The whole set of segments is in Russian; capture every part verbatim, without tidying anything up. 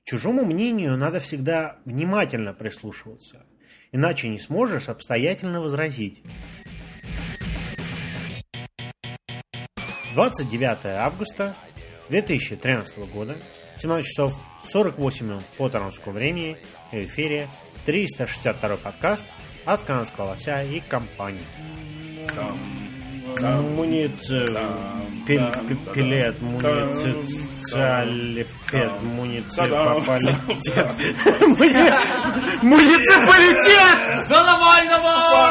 чужому мнению надо всегда внимательно прислушиваться, иначе не сможешь обстоятельно возразить. двадцать девятое августа две тысячи тринадцатого года, семнадцать часов сорок восемь минут по торонскому времени, в эфире триста шестьдесят второй подкаст от канадского лося и компании. Муниципалитет, муниципалитет, муниципалитет, муниципалитет! За Навального!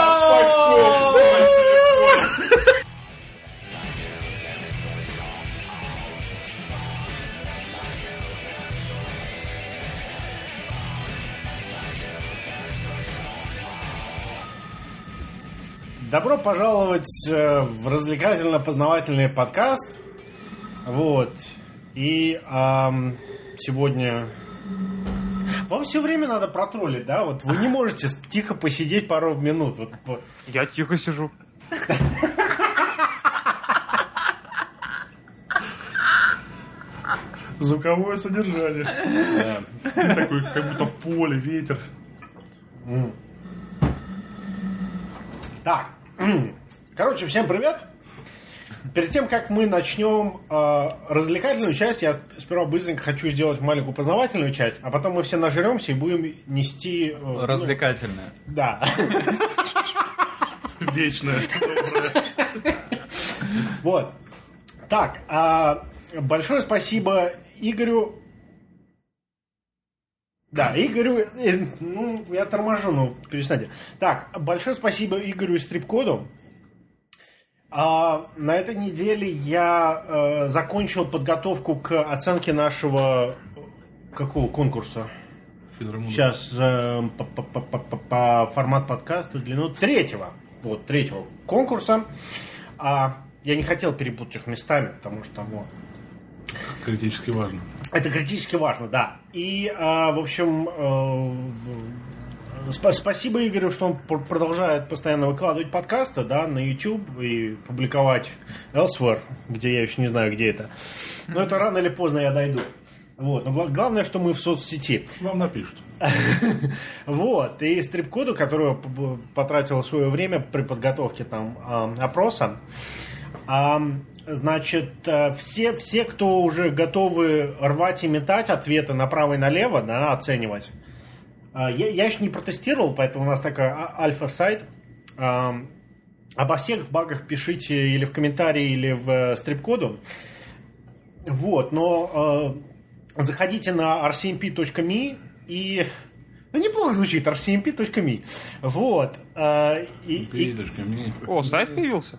Добро пожаловать в развлекательно-познавательный подкаст. Вот. И эм, сегодня... Вам все время надо протроллить, да? Вот вы не можете тихо посидеть пару минут. Вот, вот. Я тихо сижу. Звуковое содержание. Да. Такой, как будто в поле, ветер. Так. Короче, всем привет. Перед тем, как мы начнем э, развлекательную часть, я сперва быстренько хочу сделать маленькую познавательную часть, а потом мы все нажремся и будем нести... Э, Развлекательная. Ну, да. Вечная. Вот. Так, большое спасибо Игорю. Да, Игорю... Ну, я торможу, ну, перестаньте. Так, большое спасибо Игорю и Стрип-коду. А, на этой неделе я э, закончил подготовку к оценке нашего... Какого конкурса? Сейчас э, по, по, по, по, по формат подкаста длину третьего. Вот, третьего конкурса. А, я не хотел перепутать их местами, потому что... Вот, критически важно. это критически важно, да. И, э, в общем, э, сп- спасибо Игорю, что он продолжает постоянно выкладывать подкасты, да, на YouTube и публиковать elsewhere, где я еще не знаю, где это. Но это рано или поздно я дойду. Вот. Но гла- главное, что мы в соцсети. Вам напишут. Вот. И Стрип-коду, который потратил свое время при подготовке там э, опроса, э, значит, все, все, кто уже готовы рвать и метать ответы направо и налево, да, оценивать. Я, я еще не протестировал, поэтому у нас такой альфа-сайт. Обо всех багах пишите или в комментарии, или в стрип-коду. Вот, но э, заходите на ар си эм пи точка ми и... Ну, неплохо звучит, ар си эм пи точка ми. Вот. Э, и, и... О, сайт появился?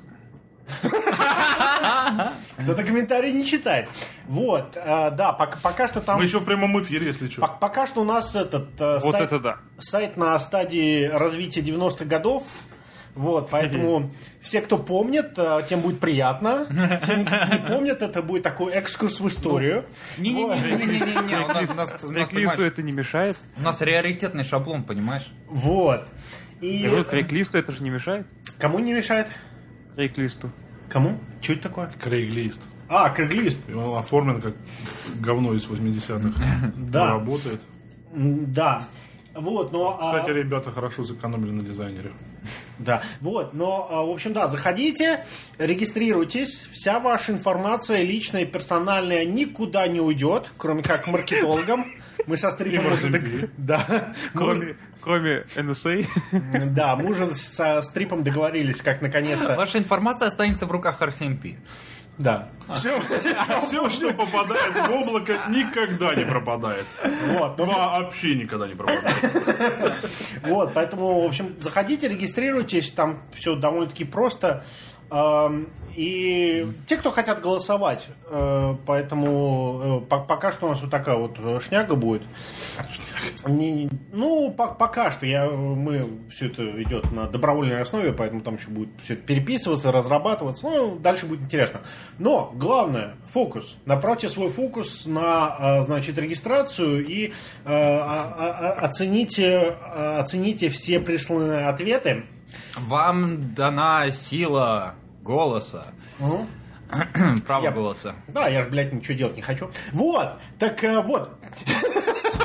Кто-то комментарии не читает. Вот, э, да, пока, пока что там... Мы еще в прямом эфире, если что. По- пока что у нас этот э, Вот сайт, это да. сайт на стадии развития девяностых годов. Вот, поэтому все, кто помнит, э, тем будет приятно. Те, кто не помнят, это будет такой экскурс в историю. Не-не-не-не-не-не. У нас, у нас, у нас, Креклисту понимаешь, это не мешает. у нас приоритетный шаблон, понимаешь? Вот. И Я говорю, Креклисту это же не мешает. кому не мешает? Креклисту. Кому? Что это такое? Крейглист. А, Крэглист. И он оформлен как говно из восьмидесятых. Да. Работает. М, Да. Вот, но... а, Кстати, ребята хорошо сэкономили на дизайнере. Да, вот, но, а, в общем, да, заходите, регистрируйтесь, вся ваша информация личная и персональная никуда не уйдет, кроме как к маркетологам. Мы со Стрипом И уже... в дог- Да, Кроме, кроме эн эс эй. да, мы уже со Стрипом договорились, как наконец-то... Ваша информация останется в руках ар си эм пи. Да. Все, все, что попадает в облако, никогда не пропадает. Вот, ну, Вообще никогда не пропадает. вот, поэтому, в общем, заходите, регистрируйтесь, там все довольно-таки просто. Эм, И те, кто хотят голосовать, э, поэтому э, по- пока что у нас вот такая вот э, шняга будет. Не- ну, по- пока что я, мы, все это идет на добровольной основе, поэтому там еще будет все это переписываться, разрабатываться. Ну, дальше будет интересно. Но главное, фокус. Направьте свой фокус на, э, значит, регистрацию и э, а- а- оцените, э, оцените все присланные ответы. Вам дана сила голоса. Угу. Право Я- голоса. Да, я же, блядь, ничего делать не хочу. Вот, так э, вот.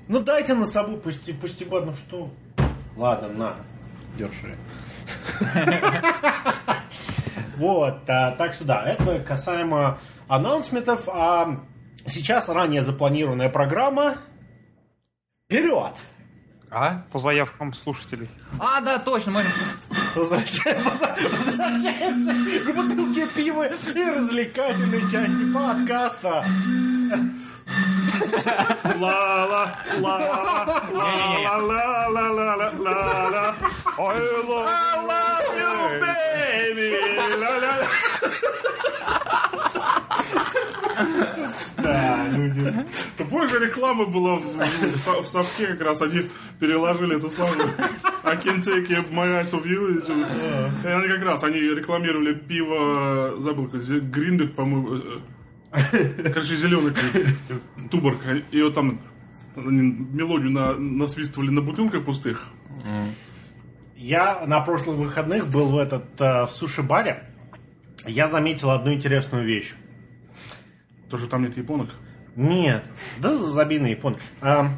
Ну дайте на собой, пусти, пусти бы одну штуку. Ладно, на, держи. Вот, так что да, это касаемо анонсментов. А сейчас ранее запланированная программа. Вперед! А? По заявкам слушателей. А, да, точно, мы... Возвращаемся, возвращаемся к бутылке пива и развлекательной части подкаста. Ла-ла, ла-ла, ла-ла-ла-ла-ла-ла-ла. I love you, Baby, ла-ла. Да, люди. Позже реклама была в, в, в совке, как раз они переложили эту самую I can take my eyes off you. И они как раз, они рекламировали пиво, забыл, Гринбек, по-моему, короче, зеленый Туборг. И вот там мелодию на, насвистывали на бутылках пустых. Я на прошлых выходных был в этот э, в суши-баре. Я заметил одну интересную вещь. Тоже там нет японок? Нет, да забей на японок. А,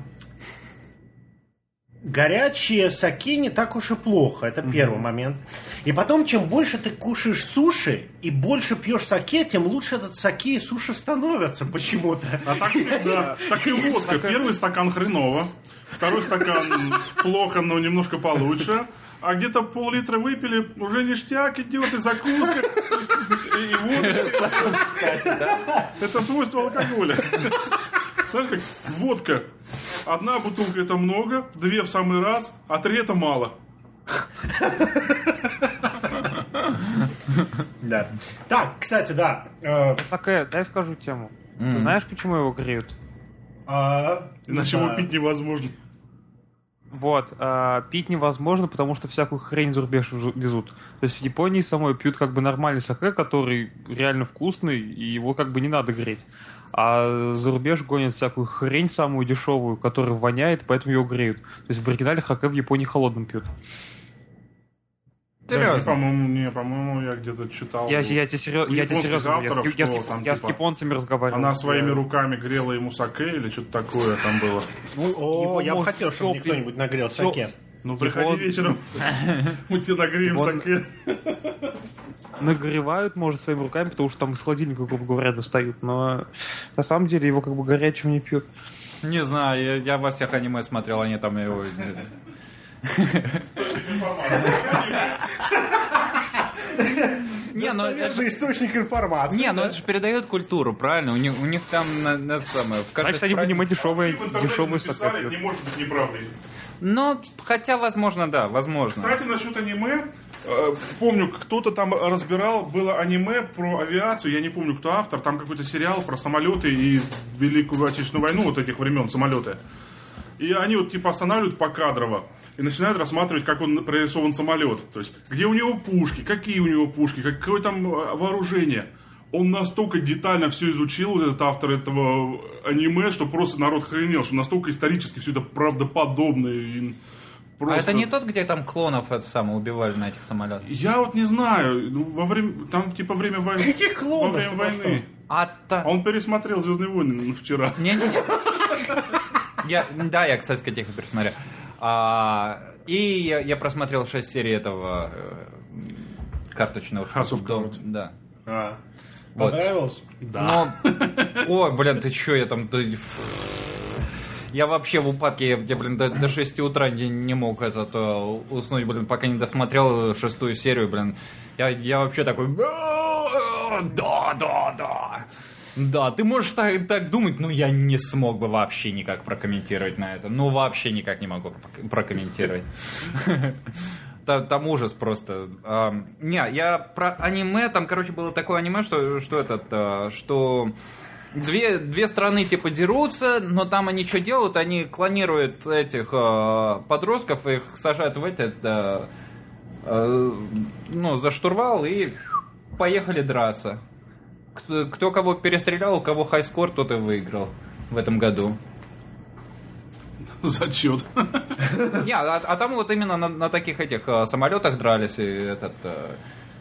горячие саке не так уж и плохо. Это первый mm-hmm. момент. И потом, чем больше ты кушаешь суши и больше пьешь саке, тем лучше этот саке и суши становятся почему-то. А так всегда. Так и водка. Первый стакан хреново. Второй стакан плохо, но немножко получше. А где-то пол-литра выпили, уже ништяк идет, и закуска. И водка. Это свойство алкоголя. Знаешь, как водка. Одна бутылка это много, две в самый раз, а три это мало. Да. Так, кстати, да. Э, Саке, дай скажу тему. Ты знаешь, почему его греют? а, Иначе да. его пить невозможно. Вот, а, пить невозможно, потому что всякую хрень за рубеж везут. То есть в Японии самой пьют как бы нормальный саке, который реально вкусный, и его как бы не надо греть. А за рубеж гонят всякую хрень самую дешевую, которая воняет, поэтому его греют. То есть в оригинале саке в Японии холодным пьют. Да, не, по-моему, не, по-моему, я где-то читал. Я, я тебе серьезно, я, тебе серьезно говорю, авторов, я, я, что с, там, я типа, с японцами разговаривал. Она своими я... руками грела ему саке или что-то такое там было. Ну, о, Его я бы может хотел, чтобы мне теплый- кто-нибудь нагрел саке. Ну, приходи Его- вечером, мы тебе нагреем Его- саке. Нагревают, может, своими руками, потому что там из холодильника, грубо говоря, достают. Но на самом деле его как бы горячим не пьют. Не знаю, я, я во всех аниме смотрел, они там его... Не, ну это Достоверный же... источник информации. Не, ну да? это же передает культуру, правильно? У них, у них там на, на самое... В каждой Значит, они в праздник- аниме дешевые, В интернете дешевые написали, саке не пьют. может быть неправдой. Ну, хотя, возможно, да, возможно. Кстати, насчет аниме, э, помню, кто-то там разбирал, было аниме про авиацию, я не помню, кто автор, там какой-то сериал про самолеты и Великую Отечественную войну, вот этих времен самолеты. И они вот типа останавливают покадрово и начинают рассматривать, как он прорисован самолет. То есть, где у него пушки, какие у него пушки, какое там вооружение. Он настолько детально все изучил, вот этот автор этого аниме, что просто народ хренел, что настолько исторически все это правдоподобно. И просто... А это не тот, где там клонов это самое убивали на этих самолетах? Я вот не знаю, ну, во время, там типа время войны. Каких клонов? Во время Ты войны. А та... А он пересмотрел «Звездные войны» вчера. Не-не-не. Я, да, я, кстати, сказать, их пересмотрел. А, и я, я просмотрел шесть серий этого э, карточного. House of Дом- Cards. Да. А, Вот. понравилось? Но... Ой, блин, ты чё, я там... ты- Я вообще в упадке, я, я, блин, до, до шести утра не, не мог этот, э, уснуть, блин, пока не досмотрел шестую серию, блин. Я, я вообще такой... Да, да, да. Да, ты можешь так, так думать, но я не смог бы вообще никак прокомментировать на это. Ну, вообще никак не могу прокомментировать. Там, там ужас просто. А, не, я про аниме, там, короче, было такое аниме, что, что этот, а, что две, две страны типа дерутся, но там они что делают? Они клонируют этих а, подростков, их сажают в этот, а, а, ну, за штурвал и поехали драться. Кто, кто кого перестрелял, у кого хайскор, тот и выиграл в этом году. Зачет. Не, а, а там вот именно на, на таких этих а, самолетах дрались и этот. А,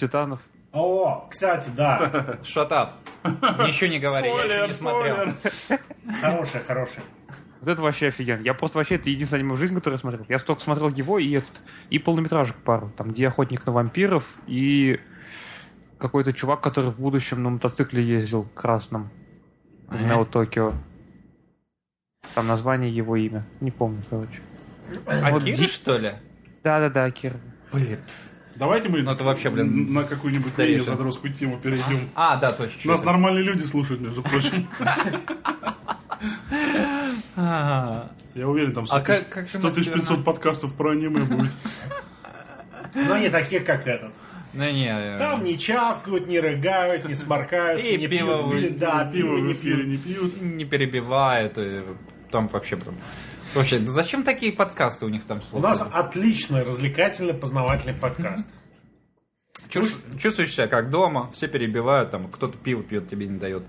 Титанов. О, кстати, да. Shut up. Ничего не говори, я еще не смотрел. Хорошая, хорошая. Вот это вообще офигенно. Я просто вообще, это единственное аниме в жизни, которое я смотрел. Я столько смотрел его и этот, и полнометражек пару. Там, где охотник на вампиров и какой-то чувак, который в будущем на мотоцикле ездил красном. В Нео Токио. Там название его имя. Не помню, короче. Акира, Вот Ди- что ли? Да-да-да, Акира. Блин. Давайте мы Ну, это вообще, блин, на какую-нибудь старейший. менее задротскую тему перейдем. А, да, точно. Нас нормальные люди слушают, между прочим. А, Я уверен, там А как- как же сто тысяч пятьсот Северна- подкастов про аниме будет. Но не таких, как этот. Ну, не. Там не чавкают, не рыгают, не сморкаются, И не пиво пьют. вы- Или- Да, Пиво пиво в не эфире пьют. не пьют. Не перебивает. И там вообще прям... Вообще, да зачем такие подкасты у них там? У нас отличный, развлекательный, познавательный подкаст. Чувс- Чувствуешь себя как дома, все перебивают, там кто-то пиво пьет, тебе не дает.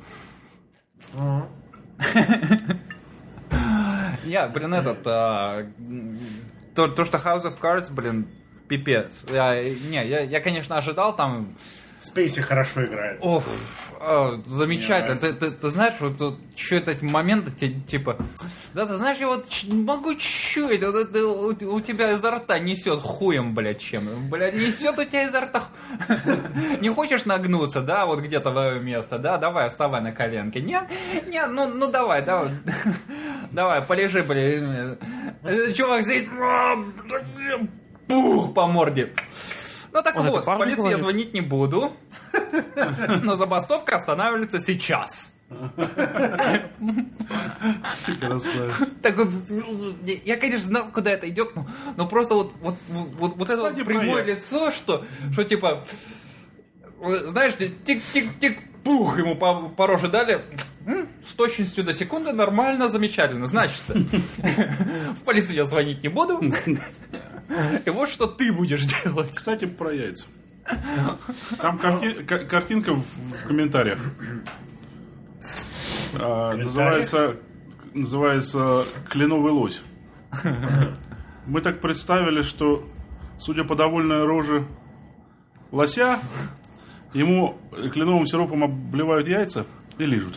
Я, блин, этот... а, То, то, что House of Cards, блин, пипец. Я, не, я, я, конечно, ожидал там... Спейси хорошо играет. Оф, а, замечательно. Мне Ты, ты, ты знаешь, вот, вот что это моменты, ти- типа, да, ты знаешь, я вот ч- могу чуять, вот это у, у тебя изо рта несет хуем, блядь, чем. Блядь, несет у тебя изо рта. ху- Не хочешь нагнуться, да, вот где-то в это место, да, давай, вставай на коленки. Нет, нет, ну, ну давай, давай. Давай, полежи, блядь. Э, Чувак сидит, пух по морде. Ну так Он вот, это в парню полицию я говорит? звонить не буду. Но забастовка останавливается сейчас. Красавец. Такой, ну, я, конечно, знал, куда это идет, но, но просто вот, вот, вот, вот это вот Кстати, прямое проект. лицо, что, что типа, знаешь, тик-тик-тик, пух, ему по, по роже дали, м, с точностью до секунды, нормально, замечательно, значится. В полицию я звонить не буду. И вот что ты будешь делать. Кстати, про яйца. Там карти- ка- картинка в, в комментариях. А, называется, называется «Кленовый лось». Мы так представили, что, судя по довольной роже лося, ему кленовым сиропом обливают яйца и лижут.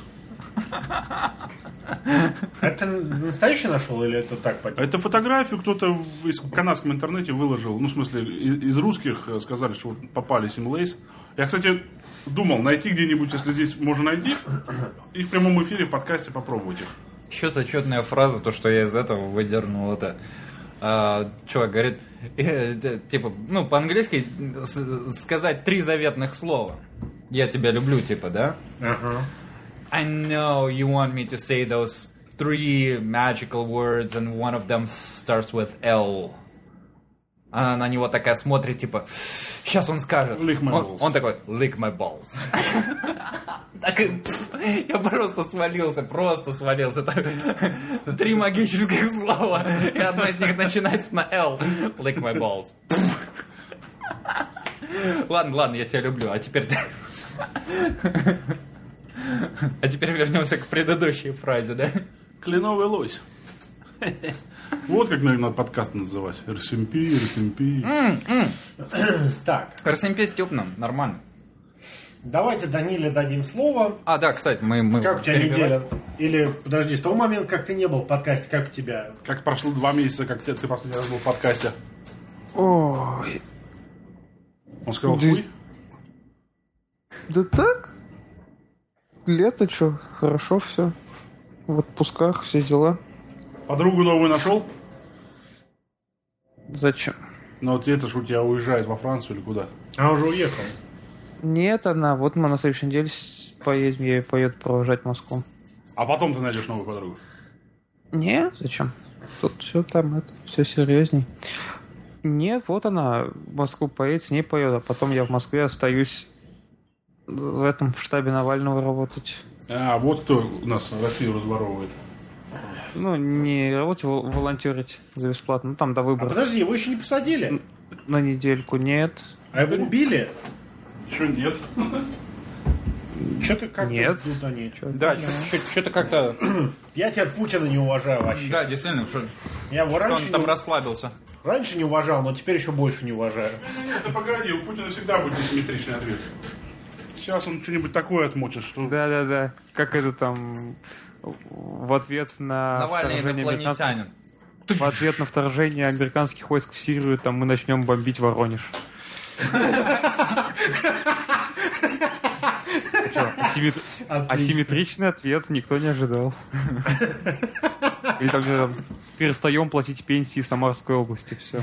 Это настоящий нашел или это так? по- Это фотографию кто-то в из канадском интернете выложил. Ну, в смысле, и- из русских сказали, что вот попались им лейс. Я, кстати, думал найти где-нибудь, если здесь можно найти, и в прямом эфире в подкасте попробовать их. Еще зачетная фраза, то, что я из этого выдернул, это... А, чувак говорит, э, типа, ну, по-английски с- сказать три заветных слова. Я тебя люблю, типа, да? Ага. I know you want me to say those three magical words, and one of them starts with L. Она на него такая смотрит, типа, сейчас он скажет. Lick my он, balls. он такой, lick my balls. Так и, пф, я просто свалился, просто свалился. Так, три магических слова, и одно из них начинается на L. Lick my balls. Ладно, ладно, я тебя люблю, а теперь... А теперь вернемся к предыдущей фразе, да? Кленовый лось. Вот как, наверное, надо подкаст называть. эр эс эм пи, эр эс эм пи. Так, эр эс эм пи Степном, нормально. давайте Даниле дадим слово. А, да, кстати, мы... мы Как у тебя перебиваем. неделя? Или, подожди, с того момента, как ты не был в подкасте, как у тебя? Как прошло два месяца, как ты, ты последний раз был в подкасте? Ой, Он сказал, Да- хуй? да так. Лето, что, хорошо все. В отпусках, все дела. Подругу новую нашел? Зачем? Ну вот это ж у тебя уезжает во Францию или куда? А, уже уехал. Нет, она, вот мы на следующей неделе с- поедем, я ее поеду провожать в Москву. А потом ты найдешь новую подругу. Нет, зачем? Тут все там, это, все серьезней. Нет, вот она в Москву поедет, с ней поеду, а потом я в Москве остаюсь в этом, в штабе Навального работать. А, вот кто у нас Россию разворовывает. Ну, не работать, вол- волонтерить за бесплатно. Ну, там до А выборов. подожди, его еще не посадили? На недельку нет. А его убили? Еще нет. Что-то как-то Нет. ждут они. Да, что-то как-то... Я тебя Путина не уважаю вообще. Да, действительно, что Я его он раньше, там не, расслабился. раньше не уважал, но теперь еще больше не уважаю. Нет, да погоди, у Путина всегда будет несимметричный ответ. Сейчас он что-нибудь такое отмочит, что... Да-да-да. Как это там в ответ на Навальный вторжение американских... инопланетянин. В ответ на вторжение американских войск в Сирию, там мы начнем бомбить Воронеж. Чё, асиммет- Отлично. Асимметричный ответ никто не ожидал. Или там э, перестаем платить пенсии Самарской области, все.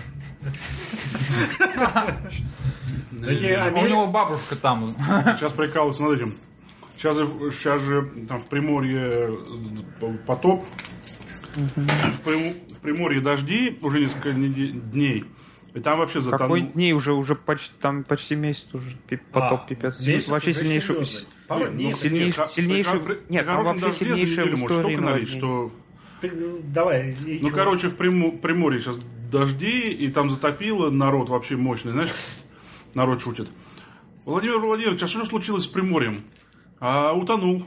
Такие А у Амери- него бабушка там. Сейчас прикалываются над этим. Сейчас же, сейчас же там в Приморье э, потоп. В, Прим- в Приморье дожди уже несколько неде- дней. И там вообще Какой затонуло. дней уже, уже почти, там почти месяц уже, пи- потоп А, пипец. месяц Вообще уже сильнейший... серьезный. Пару Нет, дней. ну, сильнейший- нет, сильнейший- при- при- нет, при там хорошем вообще дожде за сильнейшая неделю в может истории столько налить, наводнение. что... Ты, ну, давай. и Ну, чё? короче, в Приму- Приморье сейчас дожди, и там затопило, народ вообще мощный, знаешь, народ шутит. Владимир Владимирович, а что случилось с Приморьем? А, утонул.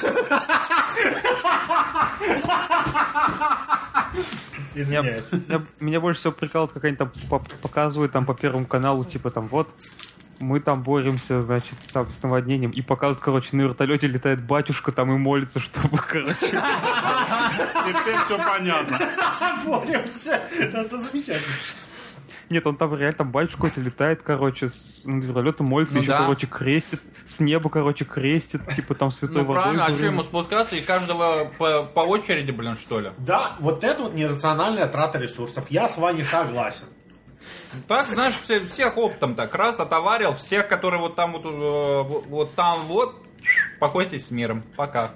Меня, Извиняюсь. меня, меня больше всего прикалывает, как они там по- показывают там по Первому каналу, типа там вот мы там боремся, значит, там с наводнением, и показывают, короче, на вертолете летает батюшка там и молится, чтобы, короче... Теперь все понятно. Боремся. Это замечательно. Нет, он там реально, там батюшка какой-то летает, короче, с над вертолетом молится, Ну еще, да. короче, крестит, с неба, короче, крестит, типа там святой Ну водой. правильно, а что брызжет. ему спускаться и каждого по, по очереди, блин, что ли? Да, вот это вот нерациональная трата ресурсов. Я с вами согласен. Так, знаешь, все, всех оптом так, раз, отоварил, всех, которые вот там вот, э, вот, вот там вот, покойтесь с миром, пока.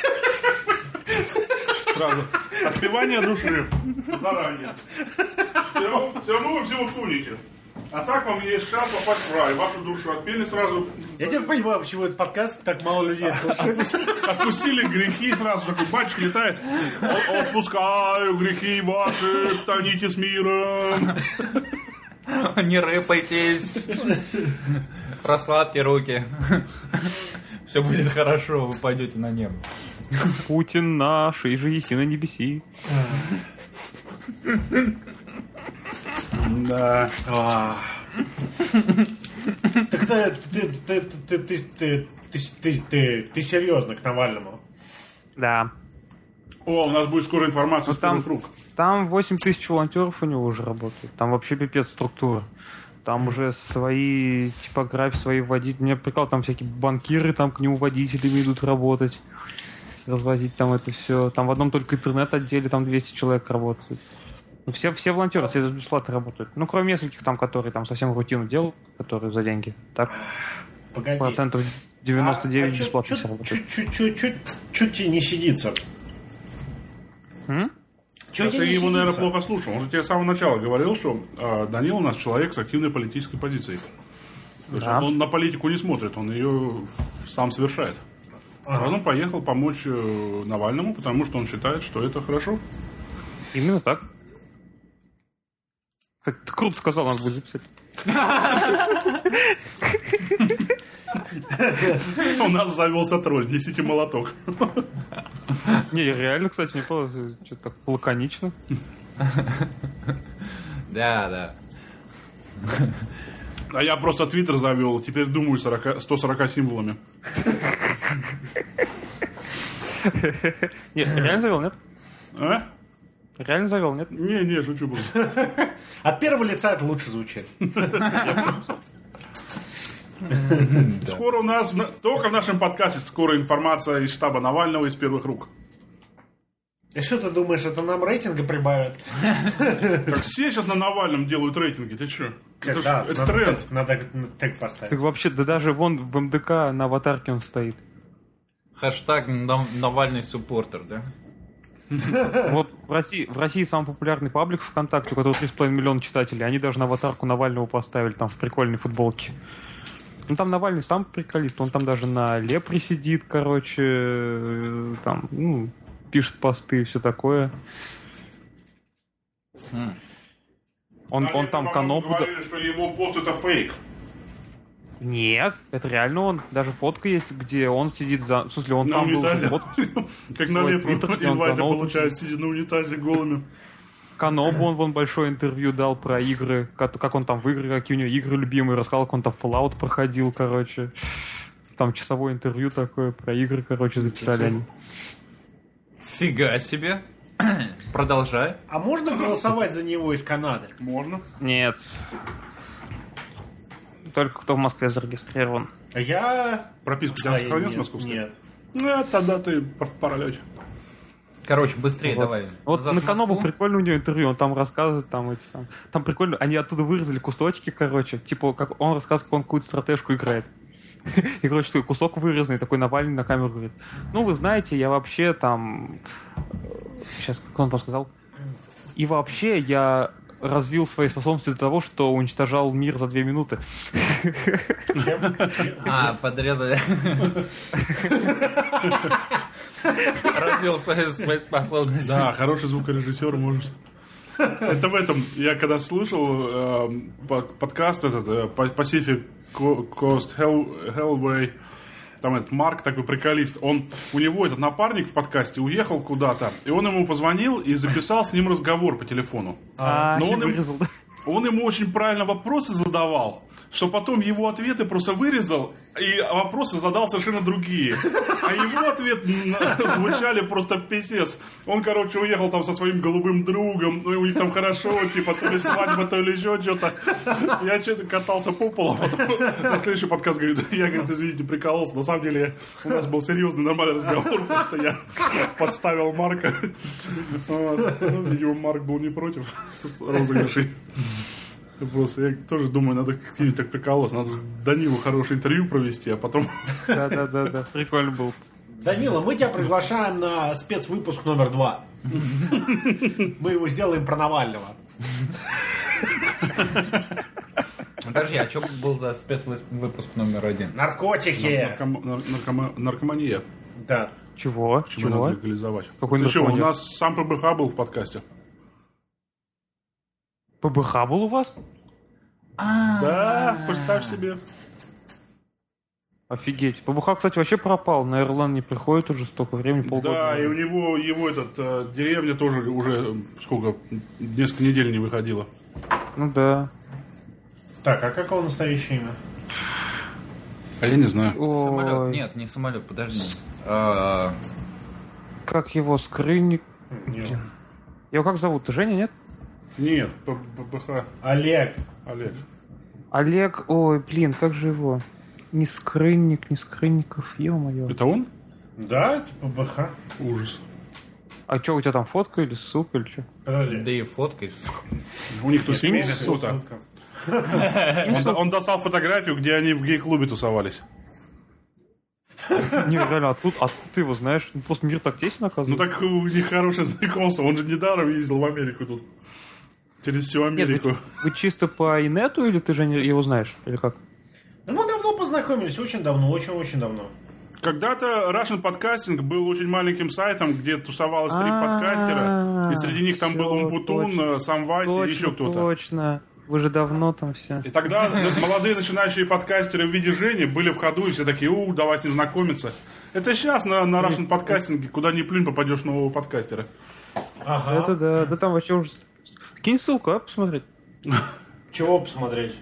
Сразу. Отпевание души. Заранее. Все равно, все равно вы все утонете. А так вам есть шанс попасть в рай. Вашу душу отпели сразу. Я теперь понимаю, почему этот подкаст так мало людей слушает. Отпустили грехи, сразу такой батюшка летает. «О- Отпускаю грехи ваши, тоните с миром. Не рыпайтесь, расслабьте руки. Все будет хорошо, вы пойдете на небо. Путин наш, и же еси на небеси. Да. Так ты, ты, ты, ты, ты, ты, ты, ты, ты, ты серьезно к Навальному? Да. О, у нас будет скоро информация с там- первых рук. Там восемь тысяч волонтеров у него уже работает. Там вообще пипец структура. Там уже свои типографии, свои вводить. Меня прикол, там всякие банкиры там к нему водителями идут работать. Развозить там это все. Там в одном только интернет-отделе там двести человек работают. Ну, все, все волонтеры, все бесплатно работают. Ну, кроме нескольких там, которые там совсем рутину делают, которые за деньги. Так, Погоди. процентов девяносто девять а, а бесплатно чё, все чё, работают. чё, чё, чё, чё тебе не сидится? М? Чё Да тебе ты не его, сидится? наверное, плохо слушал. Он же тебе с самого начала говорил, что э, Данил у нас человек с активной политической позицией. То есть Да. он, он на политику не смотрит, он ее сам совершает. А потом поехал помочь э, Навальному, потому что он считает, что это хорошо. Именно так. Кстати, ты круто сказал, надо будет записать. У нас завелся тролль, несите молоток. Не, реально, кстати, мне показалось, что-то так лаконично. Да, да. А я просто твиттер завел, теперь думаю сорок, сто сорок символами. Не, реально завел, нет? А? Реально завел, нет? Не, не, шучу просто. От первого лица это лучше звучит. Скоро у нас, только в нашем подкасте, скоро информация из штаба Навального из первых рук. И что ты думаешь, это нам рейтинга прибавят? Как все сейчас на Навальном делают рейтинги, ты что? Это, ж- Да, это надо тренд. тег- Надо тег поставить. Так вообще, да даже вон в эм дэ ка на аватарке он стоит. Хэштаг Нав- Навальный суппортер, да? Вот в России, в России самый популярный паблик ВКонтакте, у которого три с половиной миллиона читателей, они даже на аватарку Навального поставили, там в прикольной футболке. Ну там Навальный сам приколист, он там даже на Лепре сидит, короче, э, там, ну, пишет посты и все такое. М. Он, он там канопу... да- говорили, что его пост это фейк. Нет, это реально он. Даже фотка есть, где он сидит за... В смысле, он На там был унитазе. уже фот- Как на свой лепру твиттер, где он инвайты канопу получают, сидя на унитазе голыми. Канобу он вон большое интервью дал про игры, как, как он там в игры, какие у него игры любимые, рассказал, как он там Fallout проходил, короче. Там часовое интервью такое про игры, короче, записали они. Фига себе. Продолжай. А можно голосовать за него из Канады? Можно. Нет. Только кто в Москве зарегистрирован. А я... Прописку у тебя А, сохранилась нет, московская? Нет. Ну, тогда ты в паралете. Короче, быстрее Вот. давай. Вот Назад на в Канобу Москву. прикольно у него интервью, он там рассказывает, там эти там, там прикольно, они оттуда вырезали кусочки, короче, типа, как он рассказывает, как он какую-то стратежку играет. И, короче, такой кусок вырезанный, такой Навальный на камеру говорит, ну, вы знаете, я вообще там, сейчас, как он там сказал, и вообще я развил свои способности до того, что уничтожал мир за две минуты. А, подрезали. Развил свои свои способности. Да, хороший звукорежиссер может. Это в этом, я когда слушал э, по- подкаст этот, э, Pacific Coast Hell- Hellway, там этот Марк, такой приколист, он, у него этот напарник в подкасте уехал куда-то, и он ему позвонил и записал с ним разговор по телефону. А, но и он им- вырезал, да? Он ему очень правильно вопросы задавал, что потом его ответы просто вырезал, и вопросы задал совершенно другие. А его ответы м, звучали просто писец. Он, короче, уехал там со своим голубым другом, ну и у них там хорошо, типа, то ли свадьба, то ли еще что-то. Я что-то катался по полу, а потом на следующий подкаст говорит, я, говорит, извините, прикололся. На самом деле у нас был серьезный, нормальный разговор, просто я подставил Марка. Вот. Ну, видимо, Марк был не против розыгрышей. Просто я тоже думаю, надо как-нибудь так приколоться. Надо с Данилу хорошее интервью провести, а потом... Да-да-да, прикольно был. Данила, мы тебя приглашаем на спецвыпуск номер два. Мы его сделаем про Навального. Подожди, а что был за спецвыпуск номер один? Наркотики. Наркома- нар- наркома- Наркомания. Да. Чего? Почему Чего? надо легализовать? Какой Ты что, у наркомания? нас сам ПБХ был в подкасте. ПБХ был у вас? Да, представь себе. Офигеть. ПБХ, кстати, вообще пропал. На Ирланд не приходит уже столько времени, полгода. Да, и у него, его этот, э, деревня тоже уже, э, сколько, несколько недель не выходила. Ну да. Так, а как его настоящее имя? А я не знаю. Самолет. Ой, Нет, не самолет, подожди. А, как его, Скрынник? Нет. Его как зовут? Женя, нет? Нет, П- ПБХ Олег. Олег. Олег, ой, блин, как же его? Не Скрынник, не Скрынников, ё-моё. Это он? Да, это ПБХ. Ужас. А что, у тебя там фотка или ссылка или что? Подожди. Да и фоткой. У них тут семейная Ссылка. фото. Он, он достал фотографию, где они в гей-клубе тусовались. Не, реально, а тут, а тут ты его знаешь, ну, просто мир так тесен, Ну оказывается. так у них хорошее знакомство. Он же недаром ездил в Америку тут. Через всю Нет, Америку. вы, вы чисто по инету или ты же не- его знаешь? Или как? Ну, мы давно познакомились, очень давно, очень-очень давно. Когда-то Russian Podcasting был очень маленьким сайтом, где тусовалось три А, подкастера. И среди них там был всё, Умпутун, точно. сам Вася и еще Точно, кто-то. точно. Вы же давно там все. И тогда молодые начинающие подкастеры в виде Жени были в ходу, и все такие, у, давай с ним знакомиться. Это сейчас на, на Russian Podcasting, куда ни плюнь, попадешь нового подкастера. Ага. Это да, да там вообще уже... Кинь ссылку, а, посмотреть. Чего посмотреть?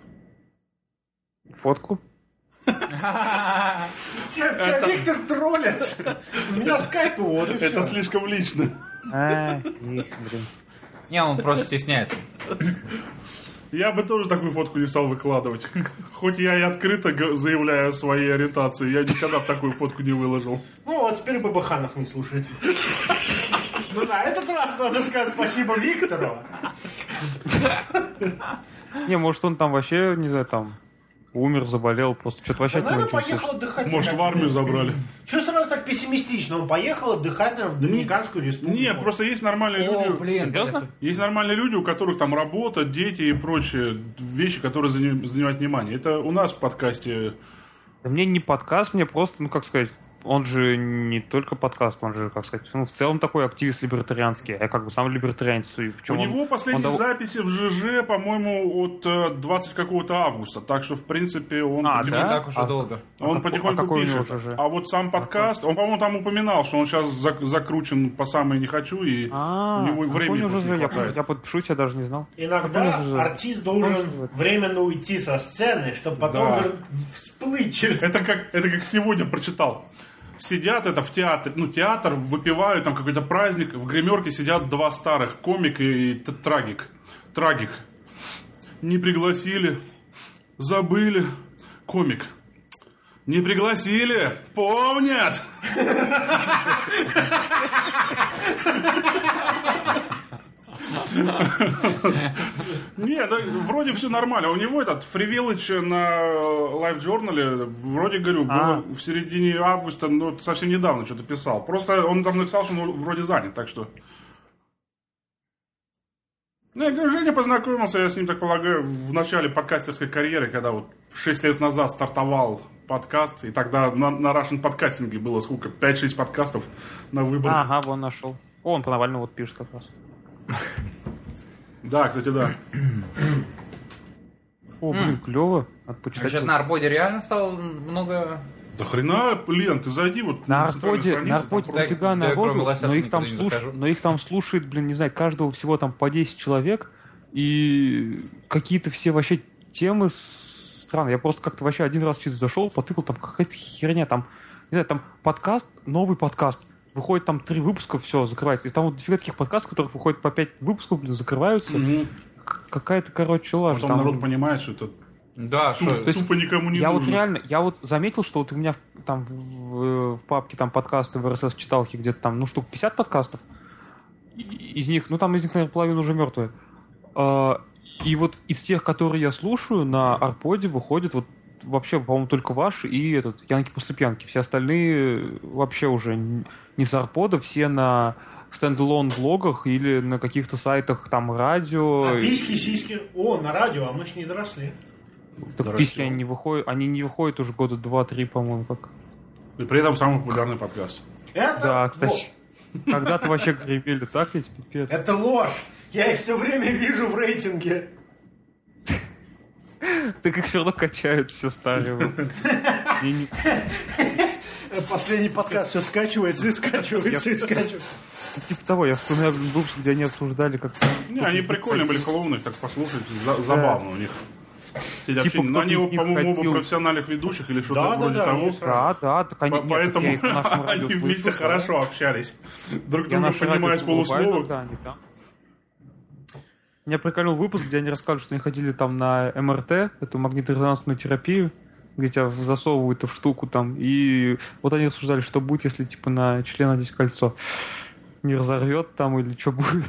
Фотку. Тебя, тебя Виктор троллит. У меня скайп, вот и Это всё. слишком лично. А, их, блин. Не, он просто стесняется. Я бы тоже такую фотку не стал выкладывать. Хоть я и открыто г- заявляю о своей ориентации, я никогда бы такую фотку не выложил. Ну, вот теперь ББХ нас не слушает. Ну, на этот раз надо сказать спасибо Виктору. Не, может он там вообще, не знаю, там умер, заболел, просто что-то вообще Он, от него наверное, ничего не поехал слышно. отдыхать. Может, в армию забрали. Чего сразу так пессимистично? Он поехал отдыхать наверное, в Доминиканскую республику. Нет, просто есть нормальные О, люди. блин. Серьезно? это- Есть нормальные люди, у которых там работа, дети и прочие вещи, которые заня- занимают внимание. Это у нас в подкасте. Да мне не подкаст, мне просто, ну как сказать, он же не только подкаст, он же, как сказать, ну в целом такой активист либертарианский. Я как бы сам либертарианец. И в У чем он- него последние он дов- записи в ЖЖ, по-моему, от э, двадцатого какого-то августа. Так что, в принципе, он А, потихоньку- Не да? так уж и А- долго. Он А какой- потихоньку а какой у него пишет. ЖЖ? А вот сам подкаст, он, по-моему, там упоминал, что он сейчас зак- закручен по самое не хочу, и А, у него какой времени у него просто же, не я, хватает. я подпишу, я даже не знал. Иногда Какой же- артист должен Какой же- временно уйти со сцены, чтобы потом Да. вер- всплыть через... Это как, это как сегодня прочитал. Сидят это в театре, ну, театр, выпивают, там какой-то праздник, в гримерке сидят два старых, комик и т- трагик. Трагик. Не пригласили, забыли, комик. Не пригласили, помнят. Нет, да, вроде все нормально. У него этот Free Village на Live Journal, вроде, говорю, было в середине августа, ну, совсем недавно что-то писал. Просто он там написал, что он вроде занят, так что... Ну, я говорю, Женя познакомился, я с ним, так полагаю, в начале подкастерской карьеры, когда вот шесть лет назад стартовал подкаст, и тогда на, на Russian подкастинге было сколько? пять-шесть подкастов на выбор. Ага, вон нашел. О, он по Навальному вот пишет как раз. Да, кстати, да. О, блин, клево. Надо А почитать. сейчас на Арбоде реально стало много... Да хрена, Лен, ты зайди вот На центральную Арподе, страницу, на там Арподе просто- дофига да, народу, кроме лосят но их, там никуда не слуш... захожу. но их там слушает, блин, не знаю, каждого всего там по десять человек, и какие-то все вообще темы странные. Я просто как-то вообще один раз чисто зашел, потыкал, там какая-то херня, там, не знаю, там подкаст, новый подкаст, выходит там три выпуска, все, закрывается. И там вот дофига таких подкастов, которых выходит по пять выпусков, блин, закрываются. Мгм. К- Какая-то, короче, лажа. Потом Там- народ понимает, что это Да, тупо, что... То есть тупо никому не я нужно. вот реально, я вот заметил, что вот у меня в- там в, в папке там подкасты в эр эс эс-читалке где-то там, ну, штук пятьдесят подкастов. И- Из них, ну, там из них, наверное, половина уже мертвые. А, и вот из тех, которые я слушаю, на Арподе выходит вот вообще, по-моему, только ваш и этот Янки после пьянки. Все остальные вообще уже н- не с Арпода, все на стендалон блогах или на каких-то сайтах там радио. А письки, сиськи. О, на радио, а мы ж не доросли. Так Да, письки растём. они не выходят, они не выходят уже года два-три, по-моему, как. И при этом самый популярный подкаст. Это Да, кстати. ложь. Когда-то вообще гремели, так ведь, пипец. Это ложь. Я их все время вижу в рейтинге. Так их все равно качают все старые выпуски. И не- Последний подкаст все скачивается и скачивается и скачивается. Типа того, я вспоминаю блин, выпуск, где они обсуждали как... Не, они прикольные были клоуны, их так послушать, за- забавно у них. Сидят Типа, общение. Но кто-то они, из них по-моему, оба ходил. профессиональных ведущих или что-то Да, да, вроде да, того. есть. Да, да, так они... По- нет, Поэтому так я их на нашем радио они слышу, вместе да. хорошо общались. Друг Я друга наше понимая с радио врубаю полуслова. иногда, они там. Меня прикольнул выпуск, где они рассказывают, что они ходили там на эм эр тэ, эту магниторезонансную терапию, где тебя засовывают в штуку там, и вот они рассуждали, что будет, если типа на член надеть кольцо. Не разорвет там или что будет.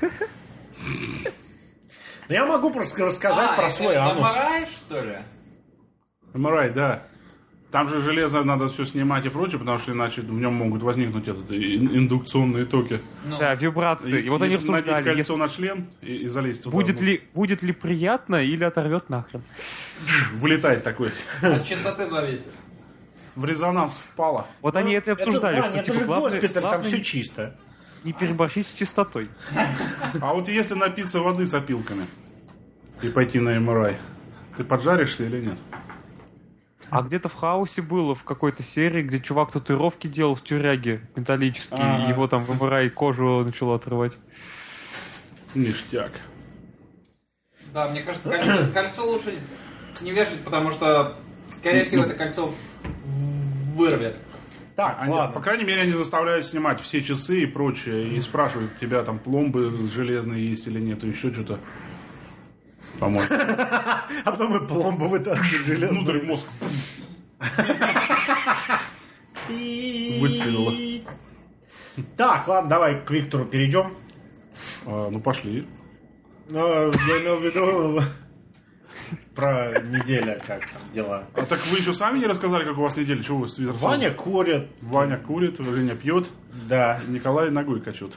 Я могу просто рассказать а, про свой анус. эм эр ай, что ли? эм эр ай, да. Там же железо надо все снимать и прочее, потому что иначе в нем могут возникнуть этот, индукционные токи. Ну, Да, вибрации. И, и вот они если надеть рассуждали, кольцо если... на член и, и залезть туда. будет, ну, ли, будет ли приятно или оторвет нахрен. Вылетает такой. от частоты зависит. В резонанс впало. Вот Ну, они это обсуждали, это, что Ваня, это типа же главное, госпиталь, там главное все не- чисто. не переборщить с чистотой. А вот если напиться воды с опилками и пойти на эм эр ай, ты поджаришься или нет? А где-то в Хаусе было в какой-то серии, где чувак татуировки делал в тюряге металлические, А. и его там в эм эр ай кожу начало отрывать. Ништяк. Да, мне кажется, кольцо, кольцо лучше не вешать, потому что, скорее всего, это кольцо вырвет. Так, Они, ладно. по крайней мере, они заставляют снимать все часы и прочее, и спрашивают тебя, там пломбы железные есть или нет, и еще что-то. По-моему. А потом и пломбу вытаскивают железную. Внутрь мозг выстрелило. Так, ладно, давай к Виктору перейдем. А, ну, пошли. Но я имел в виду про неделю, как там дела. А так вы еще сами не рассказали, как у вас неделя? Чего вы с Твиттера Ваня курит. Ваня курит, Женя пьет, Да, Николай ногой качет.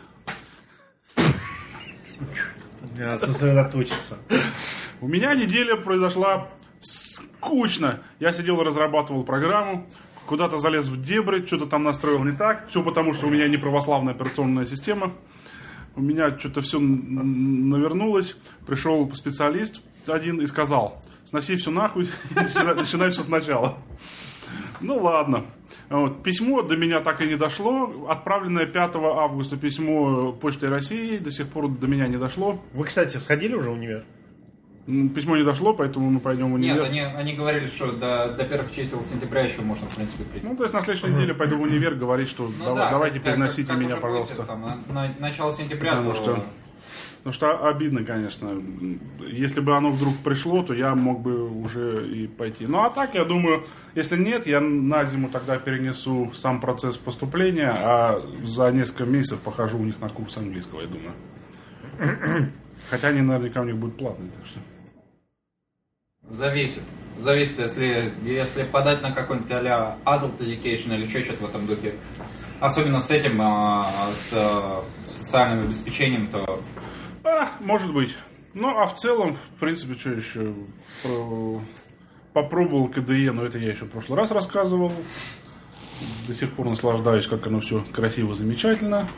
сосредоточиться. У меня неделя произошла скучно. Я сидел и разрабатывал программу, куда-то залез в дебри, что-то там настроил не так. Все потому, что у меня не православная операционная система. У меня что-то все навернулось. Пришел специалист один и сказал: сноси все нахуй, начинай все сначала. Ну ладно. Вот. Письмо до меня так и не дошло. Отправленное пятого августа письмо Почтой России до сих пор до меня не дошло. Вы, кстати, сходили уже в универ? М, Письмо не дошло, поэтому мы пойдем в универ. Нет, они, они говорили, что до, до первых чисел сентября еще можно, в принципе, прийти. Ну, то есть на следующей неделе пойду в универ говорить, что Ну дав- да, давайте как- переносите как- как меня, уже пожалуйста. будет сам, на, на начало сентября, Потому то... что- Потому что обидно, конечно. Если бы оно вдруг пришло, то я мог бы уже и пойти. Ну, а так, я думаю, если нет, я на зиму тогда перенесу сам процесс поступления, а за несколько месяцев похожу у них на курс английского, я думаю. Хотя они наверняка у них будут платные, так что... Зависит. Зависит, если, если подать на какой-нибудь а-ля Adult Education или что-то в этом духе. Особенно с этим, а, с а, социальным обеспечением, то... А, может быть. Ну, а в целом, в принципе, что еще? Про- Попробовал ка дэ е, но это я еще в прошлый раз рассказывал. До сих пор наслаждаюсь, как оно все красиво, замечательно.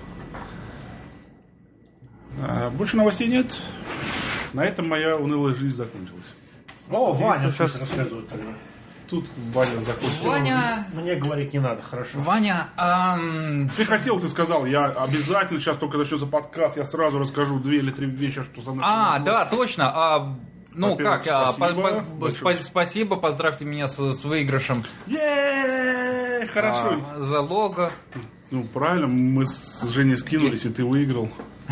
А больше новостей нет. На этом моя унылая жизнь закончилась. О, Ваня сейчас- сейчас рассказывает тогда. Тут Ваня закончил. Ваня... Мне говорить не надо, хорошо. Ваня... ам, Ты хотел, ты сказал, я обязательно сейчас только начнется подкаст, я сразу расскажу две или три вещи, что со мной А, произошло. да, точно. А, ну Во-первых, как, а, спасибо по- по- большое. спа- спасибо, поздравьте меня с, с выигрышем Е-е-е, хорошо. а, залога. Ну, правильно, мы с Женей скинулись, и ты выиграл.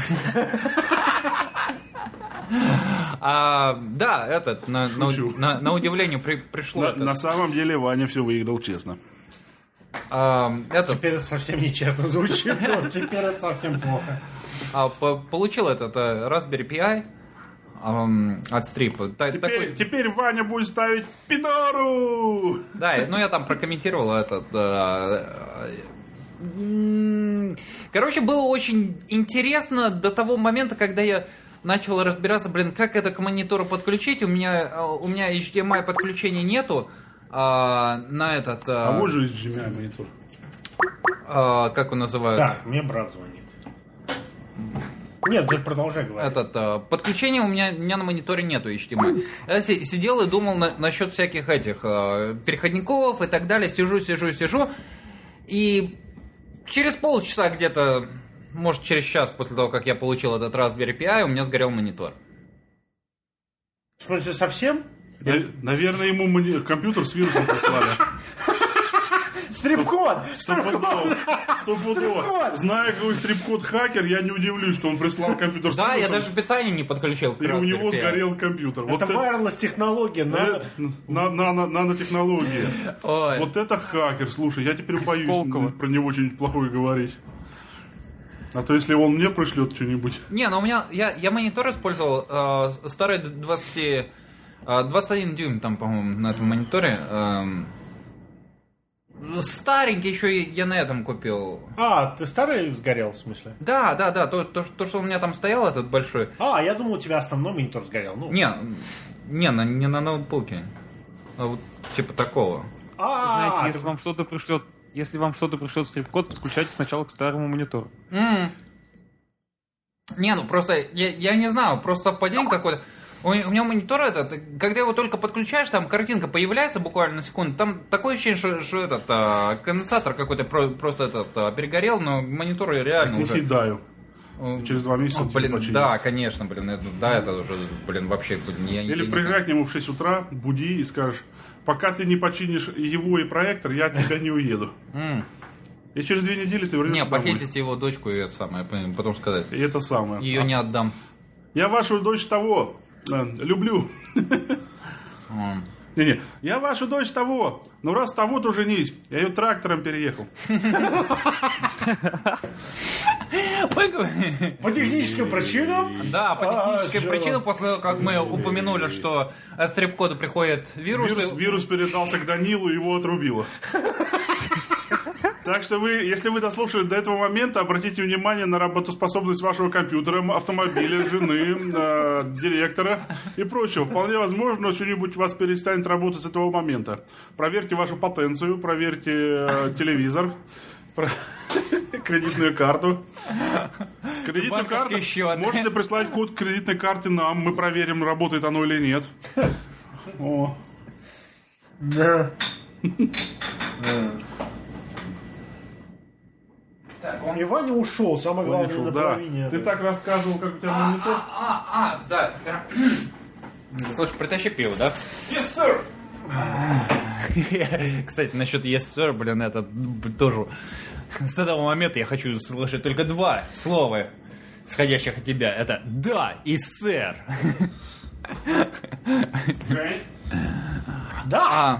А, да, этот, на, на, Шучу. на- на удивление при- пришло На, это. на самом деле Ваня все выиграл честно. А, это, Теперь это совсем нечестно звучит. Вот теперь это совсем плохо. а, по- получил этот а, Raspberry Pi ам, от Strip. Та- Теперь, такой- теперь Ваня будет ставить пидору! Да, ну я там прокомментировал этот. э, м, Короче, было очень интересно до того момента, когда я начал разбираться, блин, как это к монитору подключить. У меня, э, у меня эйч ди эм ай подключения нету а, на этот. А а, вот же эйч ди эм ай монитор. а, как он называют? Так, мне брат звонит. Нет, ты продолжай говорить. Этот, а, подключения у меня, у меня на мониторе нету эйч ди эм ай. Я си- сидел и думал на- насчет всяких этих а, переходников и так далее. Сижу, сижу, сижу. И через полчаса где-то, может через час после того, как я получил этот Raspberry Pi, у меня сгорел монитор. В смысле, совсем? На- Наверное, ему мони- компьютер с вирусом послали. С Стрип-код! Стопудово. Стопудово. Зная, какой стрип-код хакер, я не удивлюсь, что он прислал компьютер с Да, я вирусом, даже питание не подключил к и у него Raspberry Pi. сгорел компьютер. Вот Это wireless технология, надо... это- на- на- на- нанотехнологии. Ой. Вот это хакер, слушай, я теперь боюсь Сколково. про него что-нибудь плохое говорить. А то если он мне пришлет что-нибудь. Не, ну у меня, я, я монитор использовал, э, старый двадцать, э, двадцать один дюйм там, по-моему, на этом мониторе. эм, старенький еще и я на этом купил. А, ты старый сгорел, в смысле? Да, да, да, то, то, то, что у меня там стоял этот большой. А, я думал, у тебя основной монитор сгорел. Ну. Не, не, на, не на ноутбуке. А вот типа такого. А, Знаете, ты- если вам что-то пришлет, если вам что-то пришлет стрип-код, подключайте сначала к старому монитору. М. Не, ну просто, я, я не знаю, просто совпадение какое-то. У, у меня монитор этот, когда его только подключаешь, там картинка появляется буквально на секунду, там такое ощущение, что, что этот а, конденсатор какой-то про- просто этот а, перегорел, но монитор реально Не уже... съедаю. э, Через два месяца ну, он тебе блин, починит. да, конечно, блин, это, да, это уже, блин, вообще... блин, я, я Или не приезжай к нему в шесть утра, буди и скажешь, пока ты не починишь его и проектор, я от тебя не уеду. знаю. М. И через две недели ты Не, вернешься домой. похитите его дочку и это самое, потом сказать. И это самое. Ее не отдам. Я вашу дочь того э, люблю. М. Не-не, я вашу дочь того. Ну раз того, то женись. Я ее трактором переехал. По техническим причинам? Да, по технической А, жо- причине, после того, как мы упомянули, что от стрип-кода приходят вирусы... Вирус, вирус передался к Данилу, его отрубило. Так что вы, если вы дослушали до этого момента, обратите внимание на работоспособность вашего компьютера, автомобиля, жены, э, директора и прочего. Вполне возможно, что-нибудь у вас перестанет работать с этого момента. Проверьте вашу потенцию, проверьте э, телевизор, про- кредитную карту. Кредитную Банковский карту счет. можете прислать код кредитной карты нам, мы проверим, работает оно или нет. О. Да. И Ваня ушел, самое главное, Вышел, на да. половине. Ты так рассказывал, как у тебя монитор. А, а, да. Слушай, притащи пиво, да? Yes, sir! Кстати, насчет yes, sir, блин, это блин, тоже... С этого момента я хочу слышать только два слова, исходящих от тебя. Это «да» и «сэр». Okay. Да, А,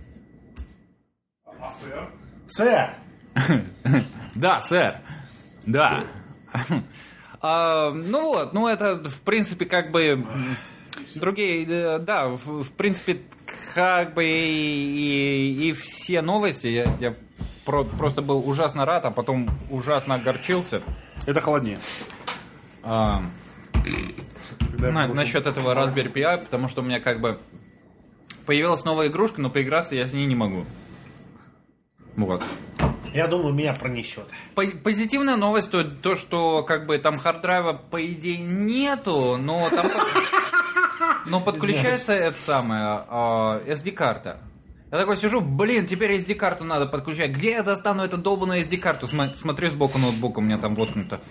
А сэр? сэр. да, сэр. Да. А, ну вот, ну это, в принципе, как бы... м, Другие, э, да, в, в принципе, как бы и, и, и все новости. Я, я про- просто был ужасно рад, а потом ужасно огорчился. Это холоднее. А, Когда я на- прошлый- насчет этого Raspberry Pi, потому что у меня как бы появилась новая игрушка, но поиграться я с ней не могу. Вот. Я думаю, меня пронесет. По- Позитивная новость то, то, что как бы там харддрайва по идее нету, но там под- но подключается это самое а, эс ди-карта. Я такой сижу, блин, теперь эс ди-карту надо подключать. Где я достану эту долбаную эс ди-карту? Сма- Смотрю сбоку ноутбука, у меня там воткнуто.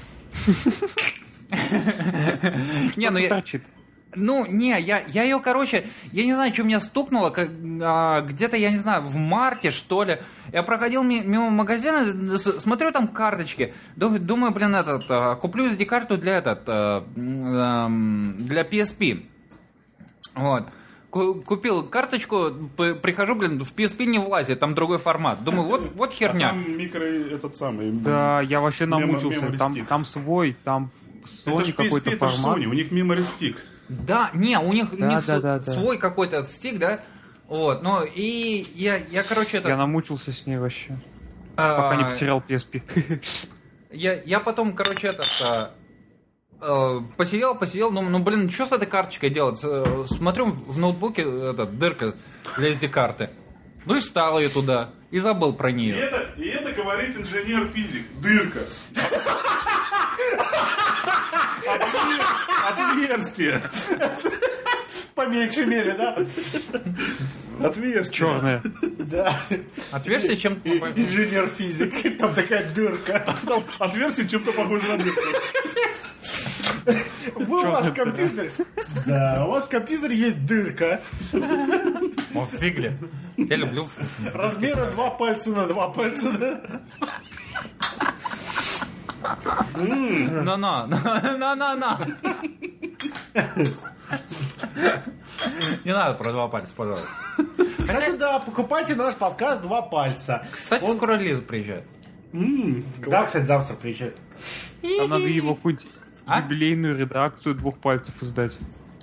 Не, ну я... Торчит. Ну, не, я, я ее, короче, я не знаю, что меня стукнуло, как, а, где-то, я не знаю, в марте, что ли. Я проходил ми- мимо магазина, с- смотрю там карточки, ду- думаю, блин, этот, а, куплю эс ди-карту для этот, а, м, для пи эс пи. Вот. Ку- Купил карточку, п- прихожу, блин, в пи эс пи не влазит, там другой формат. Думаю, вот, вот А херня. там микро этот самый. Да, я вообще Мемо- намучился. memory Там, stick. там свой, там Это Sony ж какой-то пи эс пи, это ж формат. Sony, у них memory stick. Да, не, у них, у Да, них да, с- да, да. свой какой-то стик, да? Вот, ну и я, я короче, это... Я намучился с ней вообще. а, Пока не потерял пи эс пи. Я, я потом, короче, этот... а, э, посидел, посидел, ну, ну, блин, что с этой карточкой делать? Э, Смотрю, в, в ноутбуке эта дырка для эс ди-карты. Ну и встал ее туда, и забыл про И нее. это, и это говорит инженер-физик. Дырка. Отверстие. По меньшей мере, да? Отверстие. Черная. Да. Отверстие чем-то... И- Инженер-физик. Там такая дырка. Там отверстие чем-то похоже на дырку. Вы, у вас компьютер. Да, у вас в компьютере есть дырка. О, фигли. Я люблю... Размера два пальца на два пальца, да? На-на, на-на-на. Не надо про два пальца, пожалуйста. Кстати, да, покупайте наш подкаст «Два пальца». Кстати, Он- скоро Лиза приезжает. Да, кстати, завтра приезжает. Там надо его какую-нибудь А? юбилейную редакцию двух пальцев издать.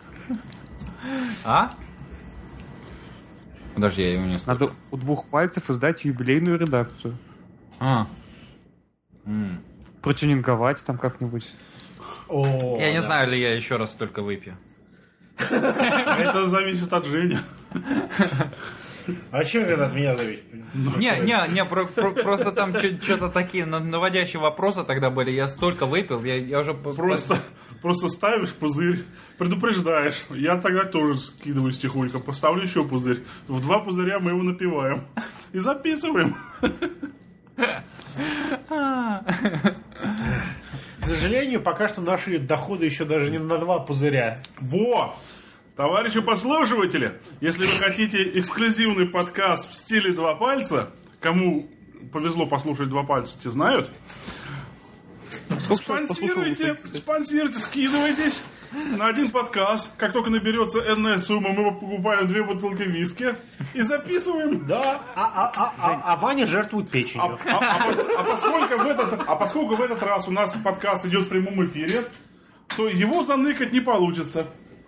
А? Подожди, я его не слышу. Надо у двух пальцев издать юбилейную редакцию. А. Протюнинговать там как-нибудь. О, Я не да. знаю, ли я еще раз только выпью. Это зависит от Жени. А чем это от меня зависит? Не, не, не, про- про- просто там что-то такие на- наводящие вопросы тогда были. Я столько выпил, я, я уже... по- Просто, просто ставишь пузырь, предупреждаешь. Я тогда тоже скидываю тихонько, поставлю еще пузырь. В два пузыря мы его напиваем. И записываем. К сожалению, пока что наши доходы еще даже не на два пузыря. Во! Товарищи послушиватели, если вы хотите эксклюзивный подкаст в стиле «Два пальца», кому повезло послушать «Два пальца», те знают, Сколько человек послушало спонсируйте, вот этих? спонсируйте, скидывайтесь на один подкаст. Как только наберется энная сумма, мы покупаем две бутылки виски и записываем. Да, а, а, а, а, а Ваня жертвует А, печенью. а- а пос- а поскольку в этот, а поскольку в этот раз у нас подкаст идет в прямом эфире, то его заныкать не получится.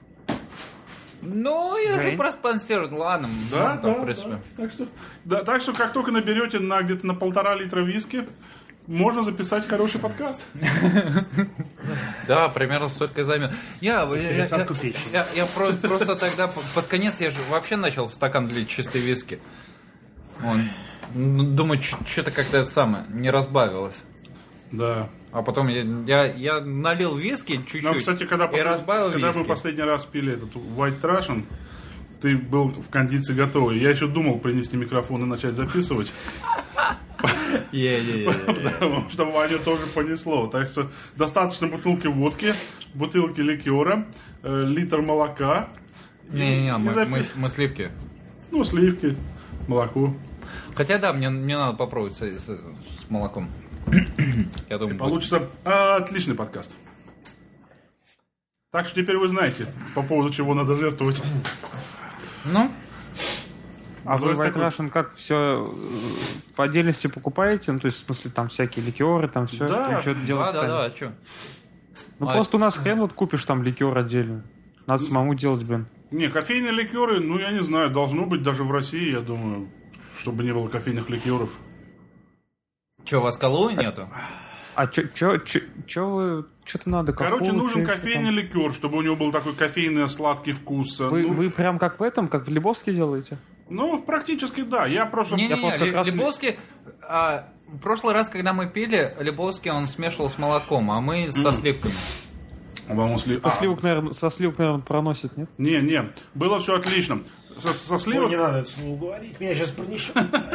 Ну, если Жень? проспонсируют, ладно. Да, ну, да, в принципе. да. Так что, да, так что как только наберете на где-то на полтора литра виски, можно записать хороший подкаст. Да, примерно столько и займет. Я, я, я, Пересадку я- печени. я- я про- просто тогда п- под конец я же вообще начал в стакан лить чистой виски. Вон. Ну, думаю, что-то как-то это самое не разбавилось. Да. А потом я, я, я налил виски чуть-чуть Ну, кстати, когда, и послед- разбавил когда виски. мы последний раз пили этот White Russian, ты был в кондиции готовый. Я еще думал принести микрофон и начать записывать, Е-е-е. потому что Ваню тоже понесло. Так что достаточно бутылки водки, бутылки ликера, э, литр молока, Не-не-не, и мы, запис- мы, мы сливки. ну, сливки, молоко. Хотя да, мне, мне надо попробовать с, с- с молоком. Я думаю, будет- Получится отличный подкаст. Так что теперь вы знаете, по поводу чего надо жертвовать. Ну, А вы Называется White такой- Russian как все по отдельности покупаете? Ну, то есть, в смысле, там всякие ликеры, там все, Да, что-то да, делать да, сами? да, а что? Ну, А- просто у нас хрен вот купишь там ликер отдельно. Надо самому делать, блин. Не, кофейные ликеры, ну, я не знаю, должно быть даже в России, я думаю, чтобы не было кофейных ликеров. Че, у вас колои нету? А чё, чё, чё, чё вы, что-то надо? Короче, какого, нужен чё, что кофейный там? ликер, чтобы у него был такой кофейный сладкий вкус. Вы, ну, вы прям как в этом, как в Лебовске делаете? ну, практически да. Я просто... Не-не-не, просто как Ли- раз- Лебовский... а, в прошлый раз, когда мы пили, Лебовский он смешивал с молоком, а мы со сливками. Вам сли- Со а, сливок, наверное, со сливок, наверное, проносит, нет? Не, не, было все отлично. Со, со Ой, сливок... не надо это слово говорить, меня сейчас пронесет.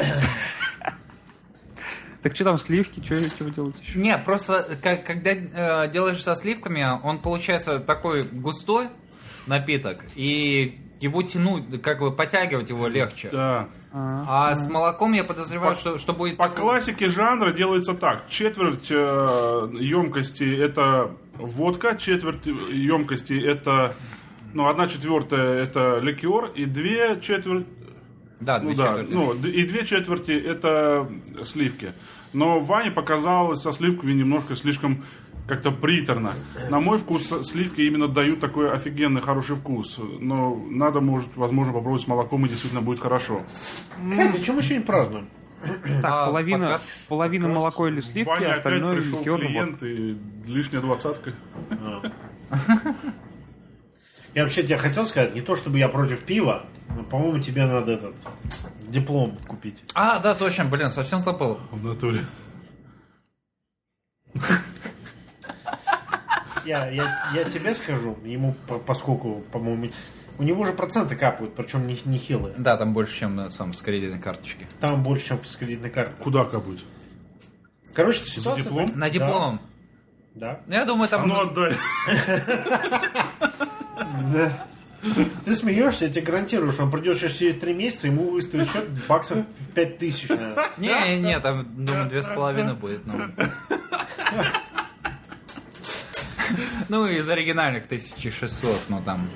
Так что там сливки, что вы делаете еще? Не, просто как- когда э, делаешь со сливками, он получается такой густой напиток, и его тянуть, как бы подтягивать его легче. Да. А с молоком я подозреваю, По- что, что будет... По классике жанра делается так. Четверть э, емкости это водка, четверть емкости это... Ну, одна четвертая это ликер, и две четверти... Да, Ну две да, четверти. ну, д- и две четверти это сливки. Но Ване показалось со сливками немножко слишком как-то приторно. На мой вкус сливки именно дают такой офигенный хороший вкус. Но надо, может, возможно, попробовать с молоком, и действительно будет хорошо. Кстати, чем мы сегодня празднуем? Так, А, половина, подкаст? половина молоко или сливки, Ваня а опять остальное пришел ликер. клиент, и лишняя двадцатка. Я вообще тебе хотел сказать, не то чтобы я против пива, но, по-моему, тебе надо этот диплом купить. А, да, точно, блин, совсем забыл. В натуре. Я, я, я тебе скажу, ему, по- поскольку, по-моему, у него же проценты капают, причем не, не хилые. Да, там больше, чем на сам с кредитной карточки. Там больше, чем с кредитной карты. Куда капать? Короче, ситуация... диплом? На диплом. Да. Я думаю, А там... ну отдай. Да. Ты смеешься, я тебе гарантирую, что он придет через три месяца, ему выставит счет баксов в пять тысяч, наверное. Не, не, там, думаю, две с половиной будет. Ну, ну из оригинальных тысяча шестьсот, ну там.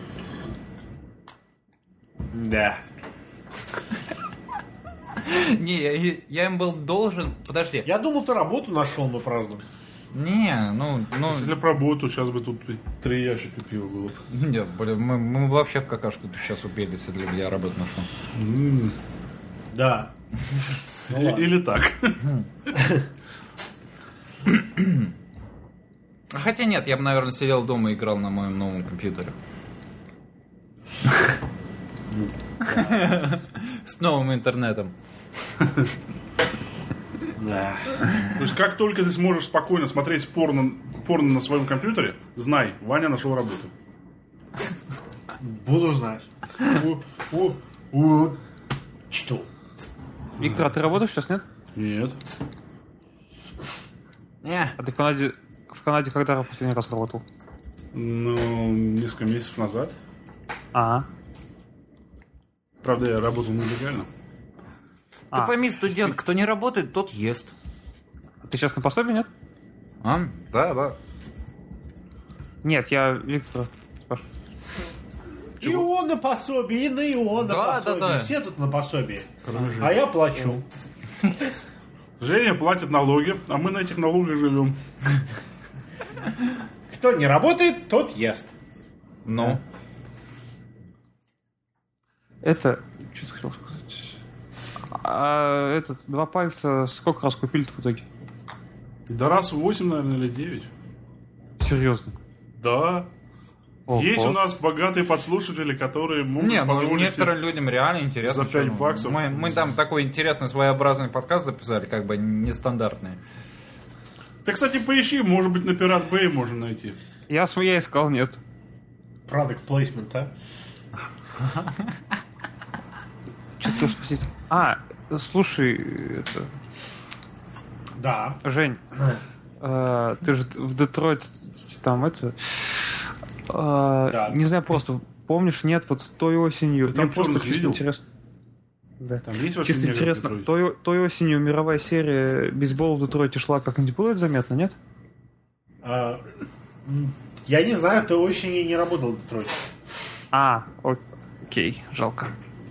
Да. Не, я, я им был должен... Подожди. Я думал, ты работу нашел бы, правда. Не, ну... ну... Если б работу, сейчас бы тут три ящика пива было бы. Нет, блин, мы, мы вообще в какашку сейчас упелись, если бы я работу нашел. Mm. Да. И, или так. Хотя нет, я бы, наверное, сидел дома и играл на моем новом компьютере. С новым интернетом. Да. То есть, как только ты сможешь спокойно смотреть порно, порно на своем компьютере, знай, Ваня нашел работу. Буду знать. У, у, у. Что? Виктор, а ты работаешь сейчас, нет? Нет. Не. А ты в Канаде, в Канаде когда в последний раз работал? Ну, несколько месяцев назад. Ага. Правда, я работал нелегально. Ты А. пойми, студент, кто не работает, тот ест. Ты сейчас на пособии, нет? А? Да, да. Нет, я Виктора спрашиваю. И он на пособии, и на и он на Да, пособии. да, да. Все тут на пособии. А я плачу. Женя платит налоги, а мы на этих налогах живем. Кто не работает, тот ест. Ну. Это... Что ты хотел сказать? А этот, два пальца сколько раз купили-то в итоге? Да раз в восемь, наверное, или девять. Серьезно? Да. Ого. Есть у нас богатые подслушатели, которые могут Не, ну позволить некоторым себе... людям реально интересно. За пять что, ну, баксов. Мы, мы там такой интересный своеобразный подкаст записали, как бы нестандартный. Ты, кстати, поищи, может быть, на Пират Бэй можно найти. Я своя искал, нет. Product placement, а? Что ты спросить? А, слушай, это... Да. Жень, э, ты же в Детройт там это... э, Да. Не знаю, просто помнишь, нет, вот той осенью... Ты там мне просто черных чисто видел? интересно. Да. Там есть вообще Чисто негры в интересно, Детройте? той, той осенью мировая серия бейсбола в Детройте шла, как-нибудь было это заметно, нет? А, м, я не знаю, ты очень и не работал в Детройте. А, окей, жалко.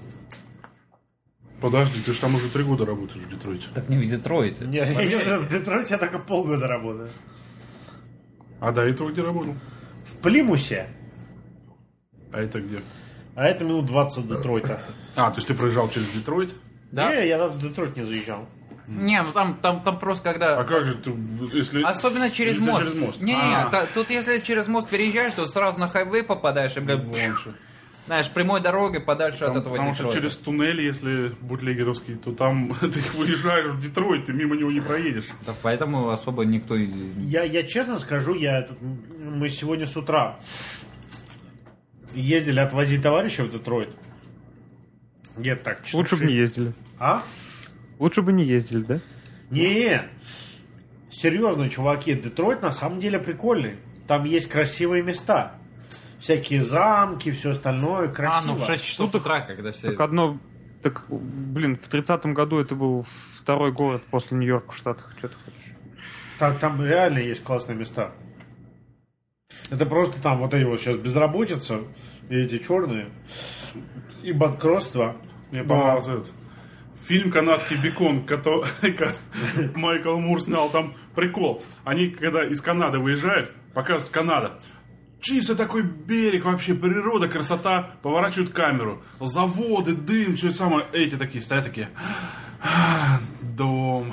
Подожди, ты же там уже три года работаешь в Детройте. Так не в Детройте. Не, я в Детройте я только полгода работаю. А до этого где работал? В Плимусе. А это где? А это минут двадцать до Детройта. А, то есть ты проезжал через Детройт? Да? Не, я в Детройт не заезжал. Не, ну там, там, там просто когда... А как же ты, если... Особенно через если мост. через мост? Не, А. не, тут если через мост переезжаешь, то сразу на хайвей попадаешь и, блядь, Лучше. знаешь, прямой дорогой подальше Там- от этого потому что Детройта. через туннель, если бутлегеровский, то там ты выезжаешь в Детройт, ты мимо него не проедешь. Да, поэтому особо никто... и- Я, я честно скажу, я этот, мы сегодня с утра ездили отвозить товарища в Детройт. Где-то так. часов Лучше бы шесть. не ездили. А? Лучше бы не ездили, да? Не, серьезно, чуваки, Детройт на самом деле прикольный. Там есть красивые места. Всякие замки, все остальное, А, красиво. ну в шесть часов утра, когда все... Так одно... Так, блин, в тридцатом году это был второй город после Нью-Йорка в Штатах. Что ты хочешь? Там, там реально есть классные места. Это просто там вот эти вот сейчас безработица, и эти черные, и банкротство. Мне Но- понравился этот фильм «Канадский бекон», который Майкл Мур снял. Там прикол. Они, когда из Канады выезжают, показывают Канада. Чисто такой берег, вообще природа, красота. Поворачивают камеру. Заводы, дым, все это самое. Эти такие стоят такие. «А, дом».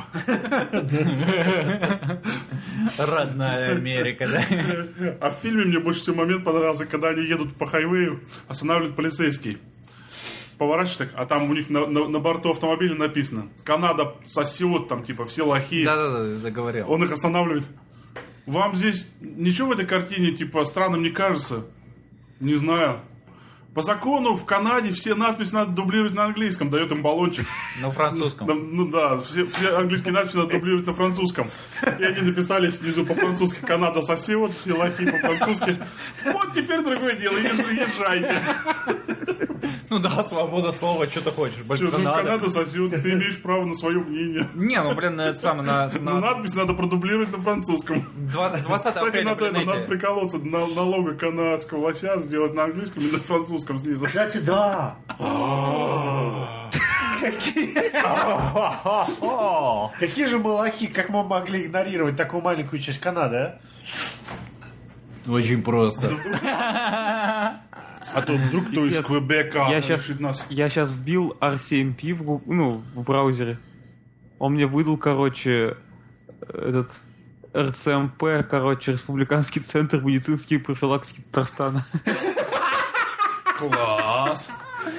Родная Америка, да? А в фильме мне больше всего момент понравился, когда они едут по хайвею, останавливает полицейский. Поворачивает, а там у них на, на- на борту автомобиля написано: «Канада сосет», там типа все лохи. Да-да-да, договорил. Он их останавливает. Вам здесь ничего в этой картине типа странным не кажется? Не знаю. По закону в Канаде все надписи надо дублировать на английском, дает им баллончик. На французском. Ну, ну да, все, все английские надписи надо дублировать на французском. И они написали снизу по-французски «Канада сосет», все лохи по-французски. Вот теперь другое дело, езжайте. Ну да, свобода слова, что ты хочешь. Больше Что, ну, надо. Канада сосет, ты имеешь право на свое мнение. Не, ну блин, это самое на... Но на... надпись надо продублировать на французском. двадцатого Кстати, апреля, надо, блин, это, надо эти... приколоться, на, налога канадского лося сделать на английском и на французском снизу. Кстати, да. Какие же мы лохи, как мы могли игнорировать такую маленькую часть Канады, а? Очень просто. А то вдруг кто из Квебека Я щас- решит нас... Я сейчас вбил ар си эм пи в, гу- ну, в браузере. Он мне выдал, короче, этот эр цэ эм пэ, короче, Республиканский центр медицинской профилактики Татарстана. Класс.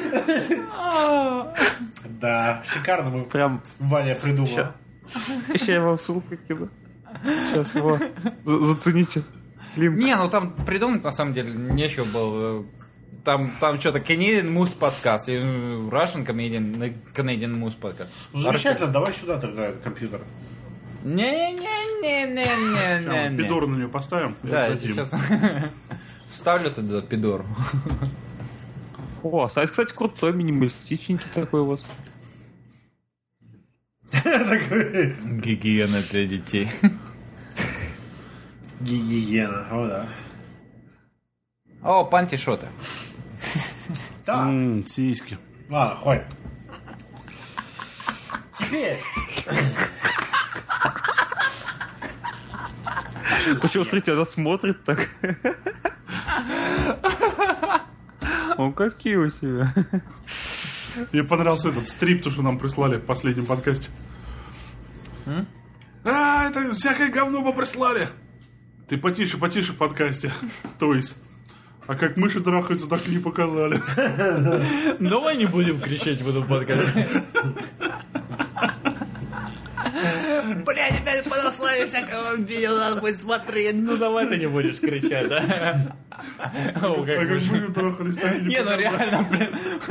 Да, шикарно мы Прям, Ваня придумал. Ща. Сейчас я вам ссылку кину. Сейчас его за- зацените. Линк. Не, ну там придумать на самом деле нечего было. Там, там что-то Canadian Moose подкаст, Russian Canadian, Canadian Moose подкаст. Ну, замечательно, давай сюда тогда этот компьютер. Не-не-не-не-не-не. Пидор на нее поставим. и Да, отдадим. сейчас вставлю туда пидор. О, сайт, кстати, крутой, минималистичненький такой у вас. Гигиена для детей. Гигиена, о да. О, пантишоты. Так, М, сиськи. ладно, хватит. Теперь. Почему, смотрите, она смотрит так. О, какие у тебя. Мне понравился этот стрип, то, что нам прислали в последнем подкасте. А, это всякое говно мы прислали. Ты потише, потише в подкасте. То есть. А как мыши трахаются, так не показали. Давай не будем кричать в этом подкасте. Блядь, опять подослали всякого видео, надо будет смотреть. Ну давай ты не будешь кричать, да? О, А как как мыши. мыши трахались, так и не Не, ну показали. реально, блин.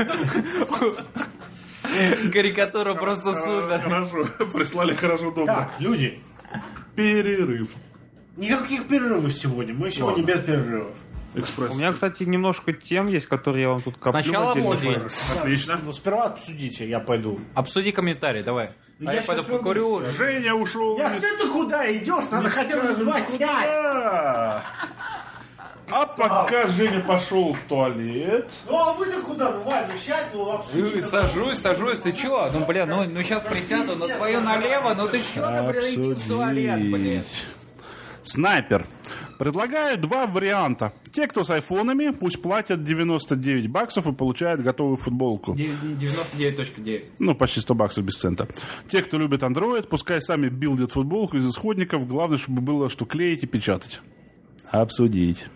Карикатура просто А, супер. Хорошо, прислали хорошо, добро. Так, люди, Перерыв. никаких перерывов сегодня. Мы сегодня без перерывов. Экспресс. У меня, кстати, немножко тем есть, которые я вам тут коплю. Сначала отдельно. музей. Отлично. Ну, сперва обсудите, я пойду. Обсуди комментарий, давай. Я А я щас пойду вернусь. покурю. Женя ушел. Я, вместе- ты куда идешь? Надо хотя бы два сядь. Куда? А пока Женя пошел в туалет. Ну, а вы-то куда? Ну, Вань, ну сядь, ну, обсуди. Э, Сажусь, сажусь, ты чё? Ну, бля, ну, ну сейчас присяду на твою налево, ну ты чё, ты, блин, иди в туалет, блин. Снайпер. Предлагаю два варианта. Те, кто с айфонами, пусть платят девяносто девять баксов и получают готовую футболку. девяносто девять точка девять. Ну, почти сто баксов без цента. Те, кто любит Android, пускай сами билдят футболку из исходников. Главное, чтобы было что клеить и печатать. Обсудить.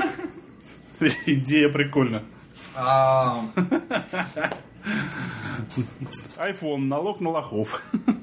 Идея прикольная. А, iPhone, налог на лохов.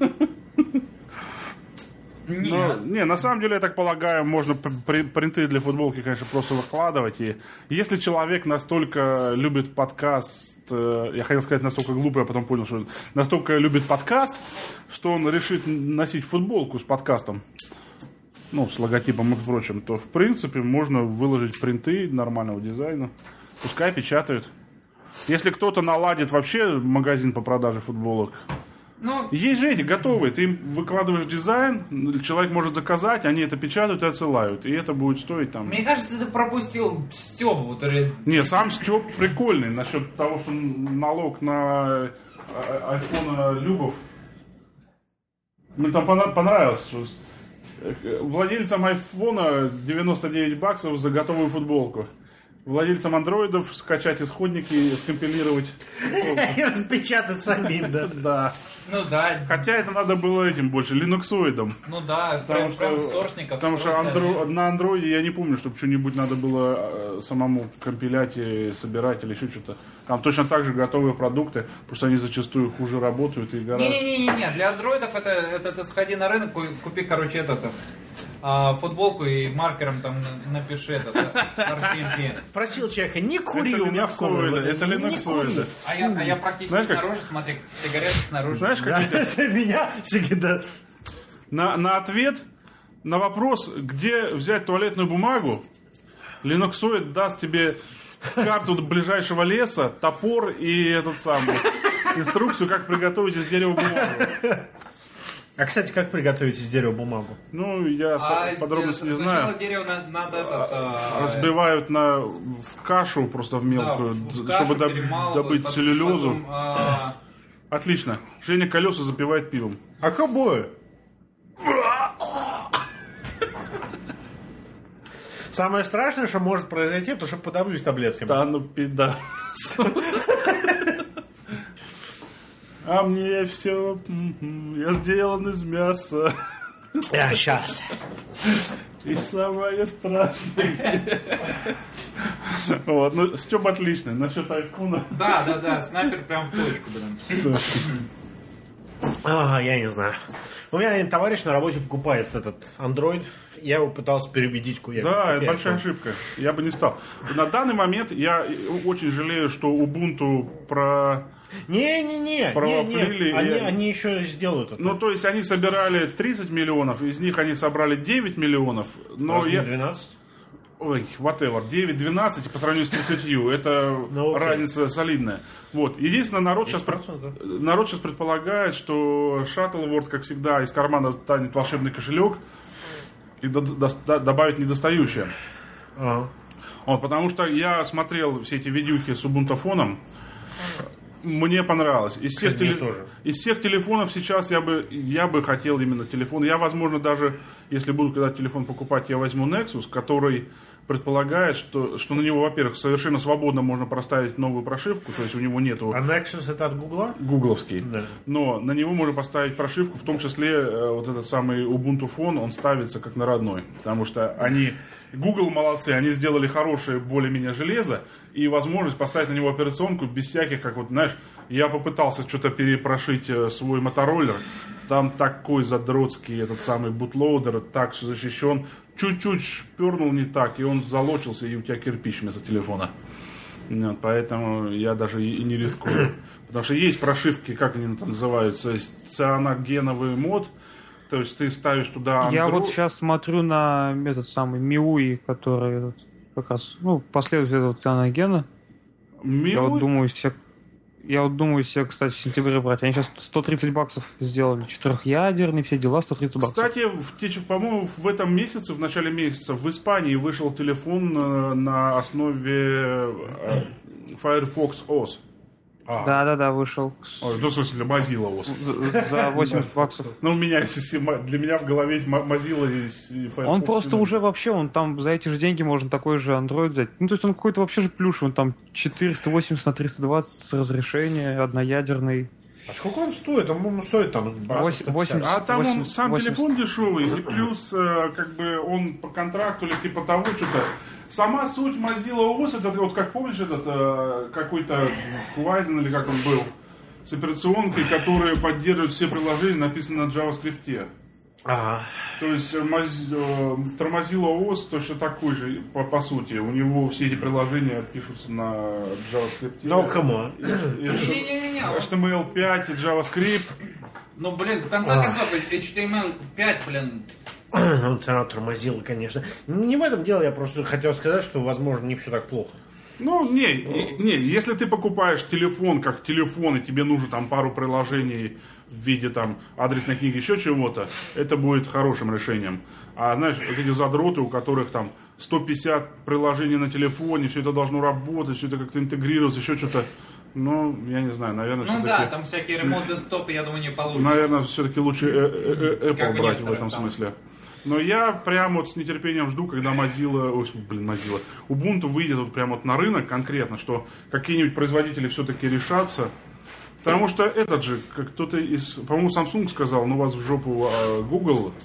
Ну, нет. не, на самом деле, я так полагаю, можно п- при- принты для футболки, конечно, просто выкладывать. И если человек настолько любит подкаст, э, я хотел сказать настолько глупый, а потом понял, что настолько любит подкаст, что он решит носить футболку с подкастом, ну, с логотипом и прочим, то, в принципе, можно выложить принты нормального дизайна. Пускай печатают. Если кто-то наладит вообще магазин по продаже футболок, Ну, есть же эти готовые, ты им выкладываешь дизайн, человек может заказать, они это печатают и отсылают, и это будет стоить там... мне кажется, ты пропустил Стёбу, который... Не, сам Степ прикольный насчет того, что налог на айфона Любов. Мне там пона- понравилось, что владельцам айфона девяносто девять баксов за готовую футболку. Владельцам андроидов скачать исходники и скомпилировать. И распечатать самим, да. Да. Ну да, Хотя это надо было этим больше, линуксоидом. ну да, Потому прям, прям что, сорсников. потому что сорсят. андро- на андроиде я не помню, чтобы что-нибудь надо было э, самому компилять и собирать или еще что-то. Там точно так же готовые продукты, просто они зачастую хуже работают и гораздо... Не-не-не, для андроидов это, это ты сходи на рынок, ку- купи, короче, этот а, футболку и маркером там на- напиши этот ар си эм пи. Просил человека, не кури Это у меня в линуксоиды, комнате. это Не линуксоиды. кури. А я, а я практически Знаешь, как- снаружи, смотри, сигареты снаружи. Знаешь, как Да, эти- меня всегда... на, на ответ на вопрос, где взять туалетную бумагу, линуксоид даст тебе карту ближайшего леса, топор и этот самый инструкцию, как приготовить из дерева бумагу. А, кстати, как приготовить из дерева бумагу? Ну, я А, с- подробности э, не сначала знаю. дерево надо, надо этот, а, Разбивают на, в кашу просто в да, мелкую, в д- кашу чтобы доб- перемалывают, добыть потом- целлюлезу. потом, а, Отлично. Женя колеса запивает пивом. А кобою? Самое страшное, что может произойти, то что подавлюсь таблетками. Да ну пидор. А мне все, я сделан из мяса. Я сейчас. И самое страшное. Вот, ну, Стёб отличный. Насчет айфона. да, да, да, снайпер прям в точку, блин. А, я не знаю. У меня один товарищ на работе покупает этот Android. Я его пытался переубедить, куда Да, это большая ошибка. Я бы не стал. На данный момент я очень жалею, что Ubuntu про... Не-не-не, Провафлили, не, не. Они, и- они еще сделают это. Ну, то есть они собирали тридцать миллионов, из них они собрали девять миллионов. Но Разве не я... двенадцать? Ой, whatever, девять-двенадцать по сравнению с тридцатью, это Ну, окей. разница солидная. Вот. Единственное, народ сейчас, десять процентов. народ сейчас предполагает, что Shuttleworth, как всегда, из кармана станет волшебный кошелек и до- до- до- добавит недостающее. А. Вот, потому что я смотрел все эти видюхи с Ubuntu-фоном, мне понравилось. Из всех, Мне теле- тоже. из всех телефонов сейчас я бы, я бы хотел именно телефон. Я, возможно, даже, если буду когда телефон покупать, я возьму Nexus, который предполагает, что, что на него, во-первых, совершенно свободно можно проставить новую прошивку, то есть у него нету А Nexus это от Гугла? гугловский, Да. но на него можно поставить прошивку, в том числе э, вот этот самый Ubuntu фон, он ставится как на родной, потому что они, Google молодцы, они сделали хорошее более-менее железо и возможность поставить на него операционку без всяких, как вот, знаешь, я попытался что-то перепрошить э, свой мотороллер, там такой задротский этот самый бутлоудер, так все защищен, чуть-чуть шпернул не так, и он залочился, и у тебя кирпич вместо телефона. Вот, поэтому я даже и, и не рискую. Потому что есть прошивки, как они там называются, цианогеновый мод, то есть ты ставишь туда Я Android- вот сейчас смотрю на этот самый Миуи, который этот, как раз, ну, последователь этого цианогена. Я вот Милый- думаю себе, я вот думаю себе, кстати, в сентябре брать. Они сейчас сто тридцать баксов сделали. Четырехъядерный, все дела, сто тридцать баксов. Кстати, в, те- по-моему, в этом месяце, в начале месяца, в Испании вышел телефон э, на основе э, Firefox о эс. Да-да-да, вышел. Ой, ну, в смысле, Mozilla о эс. За за восемьдесят баксов. Ну, у меня, если си- для меня в голове Мо- Mozilla и Firefox. Он просто синоним. уже вообще, он там за эти же деньги можно такой же Android взять. Ну, то есть он какой-то вообще же плюшевый, он там четыреста восемьдесят на триста двадцать разрешение, одноядерный. А сколько он стоит? Он, ну, стоит там... Восемь- восемьдесят. А там он, восемьдесят, сам восемьдесят. телефон дешевый, и плюс э, как бы он по контракту или типа того что-то. Сама суть Mozilla о эс, это вот как помнишь этот э, какой-то Квайзен или как он был, с операционкой, которая поддерживает все приложения, написанные на JavaScript. Ага. То есть э, Moz- э, Mozilla о эс точно такой же по, по сути. У него все эти приложения пишутся на JavaScript. Ну, камон. И- и- Не-не-не-не. эйч ти эм эл пять и JavaScript. Ну, блин, в конце концов, эйч ти эм эл пять, блин, Он цена тормозила, конечно. Не в этом дело, я просто хотел сказать, что, возможно, не все так плохо. Ну, не, и- не, если ты покупаешь телефон как телефон, и тебе нужно там пару приложений в виде там адресной книги, еще чего-то, это будет хорошим решением. А знаешь, вот эти задроты, у которых там сто пятьдесят приложений на телефоне, все это должно работать, все это как-то интегрироваться, еще что-то, ну, я не знаю, наверное, ну все-таки... да, там всякие ремонт десктопы, я думаю, не получится. Наверное, все-таки лучше э- э- э- Как Apple и брать в некоторые этом там. смысле. Но я прям вот с нетерпением жду, когда Mozilla, ой, блин, Mozilla, Ubuntu выйдет вот прям вот на рынок конкретно, что какие-нибудь производители все-таки решатся. Потому что этот же, как кто-то из, по-моему, Samsung сказал, ну вас в жопу а, Google,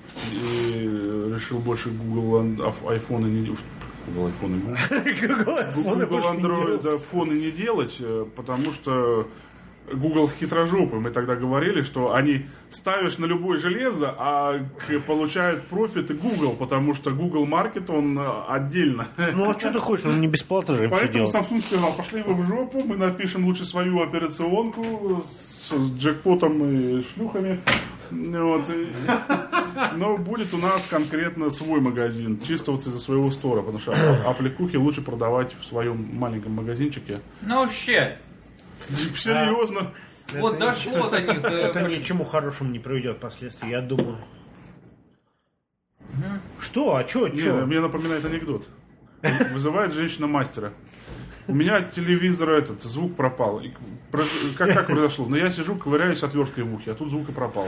и решил больше Google ан- аф- айфоны не делать. Google айфоны, Google Google Android да, фоны не делать, э, потому что Google хитрожопый. Мы тогда говорили, что они ставишь на любое железо, а получают профит Google, потому что Google Market, он отдельно. Ну, а что ты хочешь? Он не бесплатно же им все Поэтому делать. Samsung сказал, пошли вы в жопу, мы напишем лучше свою операционку с, с джекпотом и шлюхами. Вот. Но будет у нас конкретно свой магазин, чисто вот из-за своего стора, потому что аппликухи лучше продавать в своем маленьком магазинчике. Ну, shit. Серьезно. Вот дошло до них. Это ни к чему хорошему не приведет впоследствии, я думаю. Что? А что? Не, Что? мне напоминает анекдот. Вызывает женщина-мастера. У меня телевизор этот, звук пропал. И про- как, как произошло? Но я сижу, ковыряюсь отверткой в ухе, а тут звук и пропал.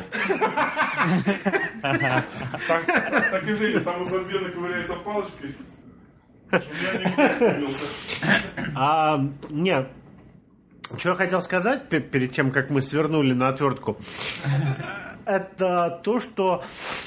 Так так и Женя самозабвенно ковыряется палочкой. У меня анекдот появился. А, нет. Что я хотел сказать пе- перед тем, как мы свернули на отвертку, это то, что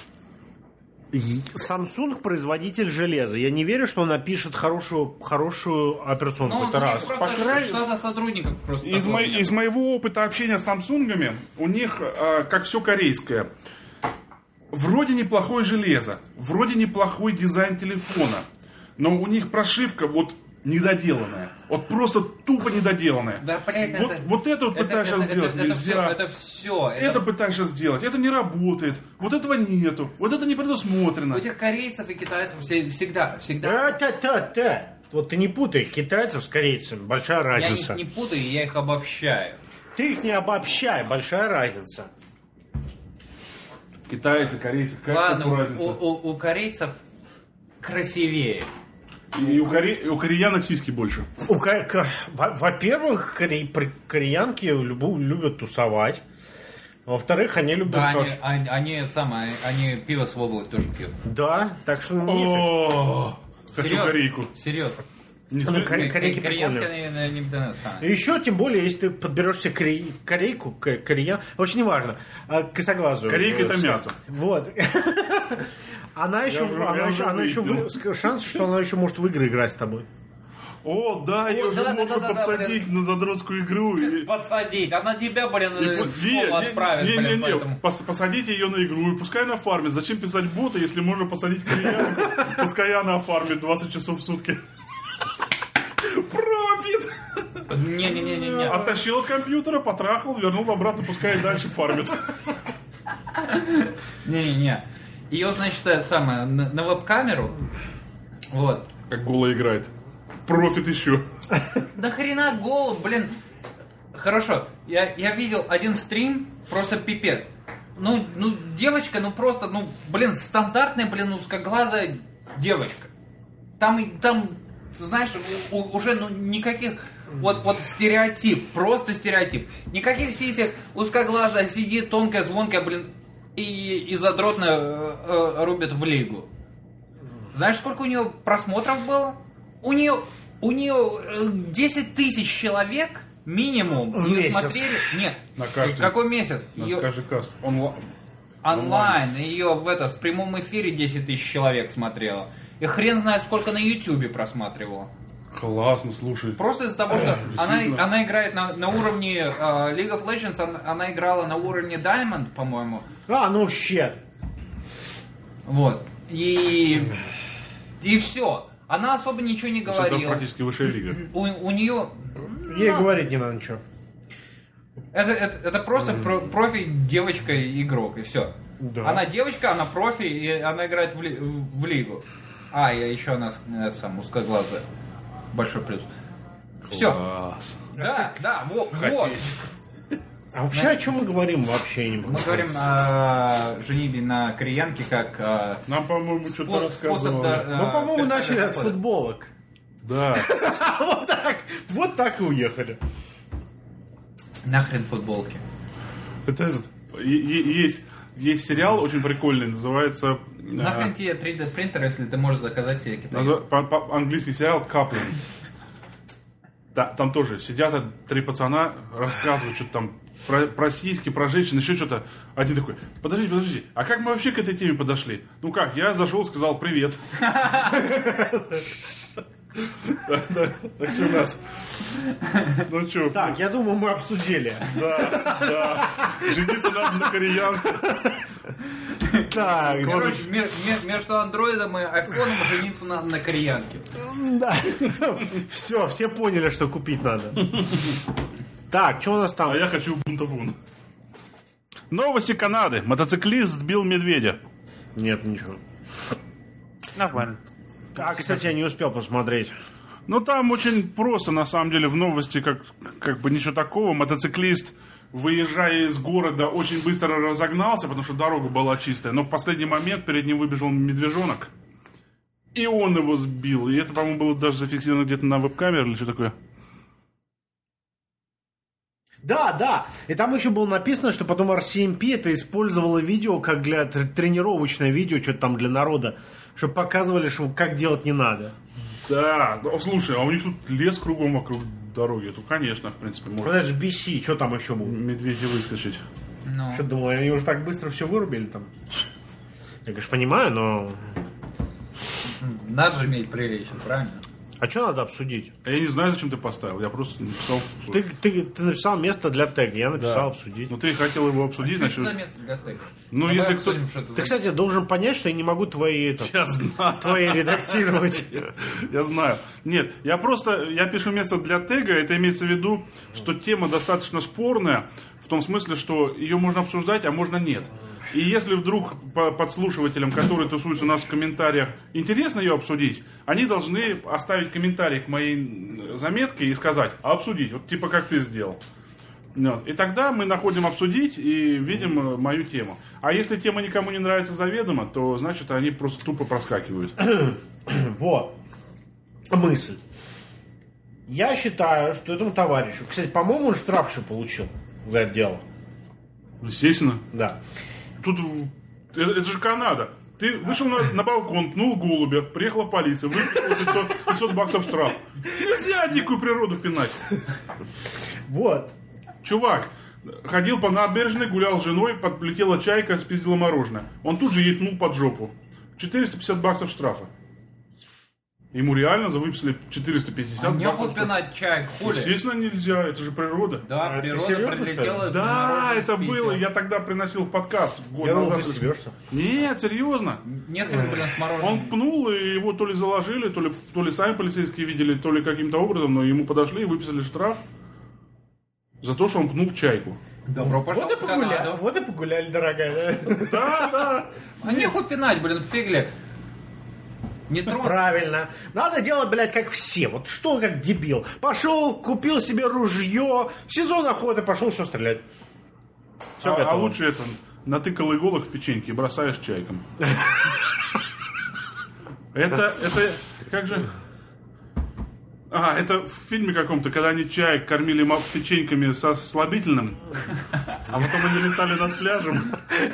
Samsung производитель железа. Я не верю, что он напишет хорошую, хорошую операционку. Ну, это у них раз. просто По крайней- штата сотрудников просто. Из, такого мо- нет. из моего опыта общения с самсунгами, у них, э, как все корейское, вроде неплохое железо, вроде неплохой дизайн телефона, но у них прошивка вот недоделанная. Вот просто тупо недоделанная. Да, блядь, вот, это- вот это вот это- пытаешься это- сделать, это- это нельзя. всё- Это все. Это пытаешься сделать, это не работает, вот этого нету, вот это не предусмотрено. У этих корейцев и китайцев все- всегда, всегда. А, та-та-та. Вот ты не путай китайцев с корейцами. Большая Я разница. их не путаю, я их обобщаю. Ты их не обобщай. Большая разница. Китайцы, корейцы, как Ладно, какая у, разница? у- у корейцев красивее. И у, коре... и у кореянок сиськи больше. У ко- ко- во- Во-первых, коре- при- кореянки любу- любят тусовать. Во-вторых, они любят... Да, то- они, они, они, самое, они пиво с воблой тоже пьют. Да, так что... нефиг. О, хочу Серьезно? корейку. Серьезно. Ну, коре- корейки Кореянки прикольные. они не не- самое. И еще, тем более, если ты подберешься коре- корейку, ко- кореян... Очень неважно. а, Косоглазую. Корейка это мясо. Вот. Она еще... уже- Она я еще... уже Она еще... выяснил. вы- Шанс, что она еще может в игры играть с тобой. О, да, ее О, уже да, да, можно да, да, подсадить на задротскую игру. И- Подсадить. Она тебя, блин, и в пу- школу не, не, отправит, не, блин, не, не, поэтому. пос- посадите ее на игру и пускай она фармит. Зачем писать бота, если можно посадить кореянку? Пускай она фармит двадцать часов в сутки. Профит! Не-не-не-не-не. Оттащил от компьютера, потрахал, вернул обратно, пускай и дальше фармит. Не-не-не. Ее, значит, это самое, на, на веб-камеру. Вот. Как голая играет. Профит еще. Да хрена голубь, блин. Хорошо, я, я видел один стрим, просто пипец. Ну, ну, девочка, ну просто, ну, блин, стандартная, блин, узкоглазая девочка. Там, и- там, знаешь, у- у- уже, ну, никаких, вот, вот стереотип, просто стереотип. Никаких сисек, узкоглазая, сидит, тонкая, звонкая, блин, и, и задротно э, э, рубит в лигу. Знаешь, сколько у нее просмотров было? У нее, у нее э, десять тысяч человек минимум В её месяц. смотрели. Нет, На каждый. какой месяц? На Её- каждый каст. Онла- онлайн. Ее в, это, в прямом эфире десять тысяч человек смотрело. И хрен знает, сколько на Ютубе просматривало. Классно, слушай. Просто из-за того, что она, действительно. она играет на, на уровне э, League of Legends, она, она играла на уровне Diamond, по-моему. А, ну, щет. Вот. И... И все. Она особо ничего не Это говорила. практически высшая лига. У, у нее... Ей говорить не надо ничего. Это, это, это просто про- профи девочка-игрок, и все. Да. Она девочка, она профи, и она играет в, ли- в- в лигу. А, и еще она с- это сам, узкоглазая. Большой плюс. Все. Класс. Да, да, вот, вот. А вообще о чем мы говорим вообще? Не Мы говорим о женитьбе на кореянке как э, Нам, по-моему, что-то спо- способ... рассказывали. да, Мы, э, по-моему, персонального начали от дохода. футболок. Да. Вот так. Вот так и уехали. Нахрен футболки. Это этот. е- е- Есть, есть сериал очень прикольный, называется... э, Нахрен тебе три дэ принтер, если ты можешь заказать себе китайский. назва- по- по- Английский сериал «Каплин». Да, там тоже сидят э, три пацана, рассказывают что-то там про, про сиськи, про женщин, еще что-то. Один такой: подождите, подождите, а как мы вообще к этой теме подошли? Ну как, я зашел, сказал привет. Так что у нас... Ну что? Так, я думаю, мы обсудили. Да, да. Жениться надо на кореянке. Так, Короче, ме- ме- между андроидом и айфоном жениться надо на кореянке. да. Все, все поняли, что купить надо. Так, что у нас там? А я хочу бунтовун. Новости Канады. Мотоциклист сбил медведя. Нет, ничего. Нормально. А, кстати, я не успел посмотреть. Ну, там очень просто, на самом деле, в новости, как, как бы ничего такого. Мотоциклист, выезжая из города, очень быстро разогнался, потому что дорога была чистая. Но в последний момент перед ним выбежал медвежонок. И он его сбил. И это, по-моему, было даже зафиксировано где-то на веб-камере или что такое. Да, да. И там еще было написано, что потом ар си эм пи это использовало видео как для тр- тренировочное видео, что-то там для народа, чтобы показывали, что как делать не надо. Да, ну, слушай, а у них тут лес кругом вокруг дороги. Тут, конечно, в принципе, Вот можно это же би си, что там еще было? медведя выскочить. Ну. Что думал, они уже так быстро все вырубили там? Я, конечно, понимаю, но... Надо же иметь приличие, правильно? А что надо обсудить? А я не знаю, зачем ты поставил. Я просто написал. что- Ты, ты, ты написал место для тега, я написал Да. обсудить. Ну, ты хотел его обсудить, Что это значит... за место для тега? Ну, Давай если обсудим, кто- что это Ты, за- кстати, должен понять, что я не могу твои, это, Я знаю. твои редактировать. Я знаю. Нет, я просто, я пишу место для тега, это имеется в виду, что тема достаточно спорная, в том смысле, что ее можно обсуждать, а можно нет. И если вдруг по подслушивателям, которые тусуются у нас в комментариях, интересно ее обсудить, они должны оставить комментарий к моей заметке и сказать, а обсудить, вот типа как ты сделал. Вот. И тогда мы находим обсудить и видим э, мою тему. А если тема никому не нравится заведомо, то значит они просто тупо проскакивают. Вот. Мысль. Я считаю, что этому товарищу... Кстати, по-моему, он штраф еще получил за это дело. Естественно. Да. Тут в- это, это же Канада. Ты вышел на, на балкон, пнул голубя, приехала полиция, выписала пятьсот, пятьсот баксов штраф. Нельзя дикую природу пинать. Вот. Чувак ходил по набережной, гулял с женой, подлетела чайка, спиздила мороженое. Он тут же ей пнул под жопу. четыреста пятьдесят баксов штрафа. Ему реально выписали четыреста пятьдесят А нехуй баксов штрафа. пинать чай, хули. Естественно, нельзя, это же природа. Да, А ты природа серьезно, прилетела. Да, мороженое это спиздила. было, я тогда приносил в подкаст год Я думал, назад. ты стебешься. Нет, серьезно. Нехуй, блин, с мороженым. Он пнул, и его то ли заложили, то ли, то ли сами полицейские видели, то ли каким-то образом, но ему подошли и выписали штраф за то, что он пнул чайку. Добро Вот и пожаловать в погуляли, Канаду. вот и погуляли, дорогая. Да? Да, да. А нехуй пинать, блин, фигли. Не трогай. Правильно. Надо делать, блядь, как все. Вот что как дебил. Пошел, купил себе ружье, в сезон охоты пошел все стрелять. Все А, а готово. лучше это, натыкал иголок в печеньки и бросаешь чайкам. Это, это, как же... А, это в фильме каком-то, когда они чаек кормили ма- печеньками со слабительным, а потом они летали над пляжем.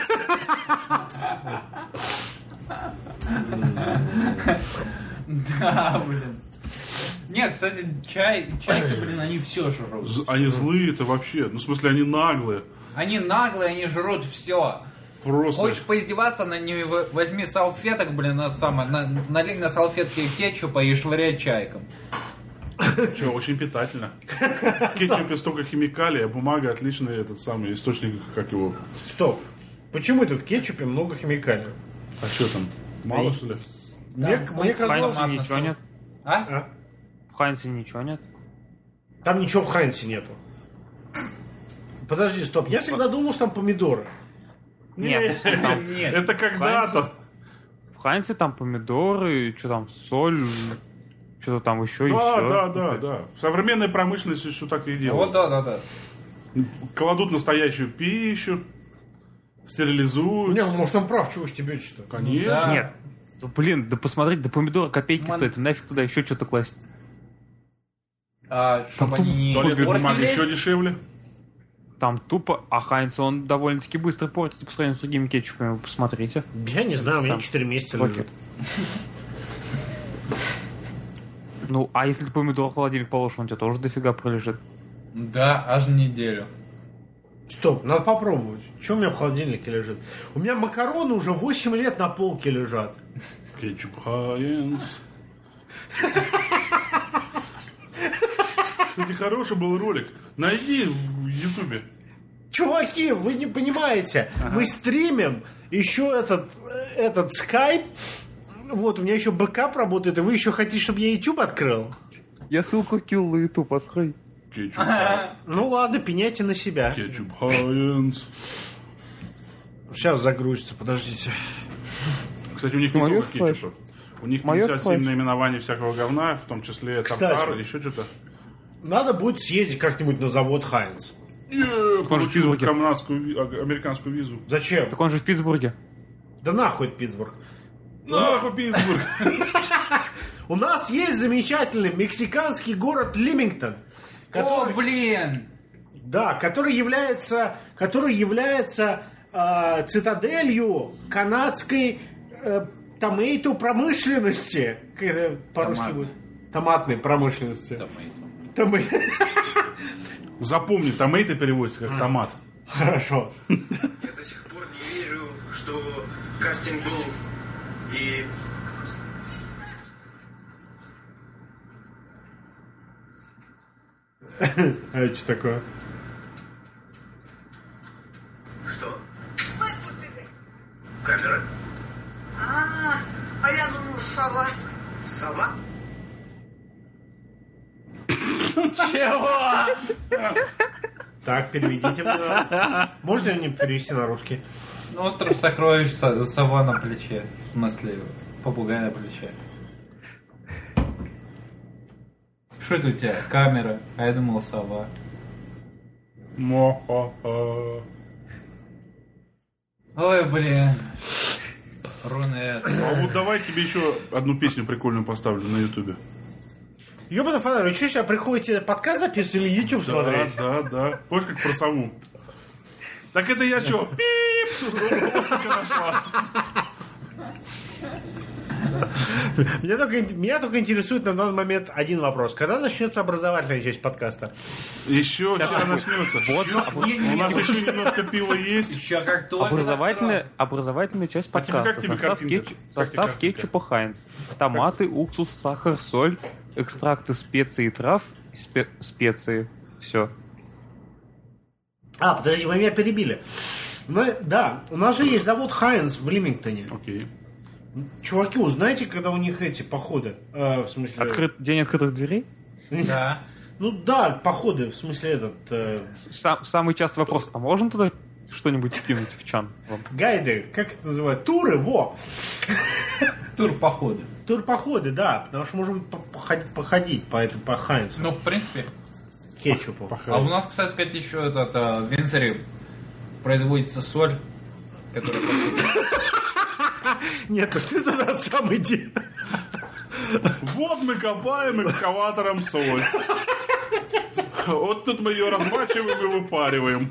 Да, блин. Нет, кстати, чай, чайки, блин, они все жрут. З- Они злые-то вообще, ну в смысле они наглые. Они наглые, они жрут все. Просто. Хочешь поиздеваться над ними, в- возьми салфеток, блин, это самое, на- налей на салфетки кетчупа и швыряй чайкам. Че, очень питательно. В кетчупе столько химикалий, а бумага отличный этот самый источник, как его. Стоп. Почему это в кетчупе много химикалий? А что там? Мало что ли? Мне, Да, мне В казалось... Хайнсе ничего нет. А? А? В Хайнсе ничего нет. Там ничего в Хайнсе нету. Подожди, стоп. Я всегда думал, что там помидоры. Нет. Там, Нет. Это когда-то. в Хайнсе там помидоры, что там, соль, что-то там еще и Да, все. да, да, да. Современная промышленность все так и Вот делает. да, да, да. Кладут настоящую пищу, стерилизуют. Не, может он прав, чего вы стебетесь-то? Конечно. Да. Нет. Да, блин, да посмотреть, да помидоры копейки Ман- стоят, нафиг туда еще что-то класть. А, чтобы Там они не Туалетная бумага портились. еще дешевле. Там тупо, а Хайнс, он довольно-таки быстро портится по сравнению с другими кетчупами, вы посмотрите. Я не знаю, у меня Сам. четыре месяца Окей. лежит. Ну, а если ты помидор в холодильник положишь, он у тебя тоже дофига пролежит. Да, аж неделю. Стоп, надо попробовать. Что у меня в холодильнике лежит? У меня макароны уже восемь лет на полке лежат. Кетчуп Хайнс. Кстати, хороший был ролик. Найди в Ютубе. Чуваки, вы не понимаете. Ага. Мы стримим, еще этот, этот скайп. Вот, у меня еще бэкап работает, и вы еще хотите, чтобы я YouTube открыл? Я ссылку кинул на YouTube, открой. Кетчуп. Ну ладно, пеняйте на себя. Кетчуп Хайенс. Сейчас загрузится, подождите. Кстати, у них не Майор только кетчупа. У них Майор пятьдесят семь Флэш. наименований всякого говна, в том числе тартар, еще что-то. Надо будет съездить как-нибудь на завод Хайнц. Я Он же в получил Питтсбурге. канадскую, ви- а, американскую визу. Зачем? Так он же в Питтсбурге. Да нахуй Питтсбург. Нахуй Питтсбург. У нас есть замечательный мексиканский город Лимингтон. О, Который, блин! да, который является, который является э, цитаделью канадской э, томейто промышленности. Как это по-русски Томат. будет? Томатной промышленности. Томейто. Запомни, томейто переводится как томат. Хорошо. Я до сих пор не верю, что кастинг был и... А это что такое? Что? Камера. А, а я думал, сова. Сова? Чего? Так, переведите мне. Можно мне перевести на русский? Ну, остров сокровищ, со- сова на плече. В смысле, попугай на плече. Что это у тебя? Камера. А я думал, сова. Мо-ха-ха. Ой, блин. Рунет. А вот давай тебе еще одну песню прикольную поставлю на ютубе. Ёбаный фонарь, вы что, сейчас приходите подкаст записывать или YouTube Да, смотреть? да, да. Помнишь, как про сову? Так это я что? Пип! Ослика нашла. Меня только, меня только интересует на данный момент один вопрос. Когда начнется образовательная часть подкаста? Еще вчера начнется. Вот, У нас еще немножко пива есть. Еще как только образовательная, образовательная часть А тебе подкаста. как тебе Состав, картинка? кетчу- Как тебе состав картинка? кетчупа Хайнц. Томаты, уксус, сахар, соль, экстракты специй и трав, спе- специи. Все. А, подожди, вы меня перебили. Ну, да, у нас же есть завод Хайнс в Лимингтоне. Окей. Чуваки, узнаете, когда у них эти походы? Э, в смысле... Открыт... День открытых дверей? Да. Ну да, походы, в смысле этот... э, Сам, самый частый вопрос. А можно туда что-нибудь скинуть в чан? вам? гайды, как это называют? Туры, во! Тур походы. Турпоходы, да, потому что можем по- походить, походить по этому, по Хайнсу, Ну, в принципе. кетчупу. А у нас, кстати сказать, еще этот, а, в Винзоре производится соль, которая... Нет, ну что это на самом деле? Вот мы копаем экскаватором соль. Вот тут мы ее размачиваем и выпариваем.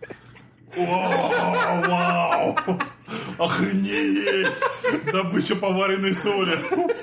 Вау, вау! Охренеть! Добыча поваренной соли.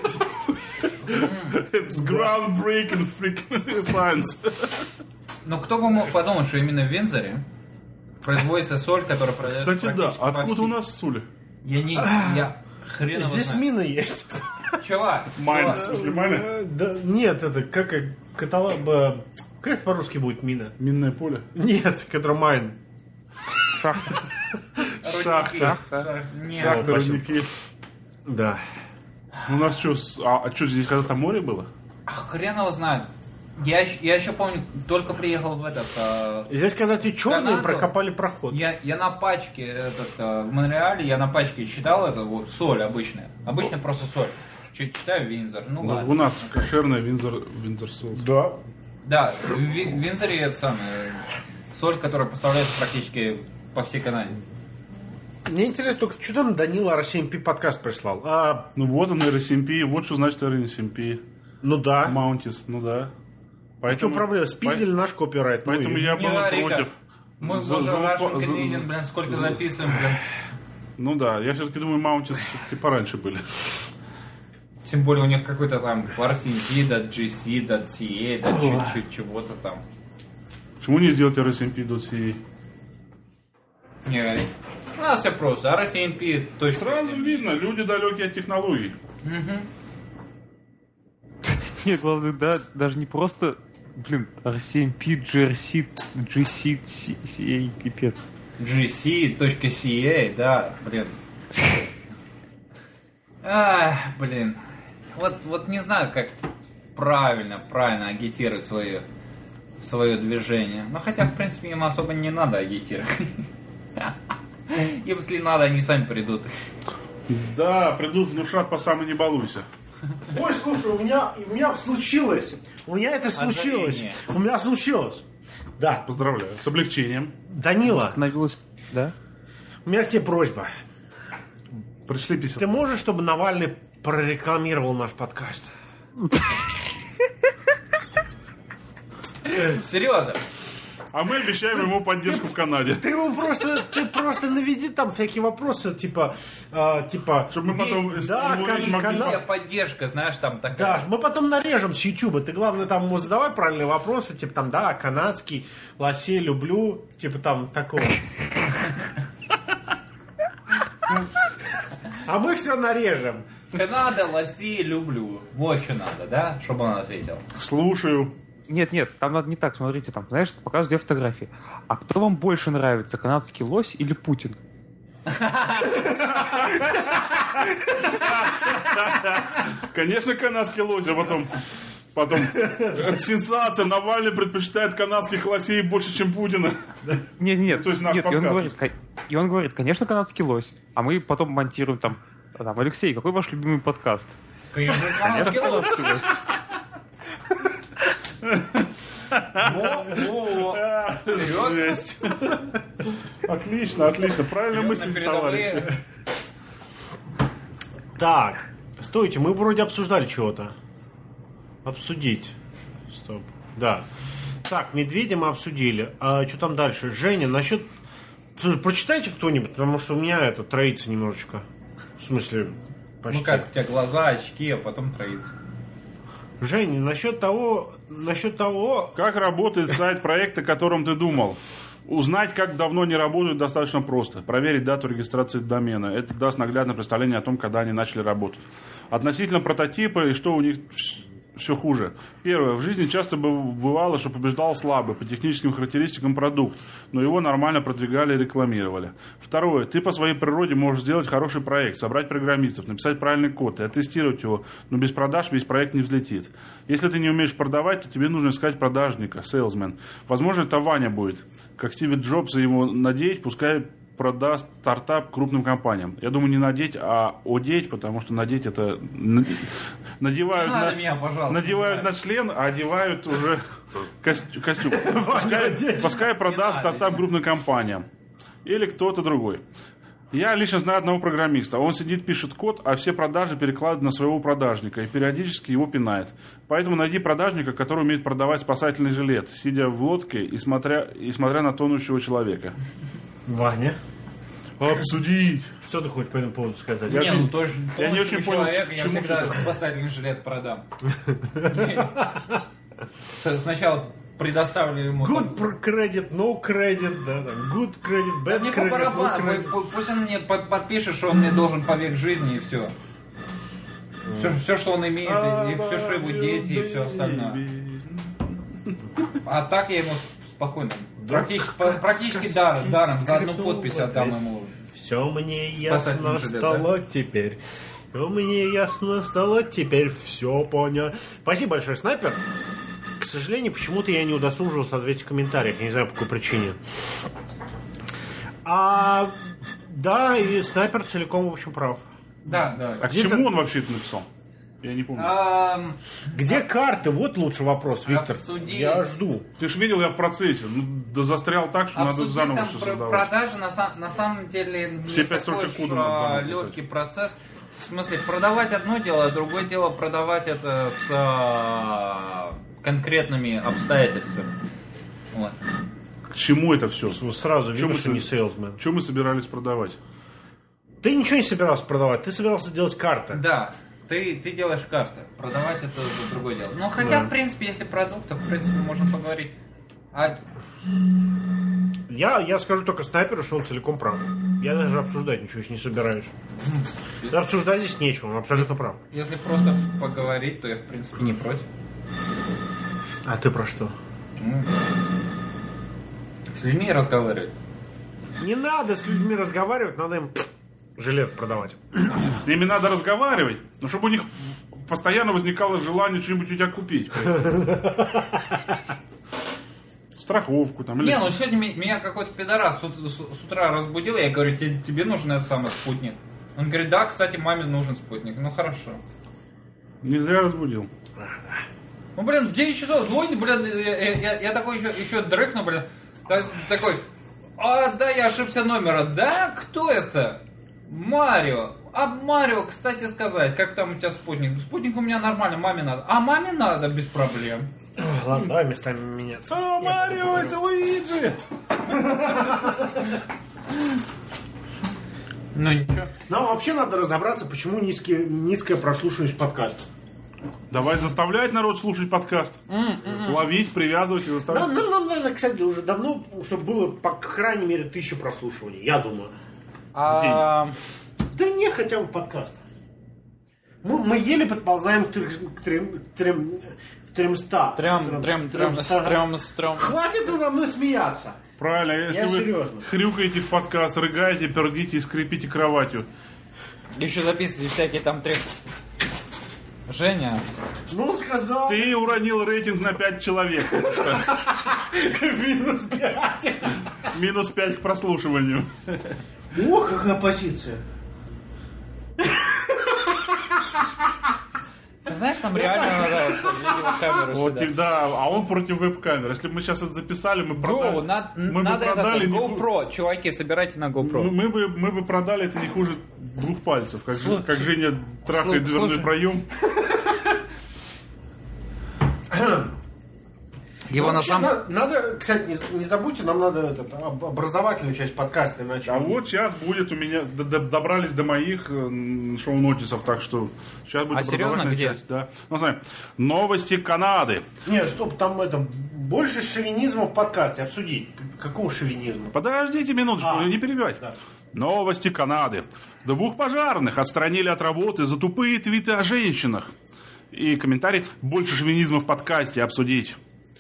It's groundbreaking freaking science. Но кто бы мог подумать, что именно в Винзоре производится соль, которая продается Кстати, да. практически по Откуда всей- у нас соли? Я не... Я хрен его Здесь знает. мина есть. Чувак, Майн, в чувак, смысле, майна? Э, да, нет, это как э, каталог... э, Как это по-русски будет мина? Минное поле. Нет, который майн. Шахта. Шахта. шах- Нет. Шахта, спасибо. рудники. Да. У нас что, с- а, а что, здесь когда-то море было? А хрен его знает. Я, щ- я еще помню, только приехал в этот... а, Здесь, когда ты черные, Канаду. прокопали проход. Я, я на пачке этот, а, в Монреале, я на пачке читал это, вот, соль обычная. Обычная просто соль. Чуть читаю Винзор, ну Вот ладно. у нас кошерная Винзор, Винзор Солт. Да. Да, в Ви- в Винзоре это самое, соль, которая поставляется практически по всей Канаде. Мне интересно только, что там Данила ар семь пи подкаст прислал? А, Ну вот он, эр эс эм пи, вот что значит эр эс эм пи. ну да. Маунтис, ну да. А что проблема? Спиздили наш копирайт. ну Поэтому и- я Не был говори против. так. Мы За- уже за- Russian за- Canadian, блин, сколько записываем, блин. Ну да, я все-таки думаю, Маунтис все-таки пораньше были. Тем более у них какой-то там ар си эм пи, .gc, .ca, чуть-чуть чего-то там. Почему не сделать эр эс эм пи точка си эй? Не говори. У нас все просто. ар си эм пи точно. Сразу видно, люди далекие от технологий. Нет, главное, да, даже не просто блин, ар си эм пи, джи ар си, джи си си эй, пипец. джи си точка си эй, да, блин. Ах, блин. Вот, вот не знаю, как правильно, правильно агитировать свое, свое движение. Но хотя, в принципе, им особо не надо агитировать. Если надо, они сами придут. Да, придут, внушат, по самой не балуйся. Ой, слушай, у меня, у меня случилось. У меня это случилось. Озарение. У меня случилось. Да. Поздравляю. С облегчением. Данила, Становилось, да? у меня к тебе просьба. Пришли писать. Ты можешь, чтобы Навальный прорекламировал наш подкаст? Серьезно. А мы обещаем ему поддержку в Канаде. Ты ему просто, ты просто наведи там всякие вопросы, типа, э, типа... Чтобы мы потом из Да, его кан- речи могли- канал- Моя поддержка, знаешь, там такая. Да, мы потом нарежем с Ютуба. Ты, главное, там ему задавай правильные вопросы, типа там, да, канадский, лосей люблю, типа там такого. А мы все нарежем. Канада, лоси, люблю. Вот что надо, да? Чтобы он ответил. Слушаю. Нет, нет, там надо не так, смотрите, там, знаешь, показывают две фотографии. А кто вам больше нравится, канадский лось или Путин? Конечно, канадский лось, а потом... Потом сенсация. Навальный предпочитает канадских лосей больше, чем Путина. Нет, нет, То есть наш нет, и он, подкаст. говорит, ко- и он говорит, конечно, канадский лось. А мы потом монтируем там, там, Алексей, какой ваш любимый подкаст? Конечно, канадский лось. Во, во, во. Вперед. Жесть. Отлично, отлично. Правильно На мыслите, передовые. товарищи. Так, стойте, мы вроде обсуждали чего-то. Обсудить. Стоп. Да. Так, медведя мы обсудили. А что там дальше? Женя, насчет... Слушай, прочитайте кто-нибудь, потому что у меня это троится немножечко. В смысле, почти. Ну как, у тебя глаза, очки, а потом троится. Женя, насчет того... Насчет того... Как работает сайт проекта, о котором ты думал? Узнать, как давно не работают, достаточно просто. Проверить дату регистрации домена. Это даст наглядное представление о том, когда они начали работать. Относительно прототипа и что у них все хуже. Первое. В жизни часто бывало, что побеждал слабый по техническим характеристикам продукт, но его нормально продвигали и рекламировали. Второе. Ты по своей природе можешь сделать хороший проект, собрать программистов, написать правильный код и оттестировать его, но без продаж весь проект не взлетит. Если ты не умеешь продавать, то тебе нужно искать продажника, salesman. Возможно, это Ваня будет. Как Стив Джобс его надеть, пускай продаст стартап крупным компаниям. Я думаю, не надеть, а одеть, потому что надеть это... Надевают, Не надо на, меня, пожалуйста, надевают на член, а одевают уже костю- костюм. Пускай, пускай продаст стартап крупным компаниям. Или кто-то другой. Я лично знаю одного программиста. Он сидит, пишет код, а все продажи перекладывает на своего продажника и периодически его пинает. Поэтому найди продажника, который умеет продавать спасательный жилет, сидя в лодке и смотря, и смотря на тонущего человека. Ваня, Обсудить. что ты хочешь по этому поводу сказать? Я Не, очень- ну тоже я не очень понял, человек, к я чему всегда это. спасательный жилет продам. Сначала предоставлю ему... Good pr- credit, no credit, да, там, good credit, bad Мне по credit, no барабану, credit. пу- пусть он мне по- подпишет, что он мне должен по век жизни и все. Все, все, что он имеет, и, и все, что его дети, и все остальное. А так я ему спокойно, практически, по- практически даром, даром, за одну подпись отдам ему. Все мне Спасательный ясно жилет, стало теперь. Все мне ясно стало теперь. Все понятно. Спасибо большое, снайпер. К сожалению, почему-то я не удосужился ответить в комментариях. Я не знаю, по какой причине. А, да, и снайпер целиком, в общем, прав. Да, да. А к Где-то- чему он вообще это написал? Я не помню. Ам, Где карты? Вот лучший вопрос, Виктор. Обсудить. Я жду. Ты же видел, я в процессе. Ну, да застрял так, что надо Обсудить заново там все про- создавать. продажи на, сам- на самом деле Все не пять такой строчек уж, кода надо а, заново писать. легкий процесс. В смысле, продавать одно дело, а другое дело продавать это с а, конкретными обстоятельствами. Вот. К чему это все? Сразу видно, мы что не с- сейлсмен. Что мы собирались продавать? Ты ничего не собирался продавать, ты собирался делать карты. Да, ты, ты делаешь карты. Продавать это уже другое дело. Но хотя, в принципе, если продукт, то, в принципе, можно поговорить. А Я, я скажу только снайперу, что он целиком прав. Я даже обсуждать ничего не собираюсь. Да обсуждать здесь нечего, он абсолютно прав. если просто поговорить, то я, в принципе, не против. А ты про что? С людьми разговаривать. Не надо с людьми разговаривать, надо им жилет продавать. С ними надо разговаривать, но чтобы у них постоянно возникало желание что-нибудь у тебя купить. Страховку там. Не, ну сегодня меня какой-то пидорас с утра разбудил, я говорю, тебе нужен этот самый спутник. Он говорит, да, кстати, маме нужен спутник. Ну хорошо. Не зря разбудил. Ну, блин, в девять часов звонит, блин, я, я, я такой еще, еще дрыхну, блин, так, такой, а, да, я ошибся номера, да, кто это? Марио. А Марио, кстати сказать, как там у тебя спутник? Спутник у меня нормальный, маме надо. А маме надо, без проблем. Ладно, давай местами меняться. О, Марио, это Луиджи! Ну ничего. Нам вообще надо разобраться, почему низкий, низкая прослушиваемость подкаста. Давай заставлять народ слушать подкаст. Mm-mm. Ловить, привязывать и заставлять. Нам, нам, нам надо, кстати, уже давно, чтобы было, по крайней мере, тысяча прослушиваний, я думаю. А... Да не, хотя бы подкаст. Мы, мы еле подползаем к трем... К трем, трем, тремста. Трем, трем, трем, трем, трем. Хватит надо мной смеяться. Правильно, если я вы серьезно. Хрюкаете в подкаст, рыгаете, пердите и скрипите кроватью. Еще записывайте всякие там треки. Женя. Ну, сказал. Ты уронил рейтинг на пять человек. Минус пять. Минус пять к прослушиванию. О, какая позиция. Ты знаешь, нам реально надо видеокамеру Вот, сюда. да, а он против веб-камеры. Если бы мы сейчас это записали, мы продали. Go, на, мы надо бы продали это, не GoPro, чуваки, собирайте на GoPro. Мы, мы, бы, мы бы продали это не хуже двух пальцев. Как, Слушай, как Женя трахает слушай, дверной проем. Его на самом... Надо, надо, кстати, не, не забудьте, нам надо этот, образовательную часть подкаста, иначе... А вот сейчас будет у меня, д- д- добрались до моих э, шоу-нотисов, так что сейчас будет А серьезно, образовательная где? часть. Да. Ну, смотри, новости Канады. Не, стоп, там это, больше шовинизма в подкасте, обсудить. Какого шовинизма? Подождите минуточку, А, не перебивайте. да. Новости Канады. Двух пожарных отстранили от работы за тупые твиты о женщинах. И комментарий: больше шовинизма в подкасте обсудить.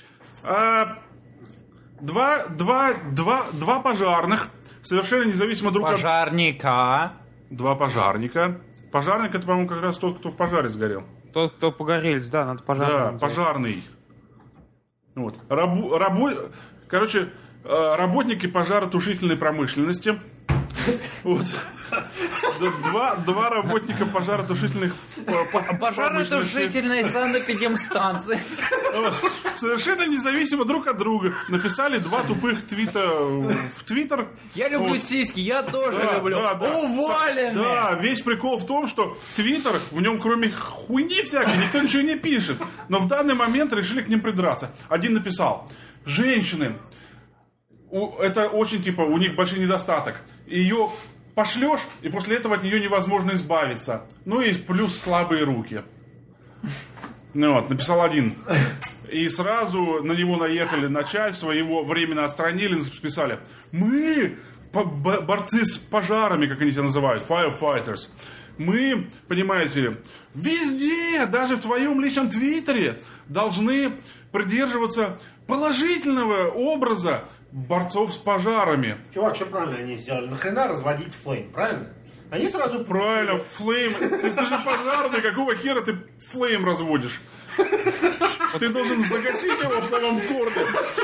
А, два, два, два, два пожарных, совершенно независимо друг от друга. Пожарника. Два пожарника. Пожарник — это, по-моему, как раз тот, кто в пожаре сгорел. Тот, кто погорелись, да, надо пожарный. Да, пожарный. Вот. Рабу, рабо- Короче, э, работники пожаротушительной промышленности. Вот. Два, два работника пожаротушительных Пожарно-тушительной санэпидемстанции. совершенно независимо друг от друга написали два тупых твита в Твиттер. Я люблю Вот. сиськи, я тоже Да, люблю. да, да. Уволены! Да, весь прикол в том, что Твиттер, в нем кроме хуйни всякой, никто ничего не пишет. Но в данный момент решили к ним придраться. Один написал: женщины, у, это очень, типа, у них большой недостаток. Ее пошлешь, и после этого от нее невозможно избавиться. Ну и плюс слабые руки. Ну вот, написал один. И сразу на него наехали начальство, его временно отстранили, написали: мы, по- бо- борцы с пожарами, как они себя называют, firefighters, мы, понимаете ли, везде, даже в твоем личном твиттере, должны придерживаться положительного образа борцов с пожарами. Чувак, все правильно они сделали. Нахрена разводить флейм, правильно? Они сразу... Правильно, флейм. Ты, ты же пожарный, какого хера ты флейм разводишь? Ты должен загасить его в самом городе.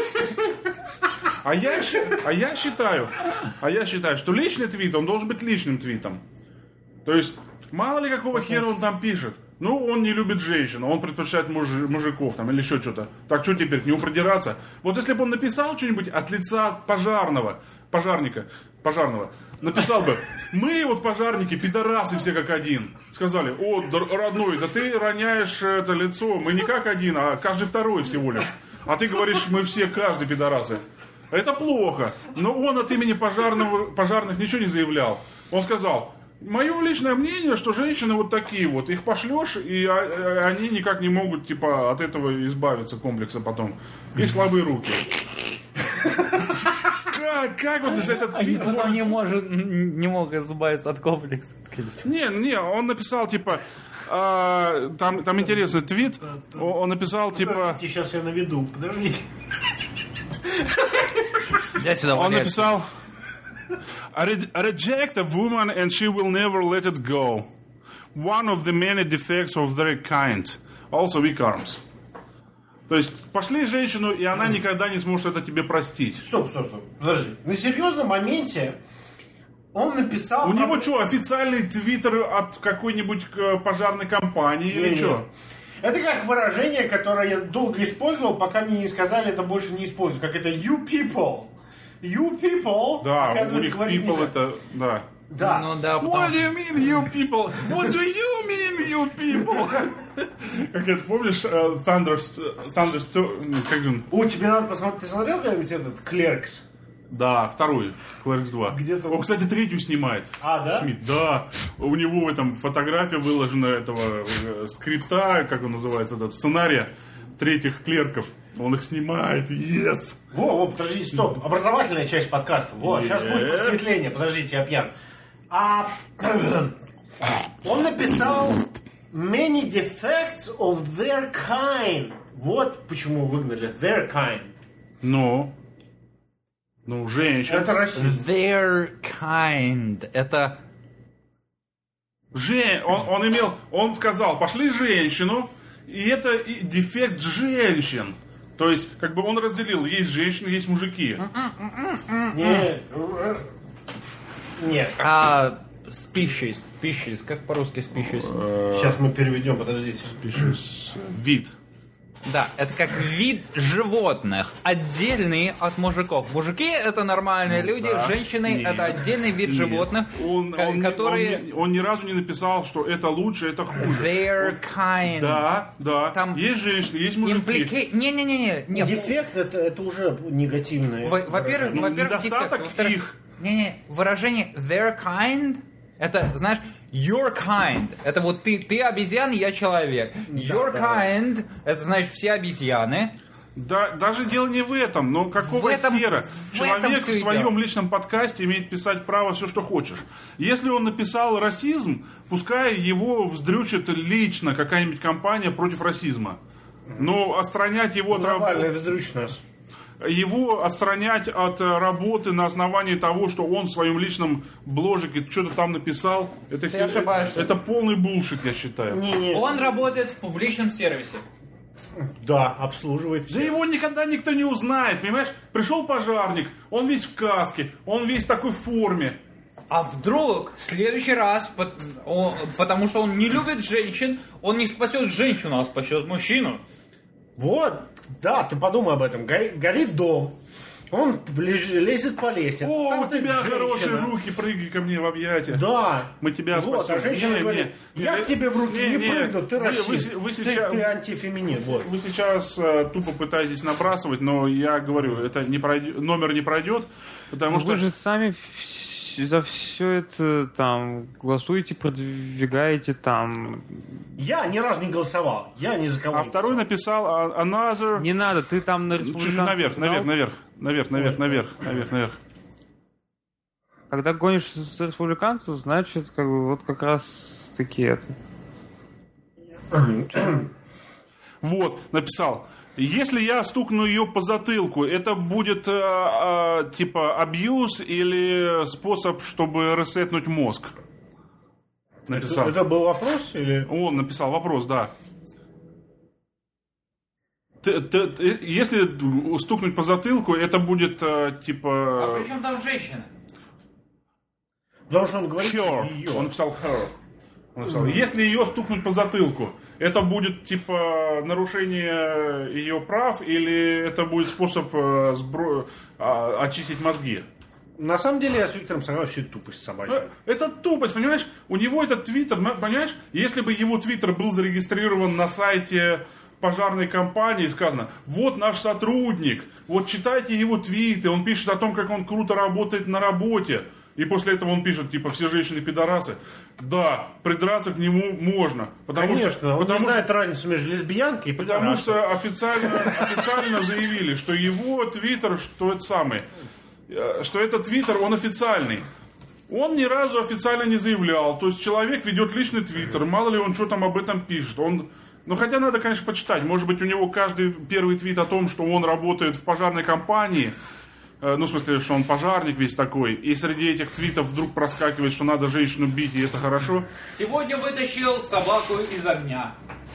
А я, щи- а я считаю, а я считаю, что личный твит, он должен быть личным твитом. То есть, мало ли какого хера он там пишет. Ну, он не любит женщин, он предпочитает муж- мужиков там или еще что-то. Так что теперь, к нему придираться? Вот если бы он написал что-нибудь от лица пожарного, пожарника, пожарного, написал бы: мы вот пожарники, пидорасы все как один. Сказали: о, д- родной, да ты роняешь это лицо, мы не как один, а каждый второй всего лишь. А ты говоришь: мы все, каждый пидорасы. Это плохо. Но он от имени пожарного, пожарных ничего не заявлял. Он сказал: мое личное мнение, что женщины вот такие вот. Их пошлешь, и а- они никак не могут, типа, от этого избавиться, комплекса потом. И слабые руки. как, как вот этот И твит потом может... не, может, не мог избавиться от комплекса. Не, не, он написал, типа, а, там, там интересный твит, он, он написал, типа, Подождите, сейчас я наведу, подождите. Я сюда он валяюсь. написал, I re- I reject a woman and she will never let it go. One of the many defects of their kind. Also weak arms. То есть, пошли женщину, и она никогда не сможет это тебе простить. Стоп, стоп, стоп. Подожди. На серьезном моменте он написал... У него что, официальный твиттер от какой-нибудь э, пожарной компании или Не-не. что? Это как выражение, которое я долго использовал, пока мне не сказали, это больше не использую. Как это you people. You people. Да, у оказывается, них говорить people нельзя. это, да. Да. Ну да, потому What do you mean, you people? What do you mean, you people? Как это, помнишь, э, Thunderst- Thunderst- как же он? О, тебе надо посмотреть. Ты смотрел когда-нибудь этот Клеркс? Да, вторую, Клэркс два. Где-то- Он, кстати, третью снимает. А, да? Смит, да. У него в этом фотография выложена этого э, скрипта, как он называется, этот сценария третьих клерков. Он их снимает, yes. Во, во, подождите, стоп. Образовательная часть подкаста. Во, сейчас будет Е. просветление. Подождите, я пьян. А, он написал many defects of their kind. Вот почему выгнали their kind. Ну, ну, женщина. Это расизм. their kind. Это... Жен... Он, он имел, он сказал, пошли женщину, и это и дефект женщин. То есть, как бы он разделил, есть женщины, есть мужики. Не, нет. А, species. Species. Как по-русски species? Сейчас мы переведем, подождите. Вид. Да, это как вид животных, отдельный от мужиков. Мужики это нормальные люди, да. женщины Нет. это отдельный вид животных, Он, ко- он, которые он, не- он ни разу не написал, что это лучше, это хуже. their kind. Да, да. Там есть женщины, есть мужики. Implica- Не-не-не-не. не. Дефект это, это уже негативное. Во- Во-первых, Ну, во-первых, недостаток дефект. Во-вторых, их. Не-не, выражение their kind это, знаешь, your kind. Это вот ты, ты обезьяна, я человек. Your да. kind это значит все обезьяны. Да, даже дело не в этом, но какого В этом- хера? в Человек этом в всё и своем дело. личном подкасте имеет писать право все, что хочешь. Если он написал расизм, пускай его вздрючит лично какая-нибудь компания против расизма. Но отстранять его от Нормально, работы... вздрючь нас. Его отстранять от э, работы на основании того, что он в своем личном бложике что-то там написал, это, хер- ошибаешься. это полный булшит, я считаю. Не, не. Он работает в публичном сервисе. Да, обслуживает. Да его никогда никто не узнает, понимаешь? Пришел пожарник, он весь в каске, он весь в такой форме. А вдруг в следующий раз, пот- он- потому что он не любит женщин, он не спасет женщину, а спасет мужчину. Вот, да, ты подумай об этом. Гори- горит дом. Он лез- лезет по лестнице. О, Там у стоит тебя женщина. хорошие руки, прыгай ко мне в объятия. Да. Мы тебя вот, спасем. а женщина Не, говорит, не, я не, к тебе в руки не, не, не. прыгну, ты Вы- вы расист. се- вы ты, сейчас- ты антифеминист. Вот. Вы сейчас э, тупо пытаетесь набрасывать, но я говорю, это не пройдет, номер не пройдет, потому Ну, что... вы же сами вс- за все это там голосуете, продвигаете там. Я ни разу не голосовал. Я ни за кого А не второй написал а, another... Не надо, ты там на Чуть-чуть республиканцев наверх, дал. наверх, наверх, наверх, наверх, наверх, наверх, наверх. Когда гонишь с республиканцев, значит, как бы вот как раз таки это. Вот, написал. Если я стукну ее по затылку, это будет э, э, типа абьюз или способ, чтобы ресетнуть мозг? Написал. Это, это был вопрос или... Он написал вопрос, да. Ты- ты- ты- если стукнуть по затылку, это будет э, типа... А при чем там женщина? Потому что он говорит Her. ее. Он написал her. Он написал, если ее стукнуть по затылку, это будет типа нарушение ее прав или это будет способ э, сбро- а, очистить мозги? На самом деле я с Виктором согласен, что это тупость собачья. Это тупость, понимаешь? У него этот твиттер, на- понимаешь? Если бы его твиттер был зарегистрирован на сайте пожарной компании, сказано, вот наш сотрудник, вот читайте его твиты, он пишет о том, как он круто работает на работе. И после этого он пишет, типа, все женщины пидорасы. Да, придраться к нему можно. Потому Конечно, что, он потому не что- знает разницу между лесбиянкой и Потому пидорасом. что официально, официально заявили, что его твиттер, что это самый. что этот твиттер, он официальный. Он ни разу официально не заявлял. То есть человек ведет личный твиттер. Мало ли он что там об этом пишет. Он... Ну, хотя надо, конечно, почитать. Может быть, у него каждый первый твит о том, что он работает в пожарной компании. Э, ну, в смысле, что он пожарник весь такой. И среди этих твитов вдруг проскакивает, что надо женщину бить, и это хорошо. Сегодня вытащил собаку из огня.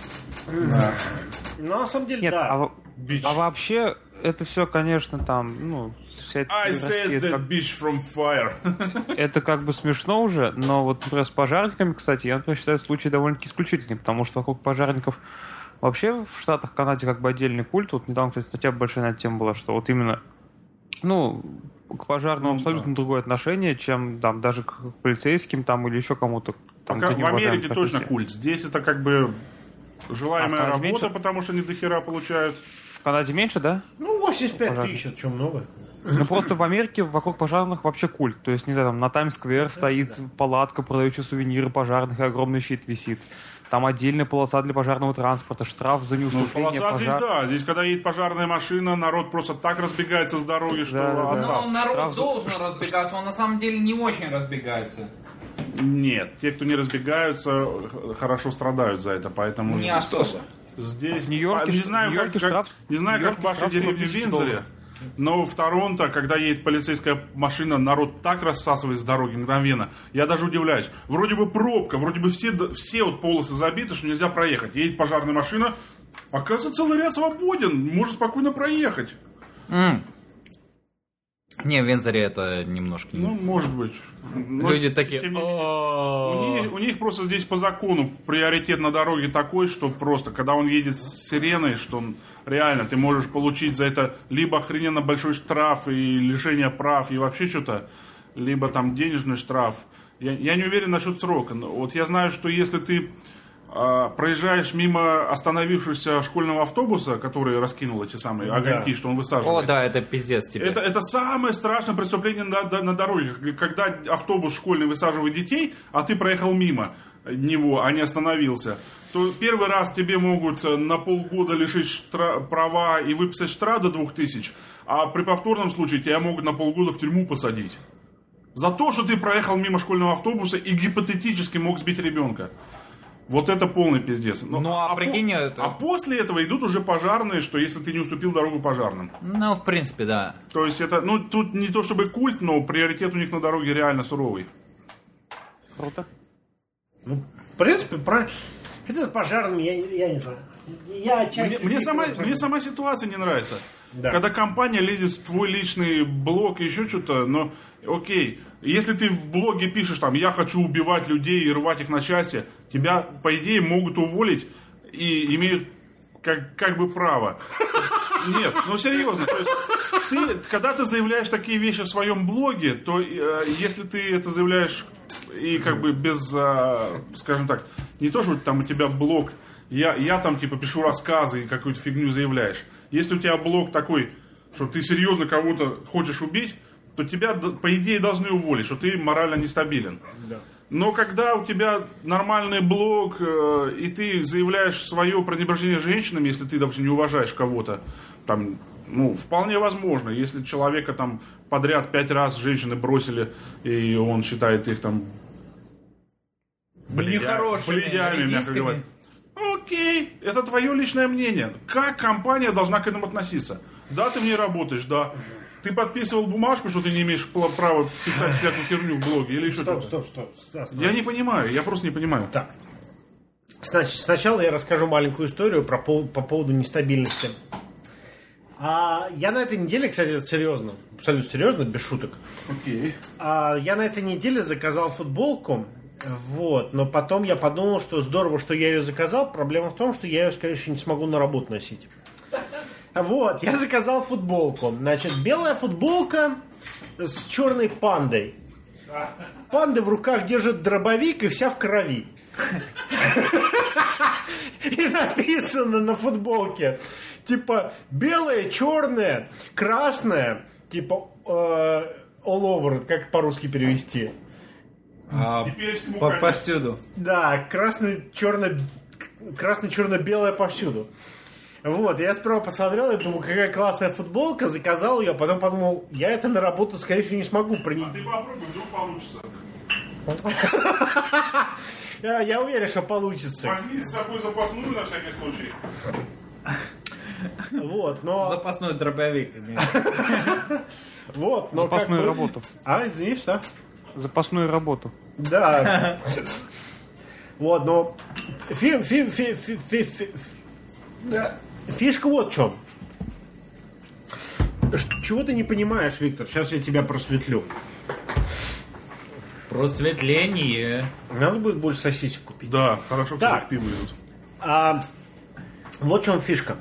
Да. Ну, на самом деле, Нет, да. а, а вообще, это все, конечно, там, ну... I said that bitch from fire. Это как бы смешно уже, но вот, например, с пожарниками, кстати, я, например, считаю случай довольно-таки исключительный, потому что вокруг пожарников вообще в Штатах, Канаде как бы отдельный культ. Вот недавно, кстати, статья большая на эту тему была, что вот именно, ну, к пожарным абсолютно другое отношение, чем там даже к полицейским там или еще кому-то. Там, в Америке точно культ. Здесь это как бы желаемая а работа, меньше? Потому что они дохера получают. В Канаде меньше, да? Ну, восемьдесят пять тысяч, это что, много? Ну, просто в Америке вокруг пожарных вообще культ. То есть, не знаю, там на Таймс-сквер стоит палатка, продающая сувениры пожарных, и огромный щит висит. Там отдельная полоса для пожарного транспорта, штраф за неуступление. Ну, полоса пожар... здесь, да. Здесь, когда едет пожарная машина, народ просто так разбегается с дороги, что... Да, да, да. Но народ штраф... должен разбегаться, он на самом деле не очень разбегается. Нет, те, кто не разбегаются, хорошо страдают за это, поэтому... Не особо. Здесь... В Нью-Йорке, не знаю, как, как, штраф... не знаю, как в вашей деревне в Виндзоре, но в Торонто, когда едет полицейская машина, народ так рассасывает с дороги мгновенно. Я даже удивляюсь. Вроде бы пробка, вроде бы все, все вот полосы забиты, что нельзя проехать. Едет пожарная машина, оказывается, целый ряд свободен, может спокойно проехать. Mm. Не, в Виндзоре это немножко... Ну, может быть. Но люди такие... У них, у них просто здесь по закону приоритет на дороге такой, что просто, когда он едет с сиреной, что он, реально ты можешь получить за это либо охрененно большой штраф и лишение прав и вообще что-то, либо там денежный штраф. Я, я не уверен насчет срока. Вот я знаю, что если ты а, проезжаешь мимо остановившегося школьного автобуса, который раскинул эти самые огоньки, да. Что он высаживает. О, да, это пиздец тебе. Это, это самое страшное преступление на, на дороге. Когда автобус школьный высаживает детей, а ты проехал мимо него, а не остановился, то первый раз тебе могут на полгода лишить штра- права и выписать штраф до двух тысяч, а при повторном случае тебя могут на полгода в тюрьму посадить. За то, что ты проехал мимо школьного автобуса и гипотетически мог сбить ребенка. Вот это полный пиздец. Но, ну, а, а прикинь... По, это... А после этого идут уже пожарные, что если ты не уступил дорогу пожарным. Ну, в принципе, да. То есть это, ну, тут не то чтобы культ, но приоритет у них на дороге реально суровый. Круто. Ну, в принципе, про... это пожарным, я, я не знаю. Я отчасти... Мне, мне, сама, мне сама ситуация не нравится. Да. Когда компания лезет в твой личный блог и еще что-то, но окей, если ты в блоге пишешь там, я хочу убивать людей и рвать их на части, тебя, по идее, могут уволить и имеют как, как бы право. Нет, ну серьезно, то есть ты, когда ты заявляешь такие вещи в своем блоге, то э, если ты это заявляешь и как бы без, э, скажем так, не то, что там у тебя блог, я, я там типа пишу рассказы и какую-то фигню заявляешь. Если у тебя блог такой, что ты серьезно кого-то хочешь убить, то тебя, по идее, должны уволить, что ты морально нестабилен. Да. Но когда у тебя нормальный блог, э, и ты заявляешь свое пренебрежение женщинами, если ты, допустим, не уважаешь кого-то, там, ну, вполне возможно, если человека там подряд пять раз женщины бросили, и он считает их там бледями, мягко говоря. Окей, это твое личное мнение. Как компания должна к этому относиться? Да, ты в ней работаешь, да. Ты подписывал бумажку, что ты не имеешь права писать всякую херню в блоге или еще стоп, что-то? Стоп, стоп, стоп. Я не понимаю, я просто не понимаю. Так. Значит, сначала я расскажу маленькую историю про, по, по поводу нестабильности. А, я на этой неделе, кстати, это серьезно, абсолютно серьезно, без шуток. Окей. А, я на этой неделе заказал футболку. Вот, но потом я подумал, что здорово, что я ее заказал. Проблема в том, что я ее, скорее всего, не смогу на работу носить. Вот, я заказал футболку. Значит, белая футболка с черной пандой. Панда в руках держит дробовик и вся в крови. И написано на футболке, типа, белая, черная, красная, типа, all over, как по-русски перевести? А, по повсюду. Да, красно-черно, красно-черно-белое повсюду. Вот, я сперва посмотрел, я думаю, какая классная футболка, заказал ее, потом подумал, я это на работу, скорее всего, не смогу принять. А ты попробуй, вдруг получится. Я, я уверен, что получится. Возьми с собой запасную на всякий случай. Вот, но... Запасной дробовик. Вот, но Запасную как бы... работу. А, извини, что? Запасную работу. Да. Вот, но... Фи, фи, фи, фи, фи, фи, да. Фишка вот в чем. Чего ты не понимаешь, Виктор? Сейчас я тебя просветлю. Просветление. Надо будет больше сосисек купить. Да, хорошо, что Так. пиво идут. А, вот в чем фишка.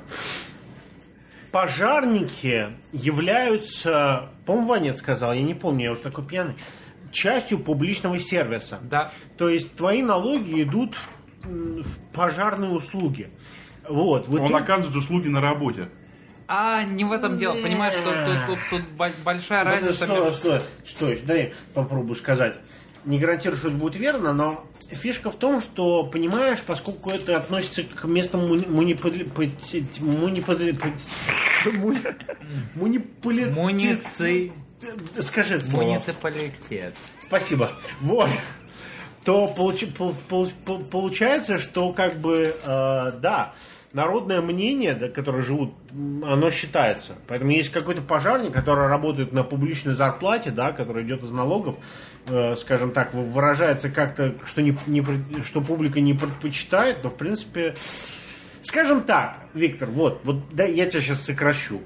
Пожарники являются, по-моему, Ванет сказал, я не помню, я уже такой пьяный, частью публичного сервиса. Да. То есть твои налоги идут м, в пожарные услуги. Вот. в Он итоге- оказывает услуги на работе. А, не в этом дело. Понимаешь, что тут, тут, тут бо- большая Подожди, разница Стой, между... стой, стой, дай попробую сказать. Не гарантирую, что это будет верно, но фишка в том, что, понимаешь, поскольку это относится к местному муни- мунипули- пути- мунипули- пути- муни- мунипули- Муници... Скажи это слово. Муниципалитет. Спасибо. Вот. То получи- пол- пол- пол- получается, что как бы, э, да, народное мнение, да, которое живут, м, оно считается. Поэтому есть какой-то пожарник, который работает на публичной зарплате, да, который идет из налогов, э, скажем так, вы- выражается как-то, что, не, не пред- что публика не предпочитает, но в принципе, скажем так, Виктор, вот, вот да, я тебя сейчас сокращу.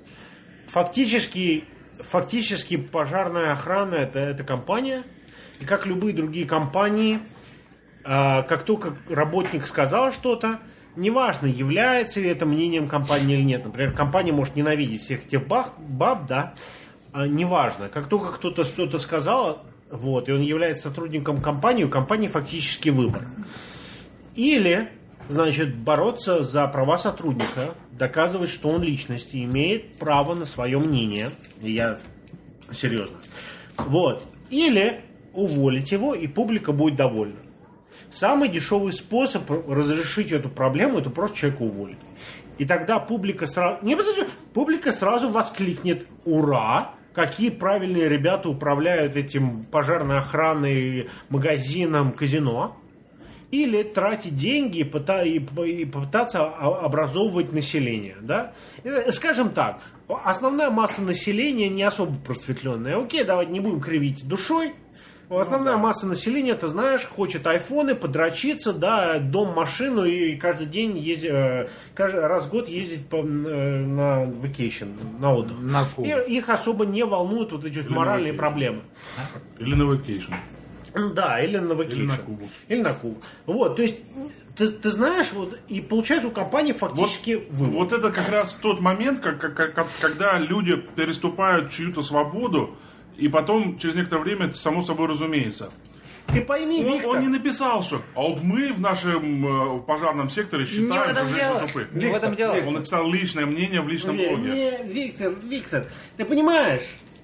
Фактически, фактически пожарная охрана это, это компания, и как любые другие компании, э, как только работник сказал что-то, неважно, является ли это мнением компании или нет. Например, компания может ненавидеть всех этих баб, баб да, а, неважно. Как только кто-то что-то сказал, вот, и он является сотрудником компании, у компании фактически выбор. Или, значит, бороться за права сотрудника, доказывать, что он личность и имеет право на свое мнение. И я серьезно. Вот. Или уволить его, и публика будет довольна. Самый дешевый способ разрешить эту проблему — это просто человека уволить. И тогда публика сразу... Не, подожди, публика сразу воскликнет: ура! Какие правильные ребята управляют этим пожарной охраной, магазином, казино. Или тратить деньги и, пыта- и по- и попытаться о- образовывать население. Да? Э, Скажем так, основная масса населения не особо просветленная. Окей, давайте не будем кривить душой. Основная масса населения, ты знаешь, хочет айфоны, подрочиться, да, дом, машину и каждый день ездить, э, каждый раз в год ездить по, э, на vacation, на отдых. На Кубу. И их особо не волнуют вот эти вот моральные vacation. проблемы. Или на vacation. Ну да, или на vacation. Или на Кубу. Или на Кубу. Вот, то есть, ты, ты знаешь, вот, и получается у компании фактически выбор. Вот это как раз тот момент, как, как- как- когда люди переступают чью-то свободу, и потом, через некоторое время, это само собой разумеется. Ты пойми, Он, Виктор, он не написал, что а вот мы в нашем э, пожарном секторе Не в считаем, этом что дело. женщины тупые. Не в этом дело. Он написал личное мнение в личном Не, блоге. не, Виктор, Виктор, ты понимаешь,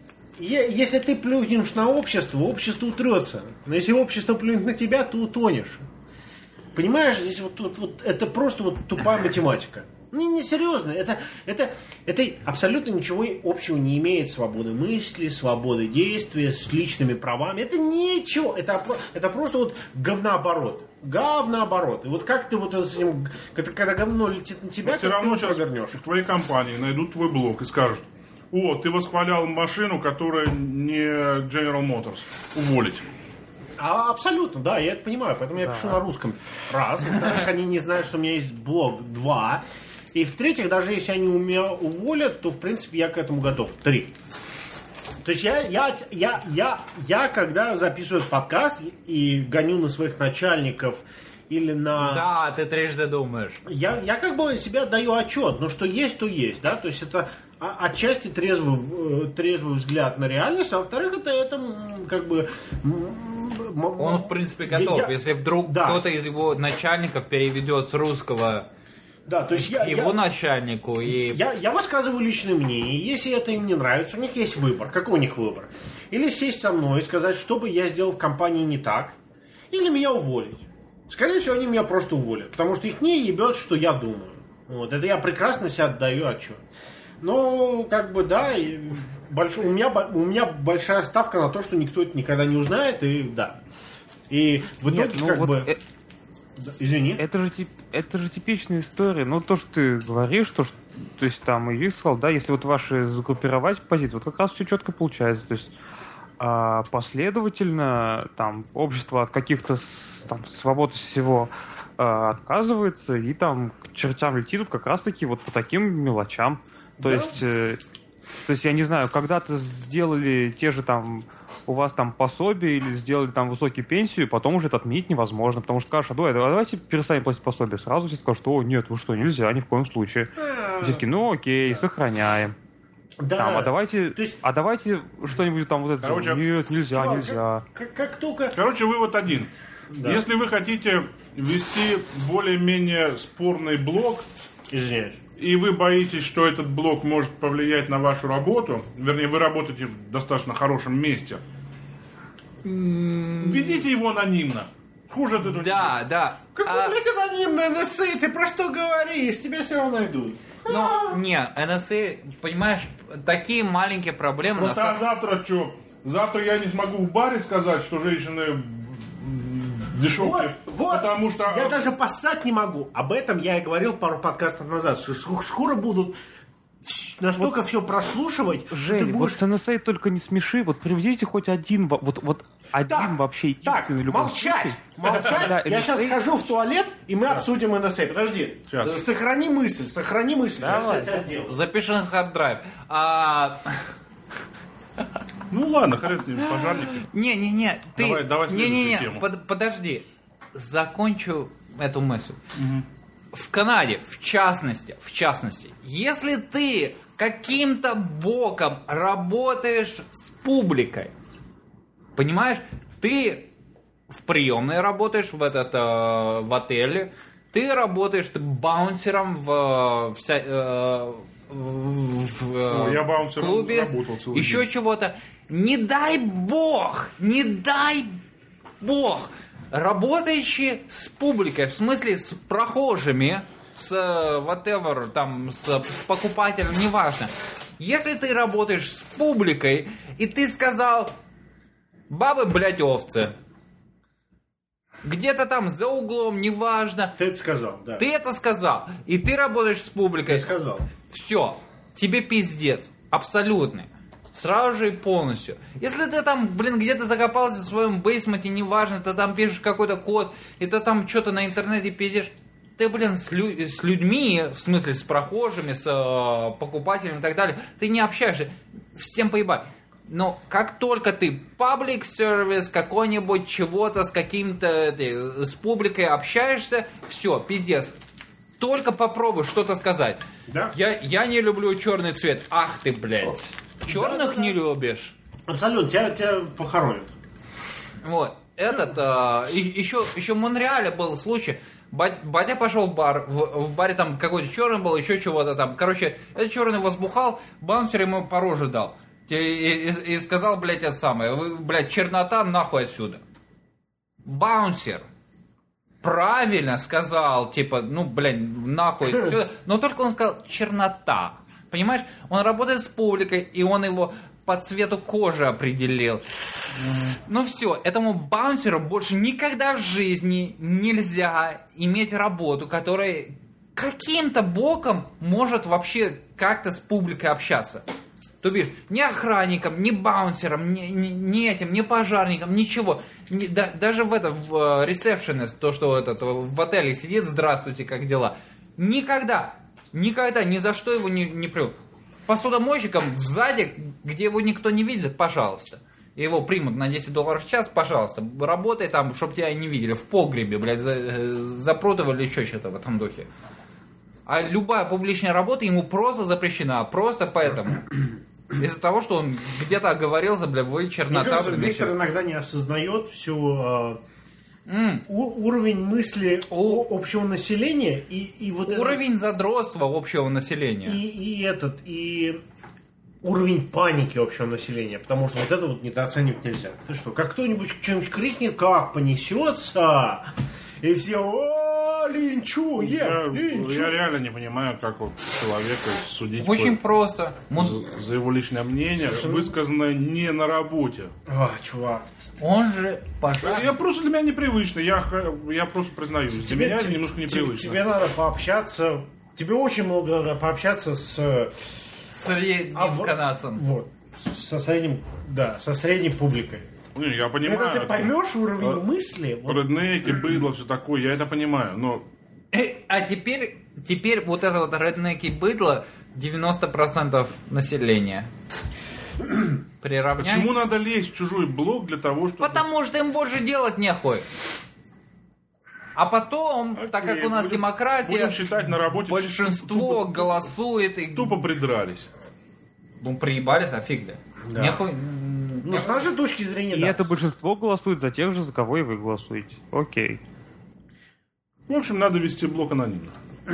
е- если ты плюнешь на общество, общество утрется. Но если общество плюнет на тебя, ты утонешь. Понимаешь, здесь вот, вот, вот это просто вот тупая математика. Не, не серьезно, это, это, это абсолютно ничего общего не имеет с свободой мысли, свободой действия, с личными правами. Это ничего, это, опро- это просто вот говнооборот. Говнооборот. И вот как ты вот с этим, когда, когда говно летит на тебя, Но все как равно ты его сейчас провернешь? в твоей компании найдут твой блог и скажут: о, ты восхвалял машину, которая не General Motors. Уволить. А, абсолютно, да, я это понимаю, поэтому я пишу на русском. Раз. Во-вторых, они не знают, что у меня есть блог. Два. И в-третьих, даже если они у меня уволят, то, в принципе, я к этому готов. Три. То есть я, я, я, я, я когда записываю подкаст и гоню на своих начальников или на... Да, ты трижды думаешь. Я, я как бы себя даю отчет, но что есть, то есть, да, то есть это а- отчасти трезвый, э, трезвый взгляд на реальность, а во-вторых, это, это м, как бы... м, м, Он, в принципе, готов. я- Если вдруг Да. кто-то из его начальников переведет с русского Да, то есть я, к его я, начальнику и... я, я высказываю личное мнение, если это им не нравится, у них есть выбор. Какой у них выбор? Или сесть со мной и сказать, что бы я сделал в компании не так, или меня уволить. Скорее всего, они меня просто уволят, потому что их не ебет, что я думаю. Вот, это я прекрасно себе отдаю отчет. Но, как бы, да, и большой, у, меня, у меня большая ставка на то, что никто это никогда не узнает, и да. И в итоге, Нет, ну как вот бы... э- да, извини. Это же, тип- это же типичная история. Ну, то, что ты говоришь, то, что, то есть там и сказал, да, если вот ваши загруппировать позиции, вот как раз все четко получается. То есть а, последовательно там общество от каких-то с- там свобод всего а, отказывается и там к чертям летит вот как раз-таки вот по таким мелочам. То Да. есть, э, то есть, я не знаю, когда-то сделали те же там у вас там пособие или сделали там высокую пенсию, потом уже это отменить невозможно, потому что скажешь, а давай, давайте перестанем платить пособие. Сразу все скажут, что о, нет, вы что, нельзя, ни в коем случае. Все такие, ну окей, сохраняем. Да. Там, а давайте, То есть- а давайте что-нибудь там вот это. Короче, Нет, нельзя, Чувак, нельзя. Как, как, как только... Короче, вывод один. Да. Если вы хотите вести более-менее спорный блог, Извиняюсь. и вы боитесь, что этот блог может повлиять на вашу работу, вернее, вы работаете в достаточно хорошем месте, ведите его анонимно. Хуже от этого не Да, да. Какой, А, блядь, анонимный эн эс эй? Ты про что говоришь? Тебя все равно найдут. но, не, эн эс эй, понимаешь, такие маленькие проблемы... на Вот, а самом- завтра что? Завтра я не смогу в баре сказать, что женщины м, дешевки, Вот, вот. потому что... Я даже поссать не могу. Об этом я и говорил пару подкастов назад. Что ск- скоро будут настолько все прослушивать, что ты Жень, вот будешь... с эн эс эй только не смеши, вот приведите хоть один, во- вот, вот один Так, вообще Так, единственный любой молчать, случай. молчать. Да, Я сейчас эн эс эй. схожу в туалет, и мы обсудим эн эс эй. Подожди. Сейчас. Сохрани мысль, сохрани мысль. Давай. Сейчас я тебя делаю. Запиши на хард-драйв. А, Ну ладно, хрен с ними, пожарники. Не-не-не, ты... Давай, давай следующую Не-не-не, тему. под- подожди. Закончу эту мысль. В Канаде, в частности, в частности, если ты каким-то боком работаешь с публикой, понимаешь, ты в приемной работаешь в этот э, в отеле, ты работаешь ты баунсером в, э, вся, э, в, в, э, О, я баунсером клубе, работал целый еще день. чего-то. Не дай бог, не дай бог, работающие с публикой, в смысле с прохожими, с э, whatever, там, с, с покупателем, неважно. Если ты работаешь с публикой, и ты сказал, бабы, блядь, овцы, где-то там за углом, неважно, Ты это сказал, да. ты это сказал, и ты работаешь с публикой, Ты сказал. все, тебе пиздец, абсолютный. Сразу же и полностью. Если ты там, блин, где-то закопался в своем бейсменте, неважно, ты там пишешь какой-то код, и ты там что-то на интернете пиздишь, ты, блин, с, лю- с людьми, в смысле с прохожими, с э, покупателями и так далее, ты не общаешься, всем поебать. Но как только ты паблик сервис, какой-нибудь чего-то с каким-то, этой, с публикой общаешься, все, пиздец. Только попробуй что-то сказать. Да. Я, я не люблю черный цвет. Ах ты, блядь. Черных Да-да-да. не любишь. Абсолютно, тебя, тебя похоронят. Вот. Этот, а, и- еще, еще в Монреале был случай. Бать- Батя пошел в бар, в, в баре там какой-то черный был, еще чего-то там. Короче, этот черный возбухал, баунсер ему по роже дал. И, и- и- и сказал, блядь, это самое, вы, блядь, чернота, нахуй отсюда. Баунсер правильно сказал, типа, ну, блядь, нахуй отсюда. Но только он сказал чернота. Понимаешь? Он работает с публикой, и он его по цвету кожи определил. Ну все, этому баунсеру больше никогда в жизни нельзя иметь работу, которая каким-то боком может вообще как-то с публикой общаться. То бишь, ни охранником, ни баунсером, ни, ни- ни этим, ни пожарником, ничего. Ни- да- даже в этом, в ресепшенист, то, что этот, в отеле сидит, здравствуйте, как дела. Никогда, никогда, ни за что его не, не плюнут. Посудомойщиком сзади, где его никто не видит, пожалуйста. Его примут на десять долларов в час, пожалуйста. Работай там, чтобы тебя не видели. В погребе, блядь, за, э, запрутывали еще что-то в этом духе. А любая публичная работа ему просто запрещена. Просто поэтому. Из-за того, что он где-то оговорился, бля, вы Мне чернота. кажется, блин, Виктор всё. иногда не осознает всю э, М. у- уровень мысли О. о- общего населения и, и вот это- Уровень задротства общего населения. и, и этот и уровень паники общего населения, потому что вот это вот недооценивать нельзя. Ты что, как кто-нибудь что-нибудь крикнет, как понесется, и все, о, Я линчую, Я, линчую. я реально не понимаю, как вот человека судить Очень по- просто. Он, за, за его личное мнение, высказанное не на работе. А, чувак. он же пошаг. Я просто для меня непривычно, я, х- я просто признаюсь, для Тебе, меня это тебе- немножко тебе- непривычно. тебе надо пообщаться. Тебе очень много надо пообщаться с... Средним А вот- канадцем. Вот. Со средним... Да, со средней публикой. Не, я понимаю. Когда ты это- поймешь уровень А, мысли... вот- Реднеки, быдло, все такое, я это понимаю, но Э, А теперь, теперь вот это вот реднеки быдло девяносто процентов населения. Приравняй. почему надо лезть в чужой блог для того, чтобы... Потому что им больше делать нехуй. А потом, Окей, так как у нас будем- демократия, Будем считать на работе... большинство тупо, голосует и... тупо придрались. Ну, приебались, а фиг ли. Да. Нехуй... Ну, с нашей точки зрения, И да. это большинство голосует за тех же, за кого и вы голосуете. Окей. В общем, надо вести блог анонимно.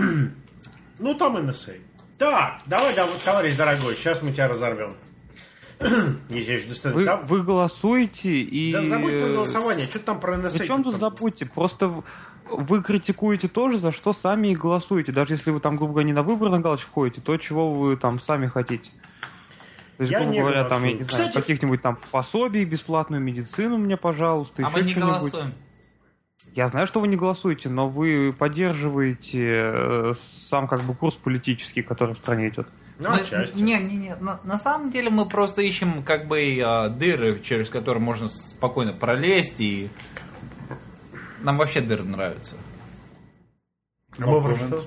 Ну, там эн эс эй. Так, давай, давай, товарищ дорогой, сейчас мы тебя разорвем. Если я еще достаю. Вы, Да, вы голосуете и... да забудь про голосование, что там про эн эс эй? Причем тут забудьте? Просто в- вы критикуете то же, за что сами и голосуете. Даже если вы там, грубо говоря, не на выборы на галочку ходите, то, чего вы там сами хотите. То есть, Я грубо не говоря, там, я голосую. не знаю, Кстати- каких-нибудь там пособий, бесплатную медицину мне, пожалуйста, А еще мы не что-нибудь. голосуем. Я знаю, что вы не голосуете, но вы поддерживаете э, сам как бы курс политический, который в стране идет. Ну, Мы- отчасти. Не, не, не. На, на самом деле мы просто ищем как бы э, дыры, через которые можно спокойно пролезть, и нам вообще дыры нравятся. А мы про что?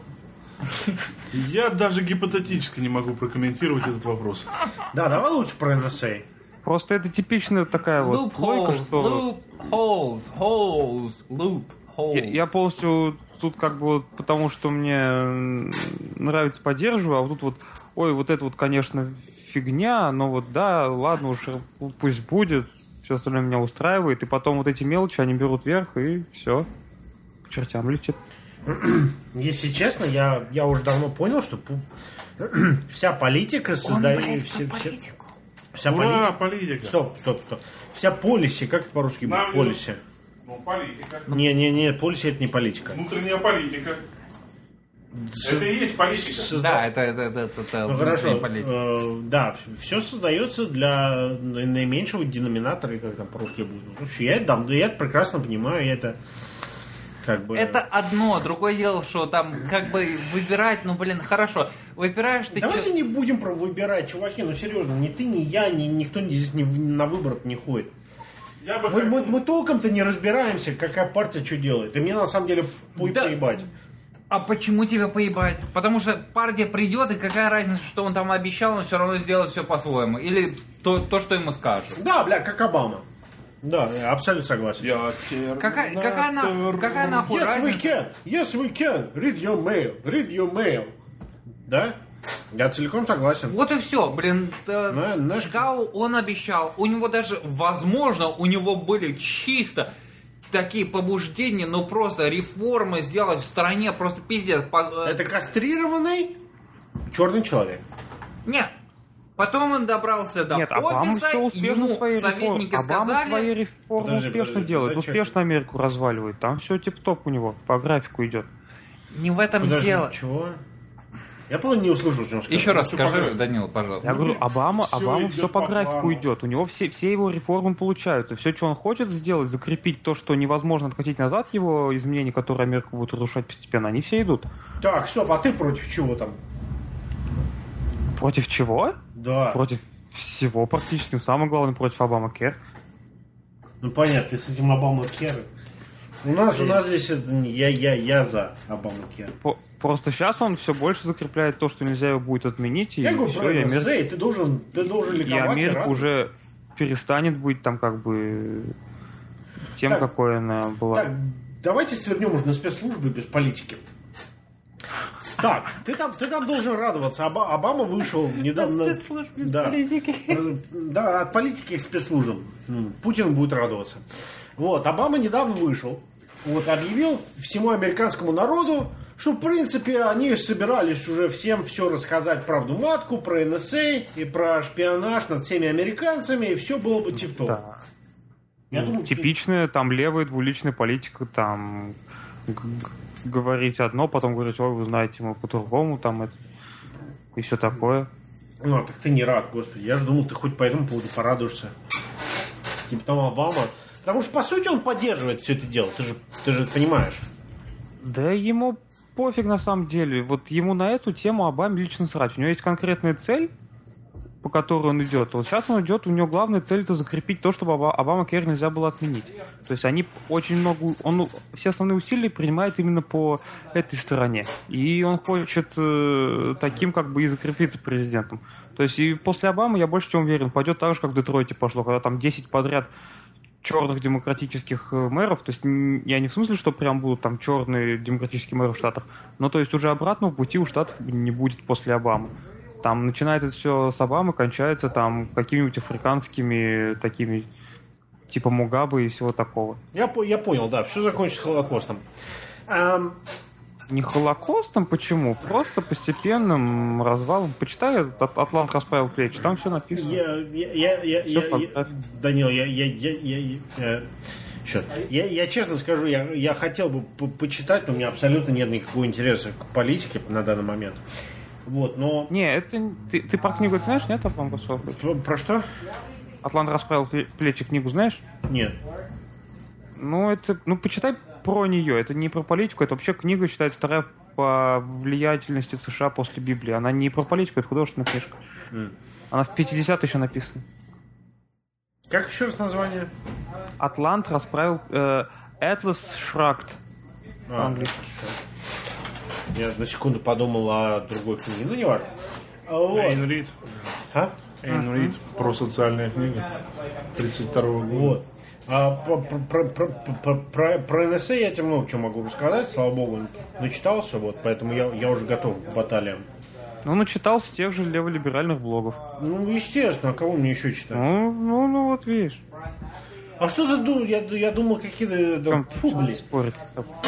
Я даже гипотетически не могу прокомментировать этот вопрос. Да, давай лучше про эн эс эй. Просто это типичная такая вот логика, Loopholes, что... loopholes, holes, loopholes. Я, я полностью тут как бы вот потому, что мне м, нравится, поддерживаю, а вот тут вот, ой, вот это вот, конечно, фигня, но вот да, ладно уж, пусть будет, все остальное меня устраивает, и потом вот эти мелочи, они берут верх, и все, к чертям летит. Если честно, я, я уже давно понял, что пу- вся политика создает... Все, все- вся Ура, политика... политика. Стоп, стоп, стоп. Вся полиси, как это по-русски будет? Нам Полиси. Ну, политика. Не, не, не, полиси это не политика. Внутренняя политика. Это и есть политика. Созда- Да, это, это, это, это, это Ну внутренняя хорошо, политика. э, да, все создается для наименьшего деноминатора, и как там по-русски будет. Ну, всё, я это давно, я это прекрасно понимаю, я это как бы... Это одно, другое дело, что там как бы выбирать, ну блин, хорошо, выбираешь ты Давайте чё- не будем про выбирать, чуваки, ну серьезно, ни ты, ни я, ни никто здесь не, в- на выбор не ходит. Я бы Мы, хот- мы, мы толком-то не разбираемся, какая партия что делает. И мне на самом деле по- Да. поебать. А почему тебя поебать? Потому что партия придет, и какая разница, что он там обещал, он все равно сделает все по-своему. Или то, то, что ему скажут. Да, бля, как Обама. Да, я абсолютно согласен. Я терминатор. Какая, какая, на- какая нахуй Yes, we разница? can. Yes, we can. Read your mail. Read your mail. Да? Я целиком согласен. Вот и все, блин. э, На- наш- Гау он обещал. У него даже, возможно, у него были чисто такие побуждения, ну просто реформы сделать в стране, просто пиздец. По- э, Это кастрированный черный человек. Нет. Потом он добрался до Нет, Обама офиса, все успешно ему свои советники реформы. Обама сказали... свои реформы Подожди, успешно подожди, делает, да чё успешно Америку разваливает. Там все тип-топ у него, по графику идет. Не в этом Подожди, дело. чего? Я, по не услышал, что он сказал. Еще раз Всё скажи, понятно. Данил, пожалуйста. Я говорю, Обама, всё Обама идет все по по графику плану. идет. У него все, все его реформы получаются. Все, что он хочет сделать, закрепить то, что невозможно откатить назад, его изменения, которые Америку будут разрушать постепенно, они все идут. Так, стоп, а ты против чего там? Против чего? Да. Против всего практически. Ну, самое главное, против Обама Кер. Ну понятно, ты с этим Обама Кер. У нас, у нас здесь это не- я, я, я за Обама Кер. Просто сейчас он все больше закрепляет то, что нельзя его будет отменить, и Я говорю все, про и эн эс Америка, эй, ты должен, ты должен и ликовать. Америка радоваться. уже перестанет быть там как бы тем, Так, какой она была. Так, давайте свернем уже на спецслужбы без политики. Так, ты там, ты там должен радоваться. Оба- Обама вышел недавно. Да. Э, Да, от политики к спецслужбам. М, Путин будет радоваться. Вот, Обама недавно вышел. Вот, объявил всему американскому народу, что, в принципе, они собирались уже всем все рассказать правду матку про эн эс эй и про шпионаж над всеми американцами, и все было бы тип-топ. Да. Я Ну, думаю, типичная там левая двуличная политика, там г- г- говорить одно, потом говорить, ой, вы знаете, мы по-другому, там это, и все такое. Ну, так ты не рад, господи. Я же думал, ты хоть по этому поводу порадуешься. Типа там Обама. Потому что, по сути, он поддерживает все это дело. Ты же, ты же понимаешь. Да ему пофиг на самом деле. Вот ему на эту тему Обаме лично срать. У него есть конкретная цель, по которой он идет. Вот сейчас он идет, у него главная цель это закрепить то, чтобы Обама-Кэр нельзя было отменить. То есть они очень много... Он все основные усилия принимает именно по этой стороне. И он хочет э, таким как бы и закрепиться президентом. То есть и после Обамы, я больше чем уверен, пойдет так же, как в Детройте пошло, когда там десять подряд черных демократических мэров, то есть я не в смысле, что прям будут там черные демократические мэры в Штатах, но то есть уже обратного пути у Штатов не будет после Обамы. Там начинается все с Обамы, кончается там какими-нибудь африканскими такими типа Мугабе и всего такого. Я, я понял, да, все закончится Холокостом. Um... Не Холокостом, почему? Просто постепенным развалом. Почитай, Атлант расправил плечи, там все написано. Я, я, я, я, я, я, Данил, я, я, я, я, я, черт. я, я честно скажу, я, я хотел бы по почитать, но у меня абсолютно нет никакого интереса к политике на данный момент. Вот, но... Не, это... Ты, ты про книгу знаешь, нет, Атлант расправил плечи? Про, про что? Атлант расправил плечи книгу знаешь? Нет. Ну, это... Ну, почитай про нее. Это не про политику, это вообще книга считается вторая по влиятельности США после Библии. Она не про политику, это художественная книжка. Mm. Она в пятидесятых еще написана. Как еще раз название? Атлант расправил... Э, Atlas Shrugged. А, английский. Я на секунду подумал о другой книге. Ну, не важно. Вот. Эйн Рид. А? Эйн Рид. Про социальные книги. тридцать второго года. Вот. А, про, про, про, про, про, про эн эс а я тебе много чего могу рассказать, слава богу, начитался, вот, поэтому я, я уже готов к баталиям. Ну, начитался тех же леволиберальных блогов. Ну, естественно, а кого мне еще читать? Ну, ну, ну вот видишь. А что ты думал? Я, я думал, какие-то... Да, фу, блин. Спорить.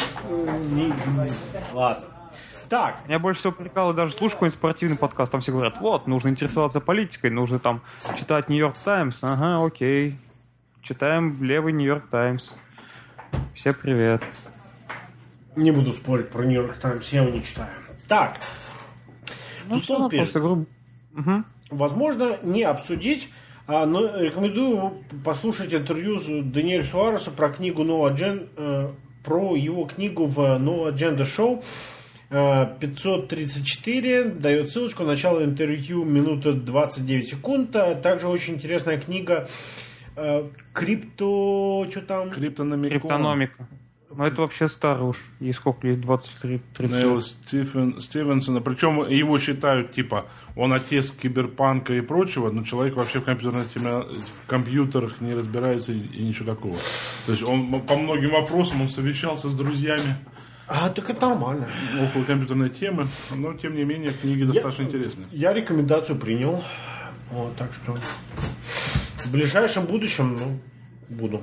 Ладно. Так. Меня больше всего прикалывает, даже слушаю какой-нибудь спортивный подкаст, там все говорят, вот, нужно интересоваться политикой, нужно там читать Нью-Йорк Таймс. Ага, окей. Читаем левый Нью-Йорк Таймс. Всем привет. Не буду спорить про Нью-Йорк Таймс, я его не читаю. Так. Ну, Тут он пишет. Грубо. Угу. Возможно, не обсудить, а, но рекомендую послушать интервью с Даниэль Суареса про книгу No Agenda, э, про его книгу в No Agenda Show э, пятьсот тридцать четыре. Дает ссылочку. Начало интервью минута двадцать девять секунд. Также очень интересная книга Крипто... Что там? Криптономика. Криптономика. Ну, это вообще старый уж. Ей сколько лет? двадцать три тридцать. Нейл Стивен, Стивенсона. Причем его считают, типа, он отец киберпанка и прочего, но человек вообще в, в компьютерах не разбирается и, и ничего такого. То есть он по многим вопросам он совещался с друзьями. А, так это нормально. Около компьютерной темы. Но, тем не менее, книги я, достаточно интересные. Я рекомендацию принял. Вот, так что... В ближайшем будущем, ну, буду.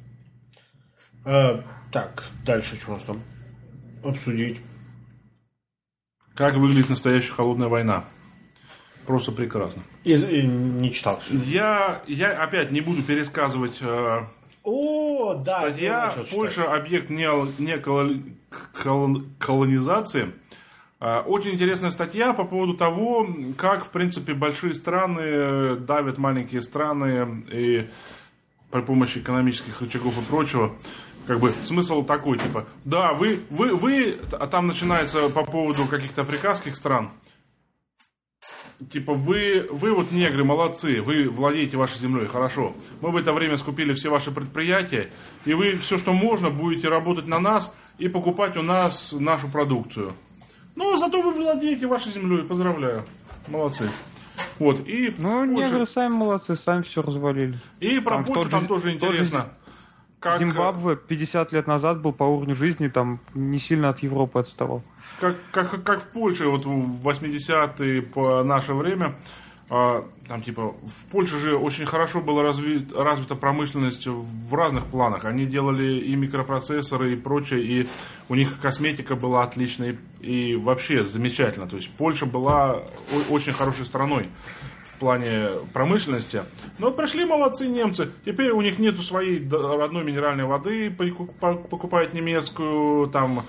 Э, так, дальше что у нас там обсудить? Как выглядит настоящая холодная война? Просто прекрасно. И, и не читал. Я, я опять не буду пересказывать. Э, О, да. Статья «Польша. Объект не, не колони, колонизации». Очень интересная статья по поводу того, как, в принципе, большие страны давят маленькие страны и при помощи экономических рычагов и прочего. Как бы смысл такой, типа, да, вы, вы, вы, а там начинается по поводу каких-то африканских стран. Типа, вы, вы вот негры, молодцы, вы владеете вашей землей, хорошо. Мы в это время скупили все ваши предприятия, и вы все, что можно, будете работать на нас и покупать у нас нашу продукцию. Ну, зато вы владеете вашей землей, поздравляю. Молодцы. Вот, и ну, негры сами молодцы, сами все развалили. И про там Польшу там же, тоже интересно. Как... Зимбабве пятьдесят лет назад был по уровню жизни, там не сильно от Европы отставал. Как, как, как в Польше, вот в восьмидесятые по наше время, а, там типа, в Польше же очень хорошо была разви, развита промышленность в разных планах. Они делали и микропроцессоры, и прочее, и у них косметика была отличная, и, и вообще замечательно. То есть Польша была о, очень хорошей страной в плане промышленности. Но пришли молодцы немцы. Теперь у них нету своей родной минеральной воды, покупают немецкую, там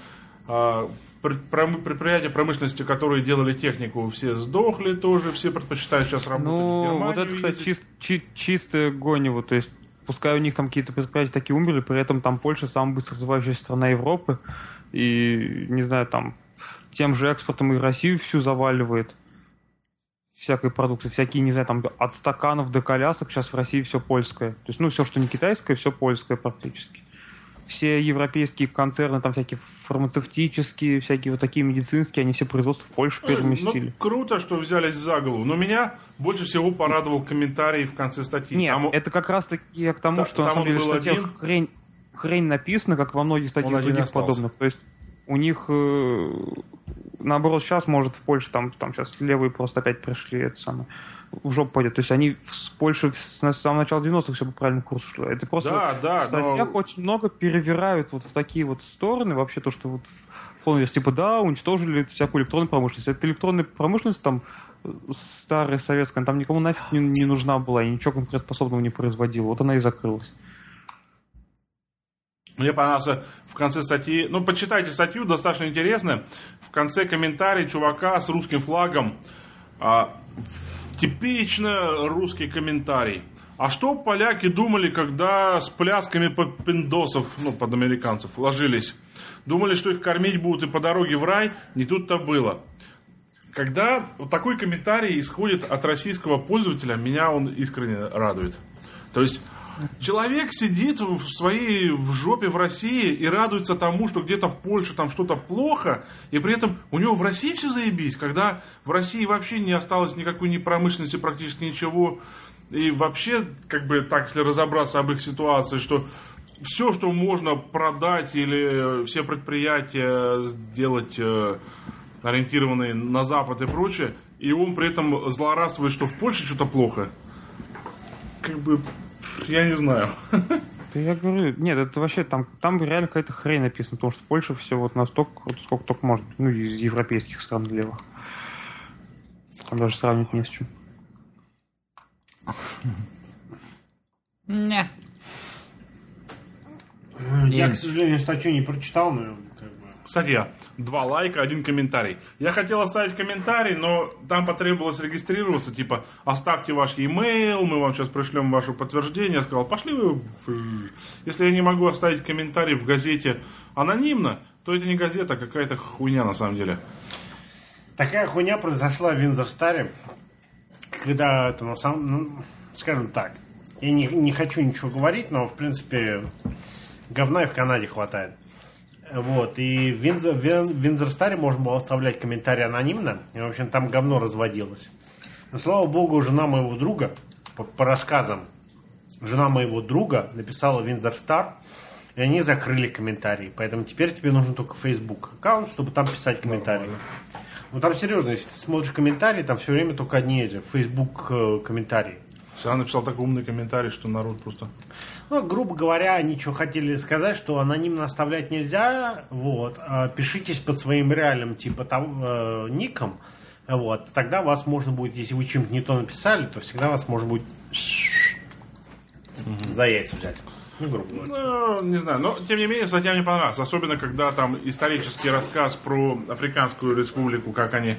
А, предприятия промышленности, которые делали технику, все сдохли тоже, все предпочитают сейчас работать ну, в Германию. Вот это, кстати, чист, чи, чистое гонево, то есть пускай у них там какие-то предприятия такие умерли, при этом там Польша самая быстро развивающаяся страна Европы, и, не знаю, там тем же экспортом и Россию всю заваливает всякой продукции, всякие, не знаю, там от стаканов до колясок сейчас в России все польское. То есть, ну, все, что не китайское, все польское практически. Все европейские концерны, там всякие фармацевтические, всякие вот такие медицинские, они все производства в Польшу переместили. Ну, круто, что взялись за голову. Но меня больше всего порадовал комментарий в конце статьи. Нет, там... это как раз-таки я к тому, Та, что на самом деле в статьях один... хрень, хрень написана, как во многих статьях других подобных. То есть у них, э, наоборот, сейчас, может, в Польше, там, там сейчас левые просто опять пришли, это самое, в жопу пойдет. То есть они с Польши с самого начала девяностых все по правильному курсу шло. Это просто да, вот да, в статьях но... очень много перевирают вот в такие вот стороны. Вообще то, что вот в типа, да, уничтожили всякую электронную промышленность. Эта электронная промышленность там старая советская, там никому нафиг не, не нужна была и ничего конкурентоспособного не производила. Вот она и закрылась. Мне понравился в конце статьи, ну, почитайте статью, достаточно интересная. В конце комментарий чувака с русским флагом. А, типично русский комментарий. А что поляки думали, когда с плясками под пиндосов, ну, под американцев, ложились? Думали, что их кормить будут и по дороге в рай? Не тут-то было. Когда вот такой комментарий исходит от российского пользователя, меня он искренне радует. То есть человек сидит в своей в жопе в России и радуется тому, что где-то в Польше там что-то плохо, и при этом у него в России все заебись, когда в России вообще не осталось никакой ни промышленности, практически ничего. И вообще, как бы так, если разобраться об их ситуации, что все, что можно продать или все предприятия сделать э, ориентированные на Запад и прочее, и он при этом злорадствует, что в Польше что-то плохо. Как бы, я не знаю. Да я говорю, нет, это вообще там, там реально какая-то хрень написана, потому что в Польше все вот настолько круто, сколько только можно. Ну, из европейских стран левых. Там даже сравнить не с чем. Не. Я, к сожалению, статью не прочитал, но как бы... Статья. Два лайка, один комментарий. Я хотел оставить комментарий, но там потребовалось регистрироваться, типа, оставьте ваш e-mail, мы вам сейчас пришлем ваше подтверждение. Я сказал, пошли вы. Если я не могу оставить комментарий в газете анонимно, то это не газета, а какая-то хуйня на самом деле. Такая хуйня произошла в Виндзорстаре, когда это на самом... Ну, скажем так, я не, не хочу ничего говорить, но, в принципе, говна и в Канаде хватает. Вот, и в Виндзорстаре можно было оставлять комментарии анонимно, и, в общем, там говно разводилось. Но, слава богу, жена моего друга, по, по рассказам, жена моего друга написала в Виндзорстар, и они закрыли комментарии. Поэтому теперь тебе нужен только Facebook аккаунт, чтобы там писать комментарии. Ну, там серьезно, если ты смотришь комментарии, там все время только одни эти Facebook комментарии. Я написал такой умный комментарий, что народ просто... Ну, грубо говоря, они что хотели сказать, что анонимно оставлять нельзя, вот, а пишитесь под своим реальным, типа, там, э, ником, вот, тогда вас можно будет, если вы чем-то не то написали, то всегда вас можно будет за яйца взять. Ну, грубо говоря. Ну, не знаю, но, тем не менее, статья мне понравилась, особенно, когда там исторический рассказ про Африканскую республику, как они...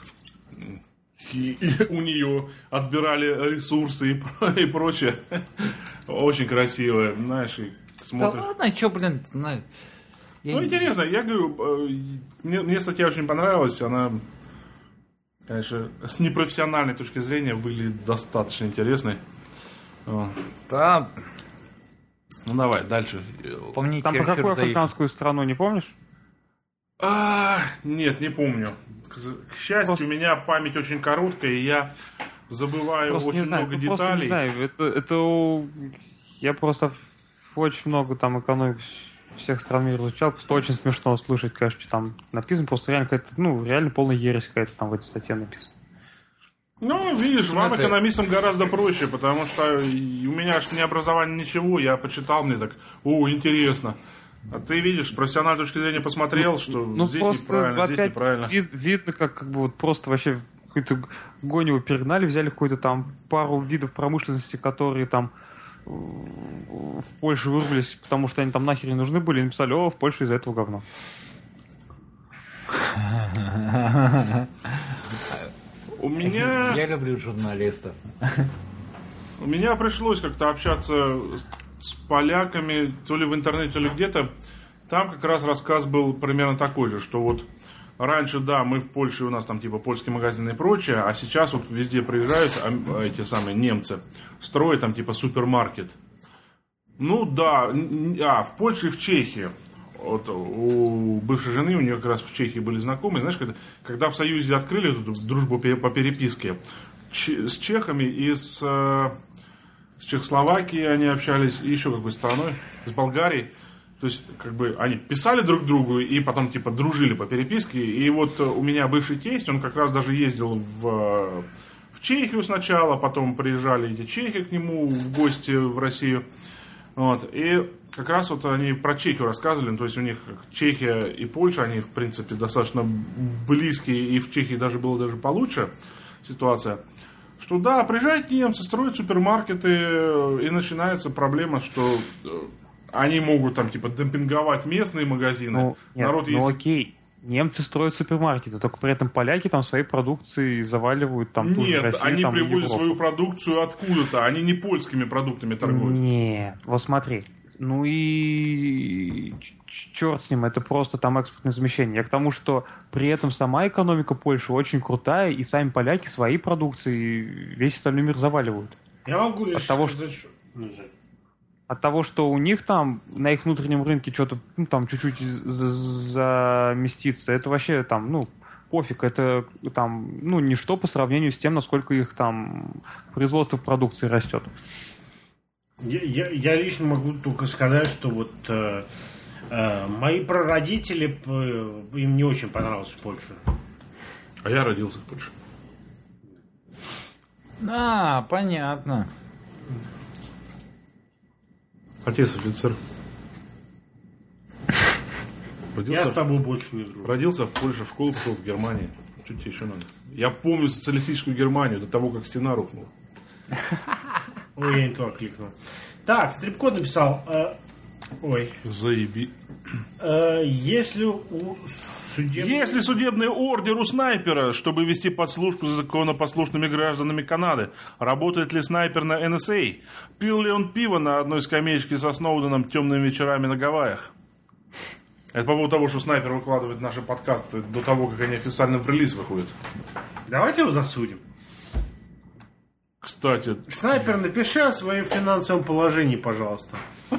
И, и у нее отбирали ресурсы и, и прочее. Очень красиво, знаешь, и смотришь. Да ладно, что, блин, ну, ну интересно, я говорю, мне, мне статья очень понравилась, она, конечно, с непрофессиональной точки зрения выглядит достаточно интересной. Да. Ну давай, дальше. Помните, там про какую африканскую страну, не помнишь? А, нет, не помню. К счастью, просто... у меня память очень короткая, и я забываю просто очень много ну, деталей. Просто не знаю, это, это я просто очень много там экономик всех стран мира изучал, просто очень смешно слышать, конечно, что там написано, просто реально какая-то, ну, реально полная ересь какая-то там в этой статье написана. Ну, видишь, вам, экономистам, гораздо проще, потому что у меня аж не образование ничего, я почитал, мне так, о, интересно. А ты видишь, с профессиональной точки зрения посмотрел, ну, что ну, здесь неправильно, здесь неправильно. Вид, видно, как, как бы вот просто вообще какую-то гоневу перегнали, взяли какую-то там пару видов промышленности, которые там в Польше вырвались, потому что они там нахер не нужны были, и написали, о, в Польше из-за этого говно. У меня... Я люблю журналистов. У меня пришлось как-то общаться с поляками, то ли в интернете, то ли где-то. Там как раз рассказ был примерно такой же, что вот раньше, да, мы в Польше, у нас там типа польские магазины и прочее, а сейчас вот везде приезжают а, эти самые немцы, строят там типа супермаркет. Ну да, а, в Польше и в Чехии. Вот у бывшей жены, у нее как раз в Чехии были знакомые, знаешь, когда, когда в Союзе открыли эту дружбу по переписке с чехами и с, с Чехословакией они общались, и еще какой страной, с Болгарией. То есть, как бы, они писали друг другу и потом, типа, дружили по переписке. И вот у меня бывший тесть, он как раз даже ездил в, в Чехию сначала, потом приезжали эти чехи к нему в гости в Россию. Вот. И как раз вот они про Чехию рассказывали, то есть у них Чехия и Польша, они, в принципе, достаточно близкие, и в Чехии даже было даже получше ситуация. Что да, приезжают немцы, строят супермаркеты, и начинается проблема, что они могут там типа демпинговать местные магазины. Ну, нет, Народ ну есть... окей, немцы строят супермаркеты, только при этом поляки там своей продукцией заваливают там ту же Нет, Россию, они там, привозят Европу. свою продукцию откуда-то, они не польскими продуктами торгуют. Нет, вот смотри, ну и черт с ним, это просто там экспортное замещение. Я к тому, что при этом сама экономика Польши очень крутая, и сами поляки своей продукцией весь остальной мир заваливают. Я могу лишь От того, сказать, что... Ну, Жень. От того, что у них там на их внутреннем рынке что-то ну, там чуть-чуть за- заместится, это вообще там, ну, пофиг, это там, ну, ничто по сравнению с тем, насколько их там производство продукции растет. Я, я, я лично могу только сказать, что вот э, э, мои прародители, э, им не очень понравилась Польша. А я родился в Польше. А, понятно. Отец офицер. Я Родился, с тобой больше не дружу. родился в Польше, в школу пошел в Германии. Что тебе еще надо? Я помню социалистическую Германию до того, как стена рухнула. Ой, я не туда кликнул. Так, стрип-код написал. э, ой. Заеби. Э, если у судебного... Если судебный ордер у снайпера, чтобы вести подслушку за законопослушными гражданами Канады, работает ли снайпер на эн эс эй? Пил ли он пиво на одной скамеечке со Сноуденом темными вечерами на Гавайях? Это по поводу того, что снайпер выкладывает наши подкасты до того, как они официально в релиз выходят. Давайте его засудим. Кстати, Снайпер, напиши о своем финансовом положении, пожалуйста.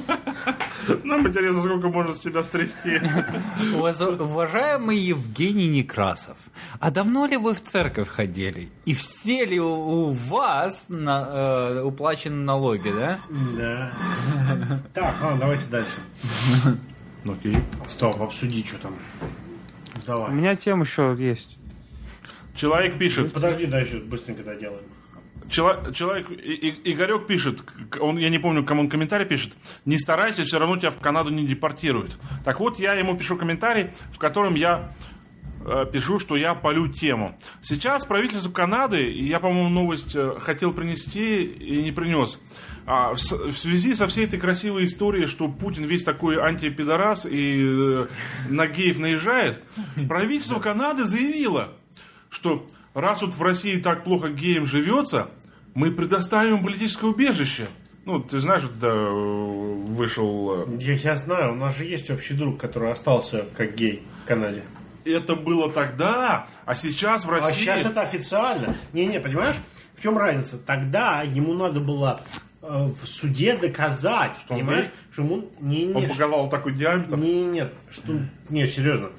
нам интересно, сколько можно с тебя стрясти. Уваз- Уважаемый Евгений Некрасов, а давно ли вы в церковь ходили? И все ли у, у вас на, э, уплачены налоги, да? Да. Так, ладно, давайте дальше. Ну, окей. Стоп, обсуди, что там. У Давай. меня тема еще есть. Человек пишет. Подожди, дальше быстренько доделаем. Чело- человек, И- И- Игорек пишет, к- он, я не помню, кому он комментарий пишет, не старайся, все равно тебя в Канаду не депортируют. Так вот, я ему пишу комментарий, в котором я э, пишу, что я палю тему. Сейчас правительство Канады, и я, по-моему, новость э, хотел принести и не принес, а, в, с- в связи со всей этой красивой историей, что Путин весь такой антипидорас и э, на геев наезжает, правительство Канады заявило, что раз вот в России так плохо геям живется, мы предоставим им политическое убежище. Ну, ты знаешь, вот, да, вышел... Я, я знаю, у нас же есть общий друг, который остался как гей в Канаде. Это было тогда, а сейчас в А России... сейчас это официально. Не-не, понимаешь, в чем разница? Тогда ему надо было э, в суде доказать, Что он понимаешь, гей? что ему... Не, не, Он что- показал такой диаметр. Не, нет, что... Не, серьезно.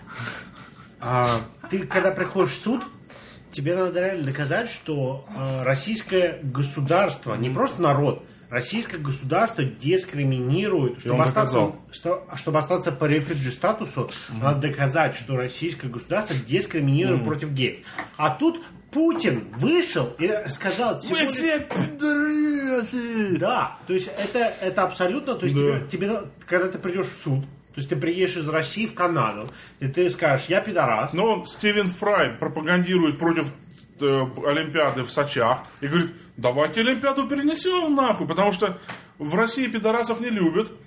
А, ты, когда приходишь в суд, тебе надо реально доказать, что э, российское государство, не просто народ, российское государство дискриминирует. Чтобы он остаться, доказал. что- чтобы остаться по рефуджи статусу, надо доказать, что российское государство дискриминирует против геев. А тут Путин вышел и сказал... всего Мы лишь- все пидорасы! Да, то есть это, это абсолютно, то есть Да. тебе, тебе надо- когда ты придешь в суд, то есть ты приедешь из России в Канаду, и ты скажешь, я пидорас. Но Стивен Фрай пропагандирует против э, Олимпиады в Сочах и говорит, давайте Олимпиаду перенесем нахуй, потому что в России пидорасов не любят.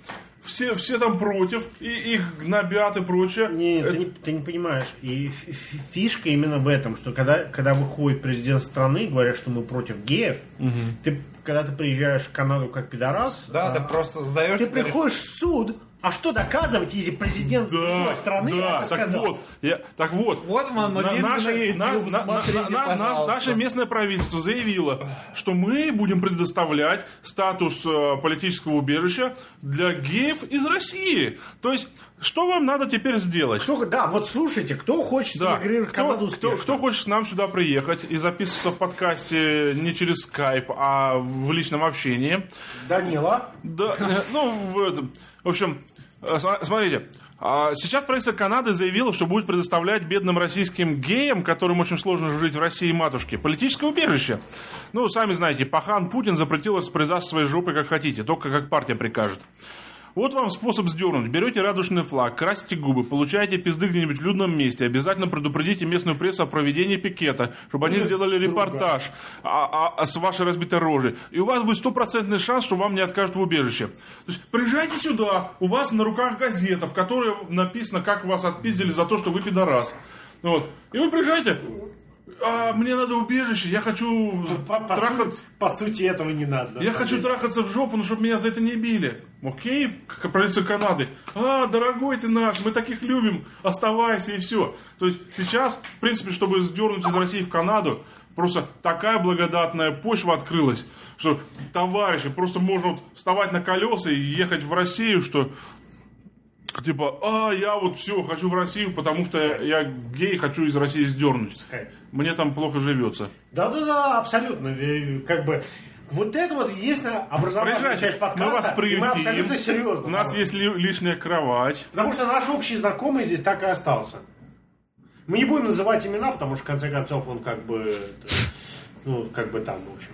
все, все там против, и их гнобят и прочее. Не, Это... ты, не, ты не понимаешь. И фишка именно в этом, что когда, когда выходит президент страны, говорят, что мы против геев, угу. ты, когда ты приезжаешь в Канаду как пидорас, да, а, ты просто сдаешь... Ты приходишь в суд, а что доказывать, если президент да, другой страны да, это так сказал? Вот, я, так вот, вот вам на, наша, на, YouTube, на, смотрите, на, на, наше местное правительство заявило, что мы будем предоставлять статус э, политического убежища для геев из России. То есть, что вам надо теперь сделать? Кто, да, вот слушайте, кто хочет да, эмигрировать в Канаду успешно? Кто, кто хочет к нам сюда приехать и записываться в подкасте не через скайп, а в личном общении? Данила. Да, ну, в этом... В общем, смотрите, сейчас правительство Канады заявило, что будет предоставлять бедным российским геям, которым очень сложно жить в России матушке, политическое убежище. Ну, сами знаете, пахан Путин запретил распоряжаться своей жопой как хотите, только как партия прикажет. Вот вам способ сдернуть. Берете радужный флаг, красите губы, получаете пизды где-нибудь в людном месте, обязательно предупредите местную прессу о проведении пикета, чтобы они сделали репортаж а, а, с вашей разбитой рожей. И у вас будет стопроцентный шанс, что вам не откажут в убежище. То есть приезжайте сюда, у вас на руках газета, в которой написано, как вас отпиздили за то, что вы пидорас. Вот. И вы приезжайте... А, мне надо убежище, я хочу по, по трахаться... Сути, по сути, этого не надо. Я хочу трахаться в жопу, но чтобы меня за это не били. Окей, как правительство Канады. А, дорогой ты наш, мы таких любим, оставайся и все. То есть сейчас, в принципе, чтобы сдернуть из России в Канаду, просто такая благодатная почва открылась, что, товарищи, просто можно вот вставать на колеса и ехать в Россию, что... Типа, а, я вот все, хочу в Россию, потому что я гей, хочу из России сдернуть. Мне там плохо живется. Да-да-да, абсолютно. Как бы, вот это вот единственная образовательная часть подкаста. Мы вас приютим. Мы абсолютно серьезно. У нас есть ли, лишняя кровать. Потому что наш общий знакомый здесь так и остался. Мы не будем называть имена, потому что, в конце концов, он как бы, ну, как бы там, в общем,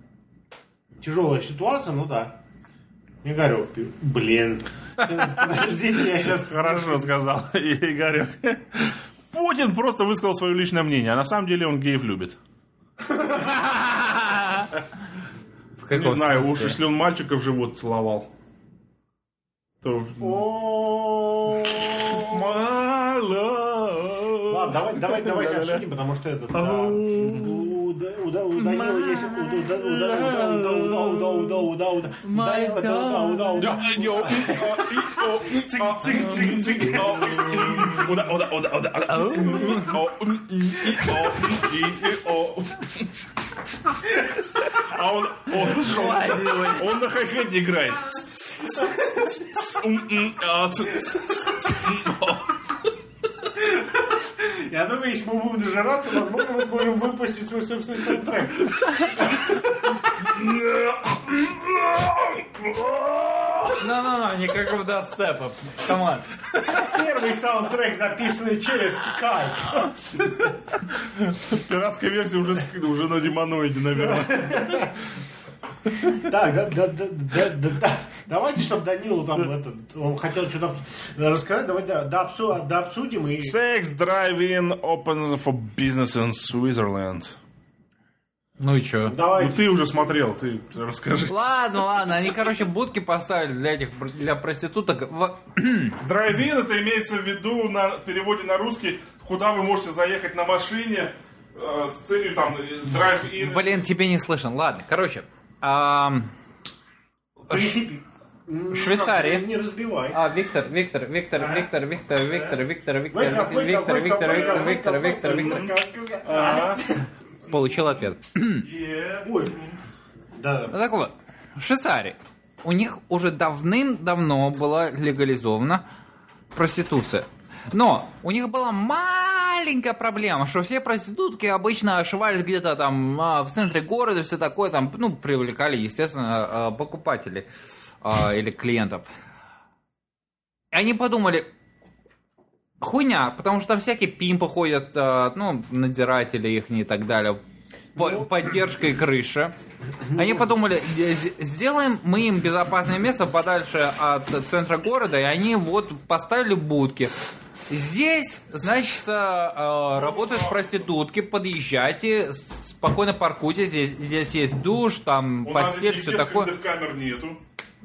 тяжелая ситуация, ну да. Игорек, блин. Подождите, я сейчас... Хорошо сказал, Игорек. Путин просто высказал свое личное мнение, а на самом деле он геев любит. Не знаю, уж если он мальчиков в живот целовал, то... Ладно, давай, давай, давайте обсудим, потому что это... У Данила есть... А он, о, слышишь, он, он на хай-хете играет. Я думаю, если мы будем дожираться, возможно, мы сможем выпустить свой собственный саундтрек. Ну-ну-ну, никакого дабстепа. Команд. Первый саундтрек, записанный через Skype. Пиратская версия уже, уже на демоноиде, наверное. Так, да, да, да, да, да, да. Давайте, чтобы Данилу там этот, он хотел что-то рассказать, давайте да, да, обсу, да, обсудим и... Sex drive-in open for business in Switzerland. Ну и чё? Давай. Ну ты уже смотрел, ты расскажи. Ладно, ладно, они, короче, будки поставили для этих, для проституток. Drive-in, это имеется в виду на в переводе на русский, куда вы можете заехать на машине э, с целью там drive-in. Блин, тебе не слышно. Ладно, короче. А... Принципе, в Швейцарии. Не разбивай. А, Виктор, Виктор, Виктор, Виктор, Виктор, Виктор, Виктор, Виктор, Виктор, Виктор, Виктор, Виктор, Виктор, Виктор. Получил ответ. Ой. Да. Ну так вот, в Швейцарии у них уже давным-давно была легализована проституция. Но у них была маленькая проблема, что все проститутки обычно ошивались где-то там в центре города, все такое, там, ну, привлекали, естественно, покупателей или клиентов. И они подумали, хуйня, потому что там всякие пимпы ходят, ну, надзиратели их и так далее, по- поддержкой крыши. Они подумали, сделаем мы им безопасное место подальше от центра города, и они вот поставили будки. Здесь, значит, работают проститутки, подъезжайте, спокойно паркуйте, здесь, здесь есть душ, там У постель, все такое. Камер нету.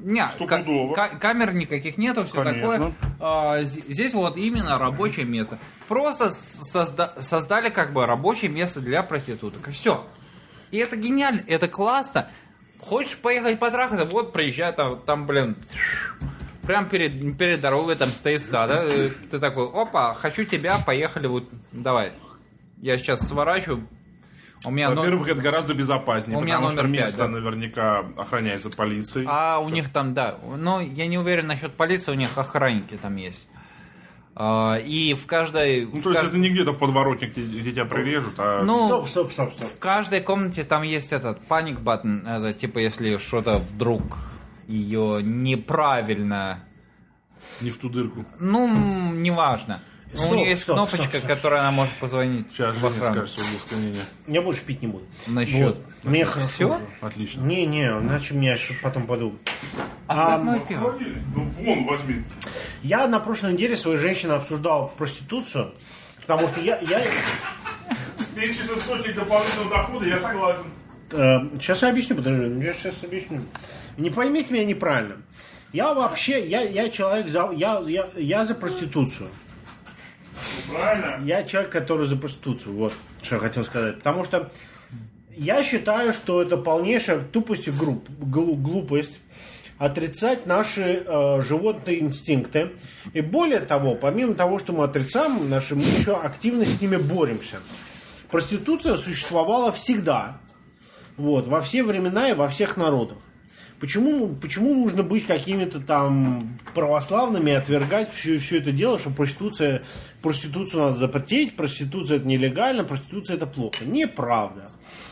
Не, Стопудово. ка- камер никаких нету, все Конечно. такое. А, з- здесь вот именно рабочее место. Просто созда- создали как бы рабочее место для проституток. И все. И это гениально, это классно. Хочешь поехать потрахаться, вот приезжай, там, там блин, прям перед, перед дорогой там стоит стадо. Ты такой, опа, хочу тебя, поехали, вот, давай. Я сейчас сворачиваю. У меня Во-первых, это гораздо безопаснее, У меня потому что номер пять, место да. наверняка охраняется полицией. А у них там, да. Но я не уверен насчет полиции, у них охранники там есть. А, и в каждой... Ну, в то есть кажд- это не где-то в подворотне, где, где тебя прирежут, а... Ну, Стоп, стоп, стоп, стоп. в каждой комнате там есть этот паник баттон. Это типа, если что-то вдруг ее неправильно... Не в ту дырку. Ну, м, неважно. Но Стоп, у нее есть стоп, кнопочка, стоп, стоп, которая она может позвонить Сейчас в Женя охрану. скажет свое склонение. Я больше пить не буду. Насчет. Вот. Мне хорошо. Всё? уже. Отлично. Не-не, иначе меня еще потом подумают. А, А, мое пиво. Ну, вон возьми. Я на прошлой неделе своей женщиной обсуждал проституцию, потому что я, я Тысяча источник дополнительного дохода, я согласен. э, сейчас я объясню, подожди, я сейчас объясню. Не поймите меня неправильно. Я вообще, я, я человек за, я, я, я за проституцию. Правильно? Я человек, который за проституцию. Вот, что я хотел сказать. Потому что я считаю, что это полнейшая тупость и груб, глу- глупость отрицать наши э, животные инстинкты. И более того, помимо того, что мы отрицаем наши, мы еще активно с ними боремся. Проституция существовала всегда. Вот, во все времена и во всех народах. Почему, почему нужно быть какими-то там православными и отвергать все, все это дело, что проституция, проституцию надо запретить, проституция это нелегально, проституция это плохо. Неправда.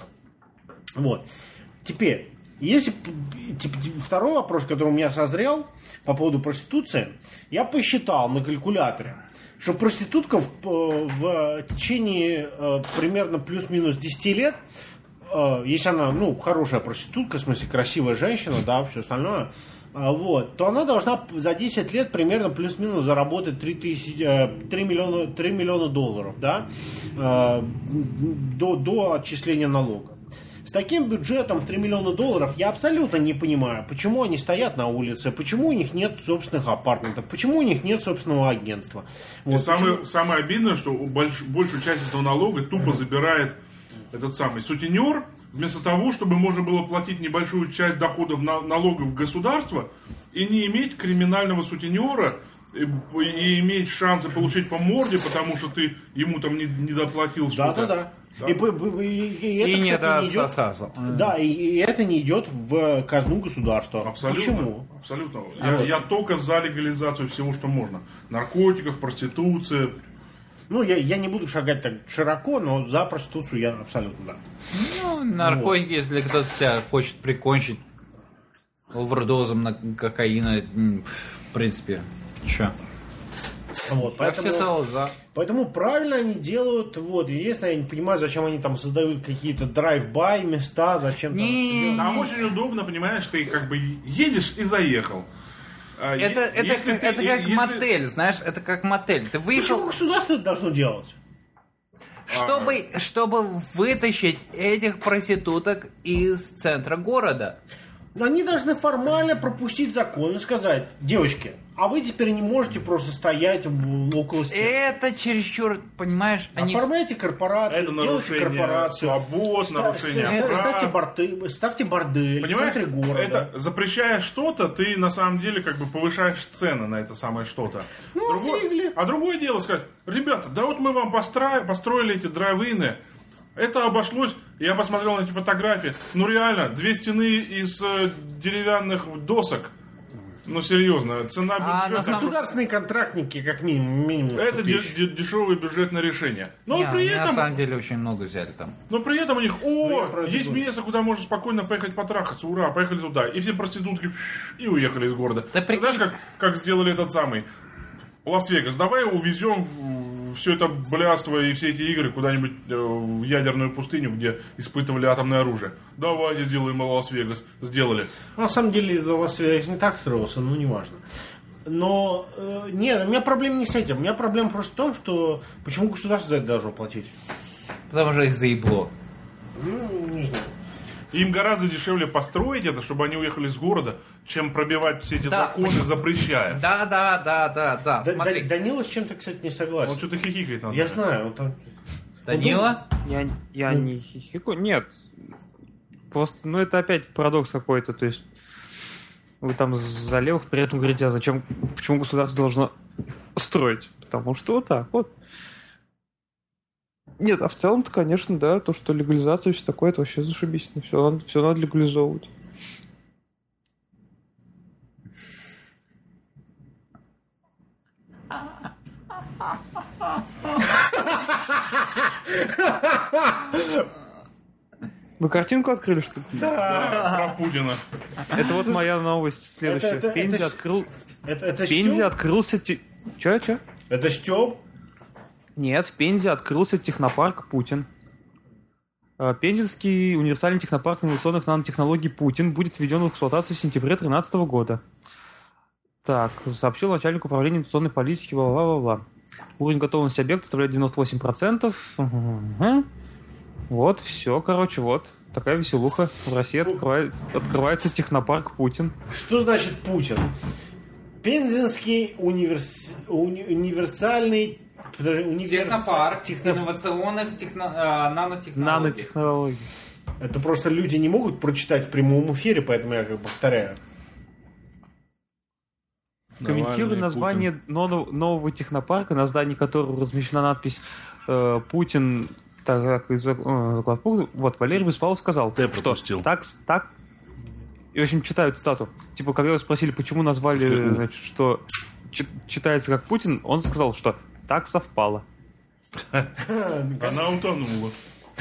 Вот. Теперь, если типа, второй вопрос, который у меня созрел по поводу проституции, я посчитал на калькуляторе, что проститутка в, в течение э, примерно плюс-минус десять лет, э, если она, ну, хорошая проститутка, в смысле красивая женщина, да, все остальное, э, вот, то она должна за десять лет примерно плюс-минус заработать три тысячи, э, три миллиона, три миллиона долларов, да, э, до, до отчисления налога. С таким бюджетом в три миллиона долларов я абсолютно не понимаю, почему они стоят на улице, почему у них нет собственных апартментов, почему у них нет собственного агентства. И Вот самое, почему- самое обидное, что больш, большую часть этого налога тупо забирает этот самый сутенер, вместо того, чтобы можно было платить небольшую часть доходов на, налогов государства и не иметь криминального сутенера, и, и иметь шансы получить по морде, потому что ты ему там не, не доплатил что-то. Да-да-да. И, п- п- и- и это, И не кстати, не идет, дососался. да, и, и это не идет в казну государства. Абсолютно. Почему? Абсолютно. А Я, вот. я только за легализацию всего, что можно. Наркотиков, проституция. Ну, я, я не буду шагать так широко, но за проституцию я абсолютно да. Ну, наркотики, если кто-то тебя хочет прикончить овердозом на кокаина, м, в принципе, чё? Вот, Я поэтому... всецело за. Поэтому правильно они делают. Вот. Единственное, я не понимаю, зачем они там создают какие-то драйв-бай места, зачем там... Не, Там очень удобно, понимаешь, ты как бы едешь и заехал. А Это, е- это, если как, ты- это как если- мотель, знаешь, это как мотель. Ты Почему выехал, государство это должно делать? чтобы, чтобы вытащить этих проституток из центра города. Они должны формально пропустить закон и сказать: девочки, а вы теперь не можете просто стоять в- около стен. Это чересчур, понимаешь, они... Оформляйте корпорацию, Это делайте нарушение корпорацию. свобод, Ста- нарушение ста- прав. ставьте, борты, ставьте бордель Понимаешь, в центре города. это запрещая что-то, ты на самом деле как бы повышаешь цены на это самое что-то. Ну, Другое- фигли. а другое дело сказать: ребята, да вот мы вам построили, построили эти драйв-ины. Это обошлось, я посмотрел на эти фотографии, ну реально, две стены из э, деревянных досок. Ну серьезно, цена А, бюджета. на самом- Государственные контрактники, как минимум. минимум Это сто де- тысяч. де- дешевое бюджетное решение. Но Не, при они на этом, самом деле очень много взяли там. но при этом у них, Ну, я о, про это есть говорю. место, куда можно спокойно поехать потрахаться, ура, поехали туда. И все проститутки и уехали из города. Да прикинь. Знаешь, как, как сделали этот самый Лас-Вегас? Давай увезем все это блядство и все эти игры куда-нибудь э, в ядерную пустыню, где испытывали атомное оружие. Давайте сделаем Лас-Вегас. Сделали. На самом деле, из Лас-Вегас не так строился, ну, неважно. Но, э, нет, у меня проблема не с этим. У меня проблема просто в том, что почему государство за это должно платить? Потому что их заебло. Ну, не знаю. Им гораздо дешевле построить это, чтобы они уехали из города, чем пробивать все эти Да. законы, запрещая. Да, да, да, да, да. Да- Смотри. Да- Данила с чем-то, кстати, не согласен. Он что-то хихикает надо. Я знаю, он там... Данила? Я, я Ну. не хихикаю. Нет. Просто, ну это опять парадокс какой-то. То есть вы там за левых при этом говорите, а зачем, почему государство должно строить? Потому что вот так вот. Нет, а в целом-то, конечно, да, то, что легализация и все такое, это вообще зашибись. Все надо, все надо легализовывать. Вы картинку открыли, что ли? Да, про Путина. Это вот моя новость следующая. Это- это- в Пензе это- открыл... Это, это В Пензе Стёб? открылся... те- Чё, чё? Это Стёб? Нет, в Пензе открылся технопарк «Путин». Э, Пензенский универсальный технопарк инновационных нанотехнологий «Путин» будет введен в эксплуатацию в сентябре две тысячи тринадцатого года. Так, сообщил начальник управления инвестиционной политики, бла-бла-бла. Уровень готовности объекта составляет девяносто восемь процентов. Угу. Вот, все, короче, вот. Такая веселуха. В России открывает- открывается технопарк «Путин». Что значит Путин? Пензенский универс... уни- универсальный... Подожди, универс... Технопарк техно- инновационных техно- а, нанотехнологий. Нанотехнологии. Это просто люди не могут прочитать в прямом эфире, поэтому я как бы повторяю. Комментируя Навальный, название нового, нового технопарка, на здании которого размещена надпись э, «Путин». Так, так, из- э, заклад пункта. Вот, Валерий Беспалов сказал, Ты что пропустил. так, так... И, в общем, читаю цитату. Типа, когда его спросили, почему назвали, После «у». значит, что чи- читается как Путин, он сказал, что так совпало. Она утонула.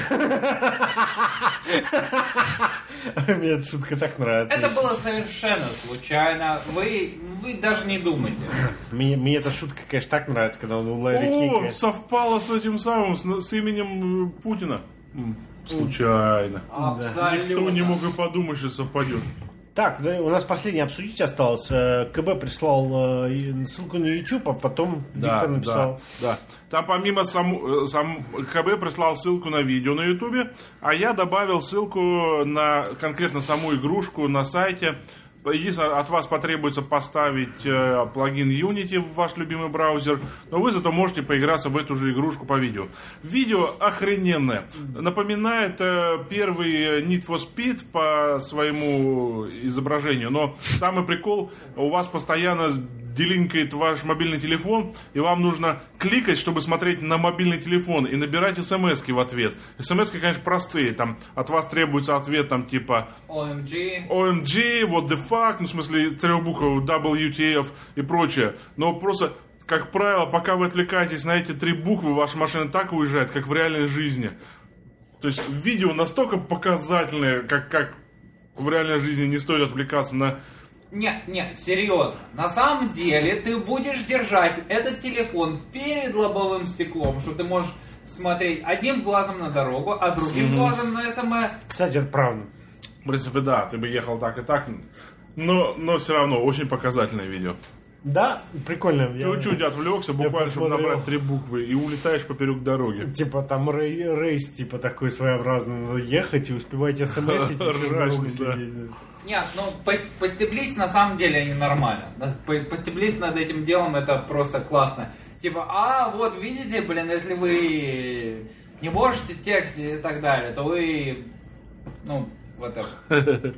Мне эта шутка так нравится. Это было совершенно случайно. Вы, вы даже не думайте. Мне, мне эта шутка, конечно, так нравится, когда он у Ларри О, Кинга. совпало с этим самым, с, с именем э, Путина. М, Случайно. Абсолютно. Никто не мог и подумать, что совпадет. Так, да, у нас последнее обсудить осталось. Э, КБ прислал э, и- ссылку на YouTube, а потом Виктор написал. Да, да. Там помимо сам, сам КБ прислал ссылку на видео на Ютубе, а я добавил ссылку на конкретно саму игрушку на сайте. Единственное, от вас потребуется поставить э, плагин Unity в ваш любимый браузер, но вы зато можете поиграться в эту же игрушку по видео. Видео охрененное. Напоминает э, первый Need for Speed по своему изображению, но самый прикол, у вас постоянно делинкает ваш мобильный телефон, и вам нужно кликать, чтобы смотреть на мобильный телефон и набирать смс-ки в ответ. смс-ки, конечно, простые, там от вас требуется ответ там типа о эм джи. о эм джи, what the fuck, ну в смысле трех букв дабл ю ти эф и прочее. Но просто, как правило, пока вы отвлекаетесь на эти три буквы, ваша машина так уезжает, как в реальной жизни. То есть видео настолько показательное, как, как в реальной жизни не стоит отвлекаться на... Нет, нет, серьезно. На самом деле ты будешь держать этот телефон перед лобовым стеклом, что ты можешь смотреть одним глазом на дорогу, а другим глазом на смс. Кстати, это правда. В принципе, да, ты бы ехал так и так, но, но все равно очень показательное видео. Да, прикольно. Я- Чуть-чуть отвлекся, буквально, чтобы посмотрел. набрать три буквы, и улетаешь поперек дороги. Типа там рей- рейс, типа такой своеобразный. Надо ехать и успевать смс-ить, и через Ржачно, дорогу да. сидеть. Нет, ну пос- постеблись на самом деле они нормально. Да, по- Постеблись над этим делом, это просто классно. Типа, а вот видите, блин, если вы не можете текст и так далее, то вы, ну, вот это.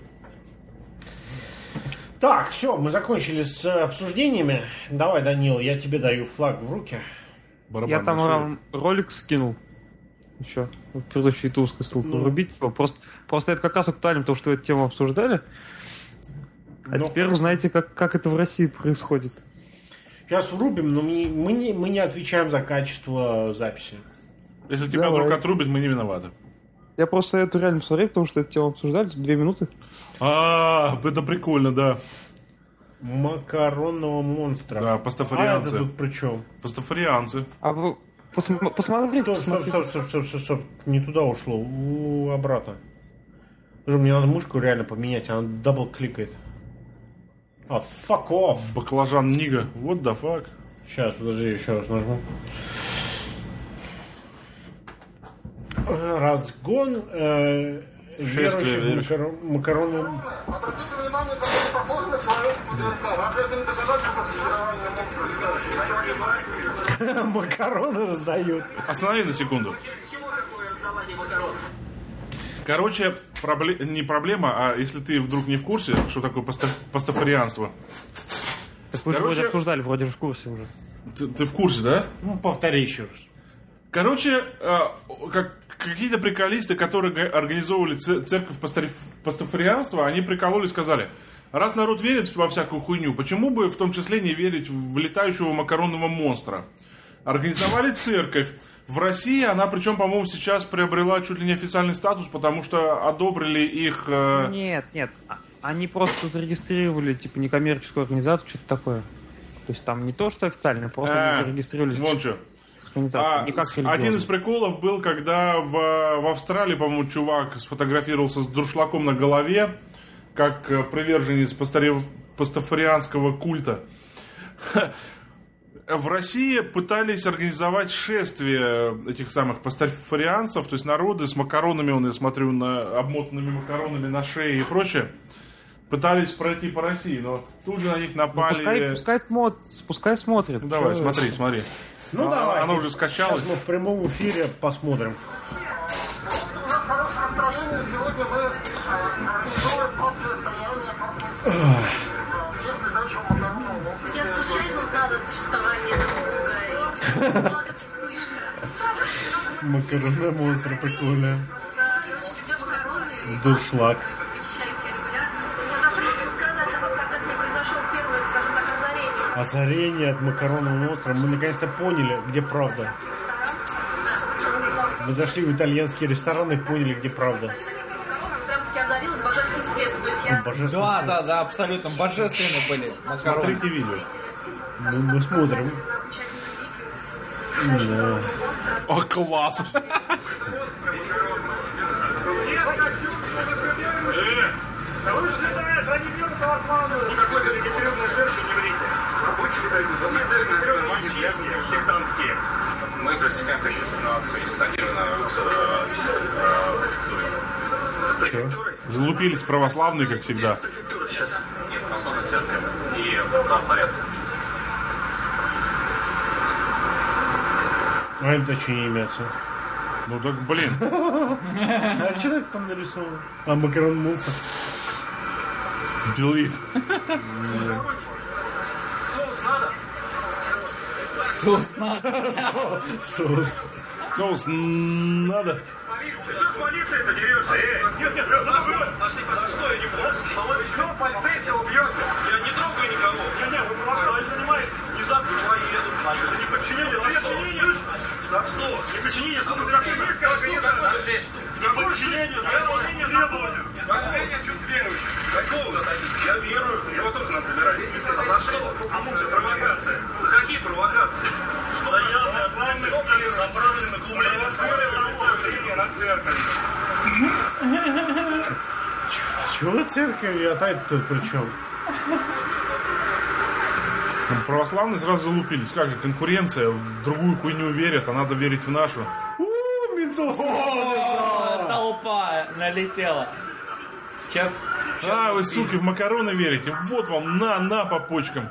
Так, все, мы закончили с э, обсуждениями. Давай, Данил, я тебе даю флаг в руки. Я там вам ролик скинул. Еще. В предыдущей ютубской ссылку Ну. врубить его. Просто, просто это как раз актуально, потому что вы эту тему обсуждали. А Ну, теперь хорошо. узнаете, как, как это в России происходит. Сейчас врубим, но мы, мы, не, мы не отвечаем за качество записи. Если тебя Давай. вдруг отрубит, мы не виноваты. Я просто это реально посмотрел, потому что эту тему обсуждали две минуты. А, это прикольно, да. Макаронного монстра. Да, А пастафарианцы. это тут при чем? Пастафарианцы. А вы посм- посмотрите, Стоп, стоп, посмотрите. стоп, стоп, стоп, стоп, стоп. Не туда ушло. У, обратно. Слушай, мне надо мышку реально поменять, она дабл кликает. А, fuck off. Баклажан Нига. What the fuck? Сейчас, подожди, еще раз нажму. Разгон э, верующих верующих. макарон- макаронным... Обратите внимание, какой похож на человеческую ДНК. Разве это не доказательство существования монстров? Макароны раздают. Останови на секунду. Короче, пробле- не проблема, а если ты вдруг не в курсе, что такое паста- пастафарианство. Так вы же Короче- вроде обсуждали, вроде же в курсе уже. Ты, ты в курсе, да? Ну, повтори еще раз. Короче, э, как, какие-то приколисты, которые га- организовывали ц- церковь пастари- пастафарианства, они прикололи и сказали, раз народ верит во всякую хуйню, почему бы в том числе не верить в летающего макаронного монстра? Организовали церковь. В России она, причем, по-моему, сейчас приобрела чуть ли не официальный статус, потому что одобрили их... э, Нет, нет. а- Они просто зарегистрировали, типа, некоммерческую организацию, что-то такое. То есть там не то, что официально, просто э, они зарегистрировали вон что. организацию. А, не как с- религиозную. один из приколов был, когда в, в Австралии, по-моему, чувак сфотографировался с дуршлаком на голове, как э, приверженец пастари- пастафарианского культа. В России пытались организовать шествие этих самых пастафарианцев, то есть народы с макаронами, он, я смотрю, на, обмотанными макаронами на шее и прочее, пытались пройти по России, но тут же на них Ну, напали... пускай, пускай, смот, пускай смотрит. Ну, давай, Чё- смотри, смотри. Ну, А- давайте. Оно уже скачалось. Сейчас мы в прямом эфире посмотрим. У нас хорошее настроение. Сегодня мы э, организуем после стояния, после в честь летающего макаронного монстра. Я случайно узнала о существовании этого круга, и была как вспышка. Макаронный монстр, прикольно. Просто я очень люблю макароны, и Дуршлаг. причащаюсь я регулярно. Я даже могу сказать, когда с ним произошел первое, скажем так, озарение. Озарение от макаронного монстра. Мы наконец-то поняли, где правда. Ресторан, он назывался Мы зашли в итальянский ресторан и поняли, где правда. макароны, прям-таки озарилась божественным светом. То есть я... Божественно. Да, да, да, абсолютно божественные были макароны. Смотрите видео. Мы, мы смотрим. на замечательную религию. Монстра. О, класс! Никакой категоризированной жертвы не вредите. Мы пресекаем качественную акцию санкционированную Че? Залупились православные, как всегда. сейчас. Нет, православной церкви. И там порядок. А это что не имеется? Ну так, блин. А что так там нарисовано? А, макарон монстр. Believe. Соус надо. Соус. Соус надо. Что полиция это дерешься? Нет, нет, пошли, пошли, что я не понял? Что полицейского бьете? Я не трогаю никого. Нет, нет, вы православие занимаетесь. Не за поеду. Это не подчинение, это подчинение. За что? Не подчинение, что ты такой близко. За что? Какое подчинение? За выполнение требований. Какое я чувств верующих? Какого? Я верую. Его тоже надо забирать. А за что? А может провокация? За какие провокации? Стоянные, направленные, направленные на глумление. На церковь. Чего церковь? А та тут при чем? Православные сразу залупились. Как же, конкуренция, в другую хуйню верят, а надо верить в нашу. У, ментовская. О, толпа налетела. Сейчас. А, вы, суки, в макароны верите? Вот вам, на, на, по почкам.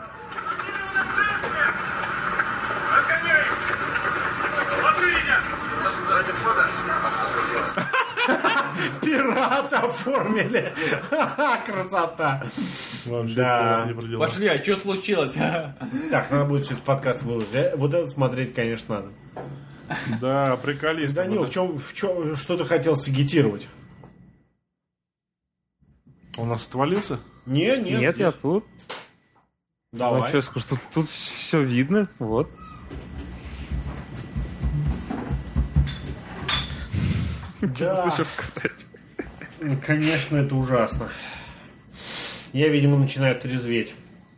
Пирата оформили. Красота. Да. Не про дела. Пошли, а что случилось? Так, надо будет сейчас подкаст выложить. Э, Вот это смотреть, конечно, надо. Да, приколист. Данил, в чем, в чем, что ты хотел сагитировать? У нас отвалился? Не, нет. Нет, я здесь. тут. Давай. А что я скажу, тут, тут все видно, вот. Что ты сказать? Ну, конечно, это ужасно. Я, видимо, начинаю трезветь.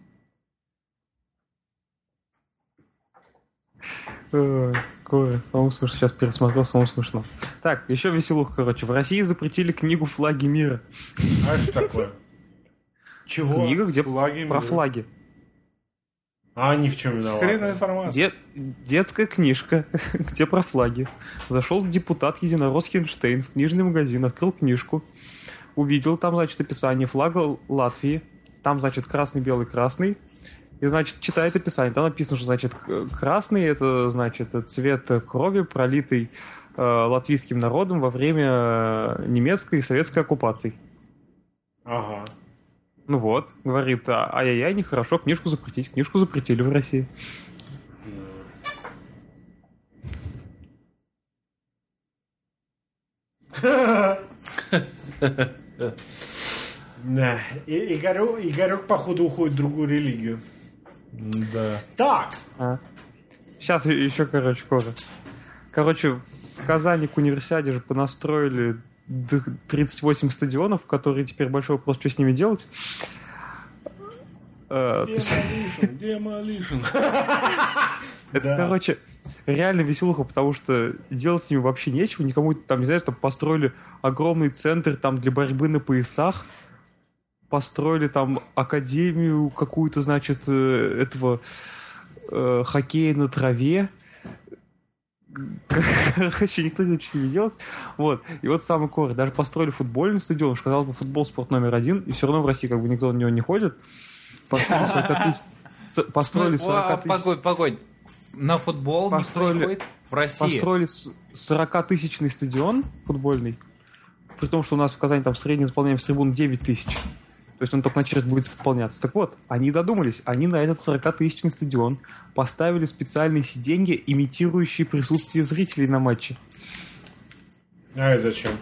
Ой, Какое, по-моему, смешно. Сейчас пересмотрел, самому смешно. Так, еще веселуха, короче. В России запретили книгу «Флаги мира». А что такое? Чего? Книга, где Флаги про мира. флаги. А они в чем виноваты? Хреновая информация. Де- детская книжка, где про флаги. Зашел депутат Единорос Хинштейн в книжный магазин, открыл книжку, увидел там, значит, описание флага Латвии. Там, значит, красный, белый, красный. И, значит, читает описание. Там написано, что, значит, красный — это, значит, цвет крови, пролитый э, латвийским народом во время немецкой и советской оккупаций. Ага. Ну вот, говорит, а- ай-яй-яй, нехорошо, книжку запретить. Книжку запретили в России. Да. И- Игорек, Игорек, походу, уходит в другую религию. Да. Так. А. Сейчас еще, короче, кожа. Короче, в Казани к универсиаде же понастроили д- тридцать восемь стадионов, которые теперь большой вопрос, что с ними делать. Э, то есть Демолишн. Это, Да. короче, реально веселуха, потому что делать с ними вообще нечего. Никому там, не знаю, там построили огромный центр там для борьбы на поясах. Построили там академию какую-то, значит, э, этого э, хоккея на траве. Короче, никто не знает, что с ними делать. Вот. И вот самый корень. Даже построили футбольный стадион. Уж казалось бы, футбол спорт номер один. И все равно в России как бы никто на него не ходит. Построили сорок тысяч... Построили сорок тысяч... Погодь, погодь. На футбол никто Построили- не ходит? В России? Построили сорокатысячный стадион футбольный, при том, что у нас в Казани там средняя заполняемость трибун девять тысяч. То есть он только на четверть будет заполняться. Так вот, они додумались. Они на этот сорокатысячный стадион поставили специальные сиденья, имитирующие присутствие зрителей на матче. А это зачем?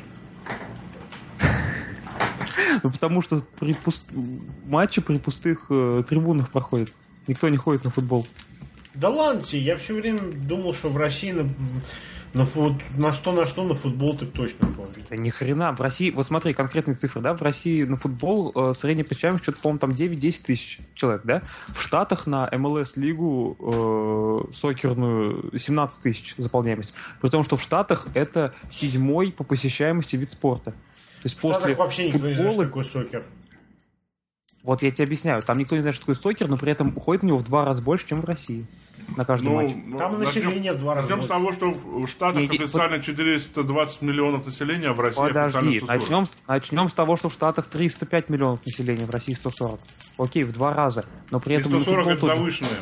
Ну, потому что при пуст... матчи при пустых э, трибунах проходят. Никто не ходит на футбол. Да ладно тебе, я все время думал, что в России на, на, фут- на что на что на футбол ты точно ходишь. Да ни хрена. В России, вот смотри, конкретные цифры, да, в России на футбол э, средняя посещаемость что-то, по-моему, там девять-десять тысяч человек, да? В Штатах на эм эл эс-лигу э, сокерную семнадцать тысяч заполняемость. При том, что в Штатах это седьмой по посещаемости вид спорта. То есть В после Штатах вообще никто не знает, что футбола... такое сокер. Вот я тебе объясняю, там никто не знает, что такое сокер, но при этом уходит в него в два раза больше, чем в России. На каждый матч. Там население в два раза Начнем с больше. того, что в Штатах Не, не, официально четыреста двадцать миллионов населения, а в России Подожди, официально сто сорок. начнем, начнем с того, что в Штатах триста пять миллионов населения, в России сто сорок. Окей, в два раза. Но при И этом... сто на сорок футбол это тот же. завышенное.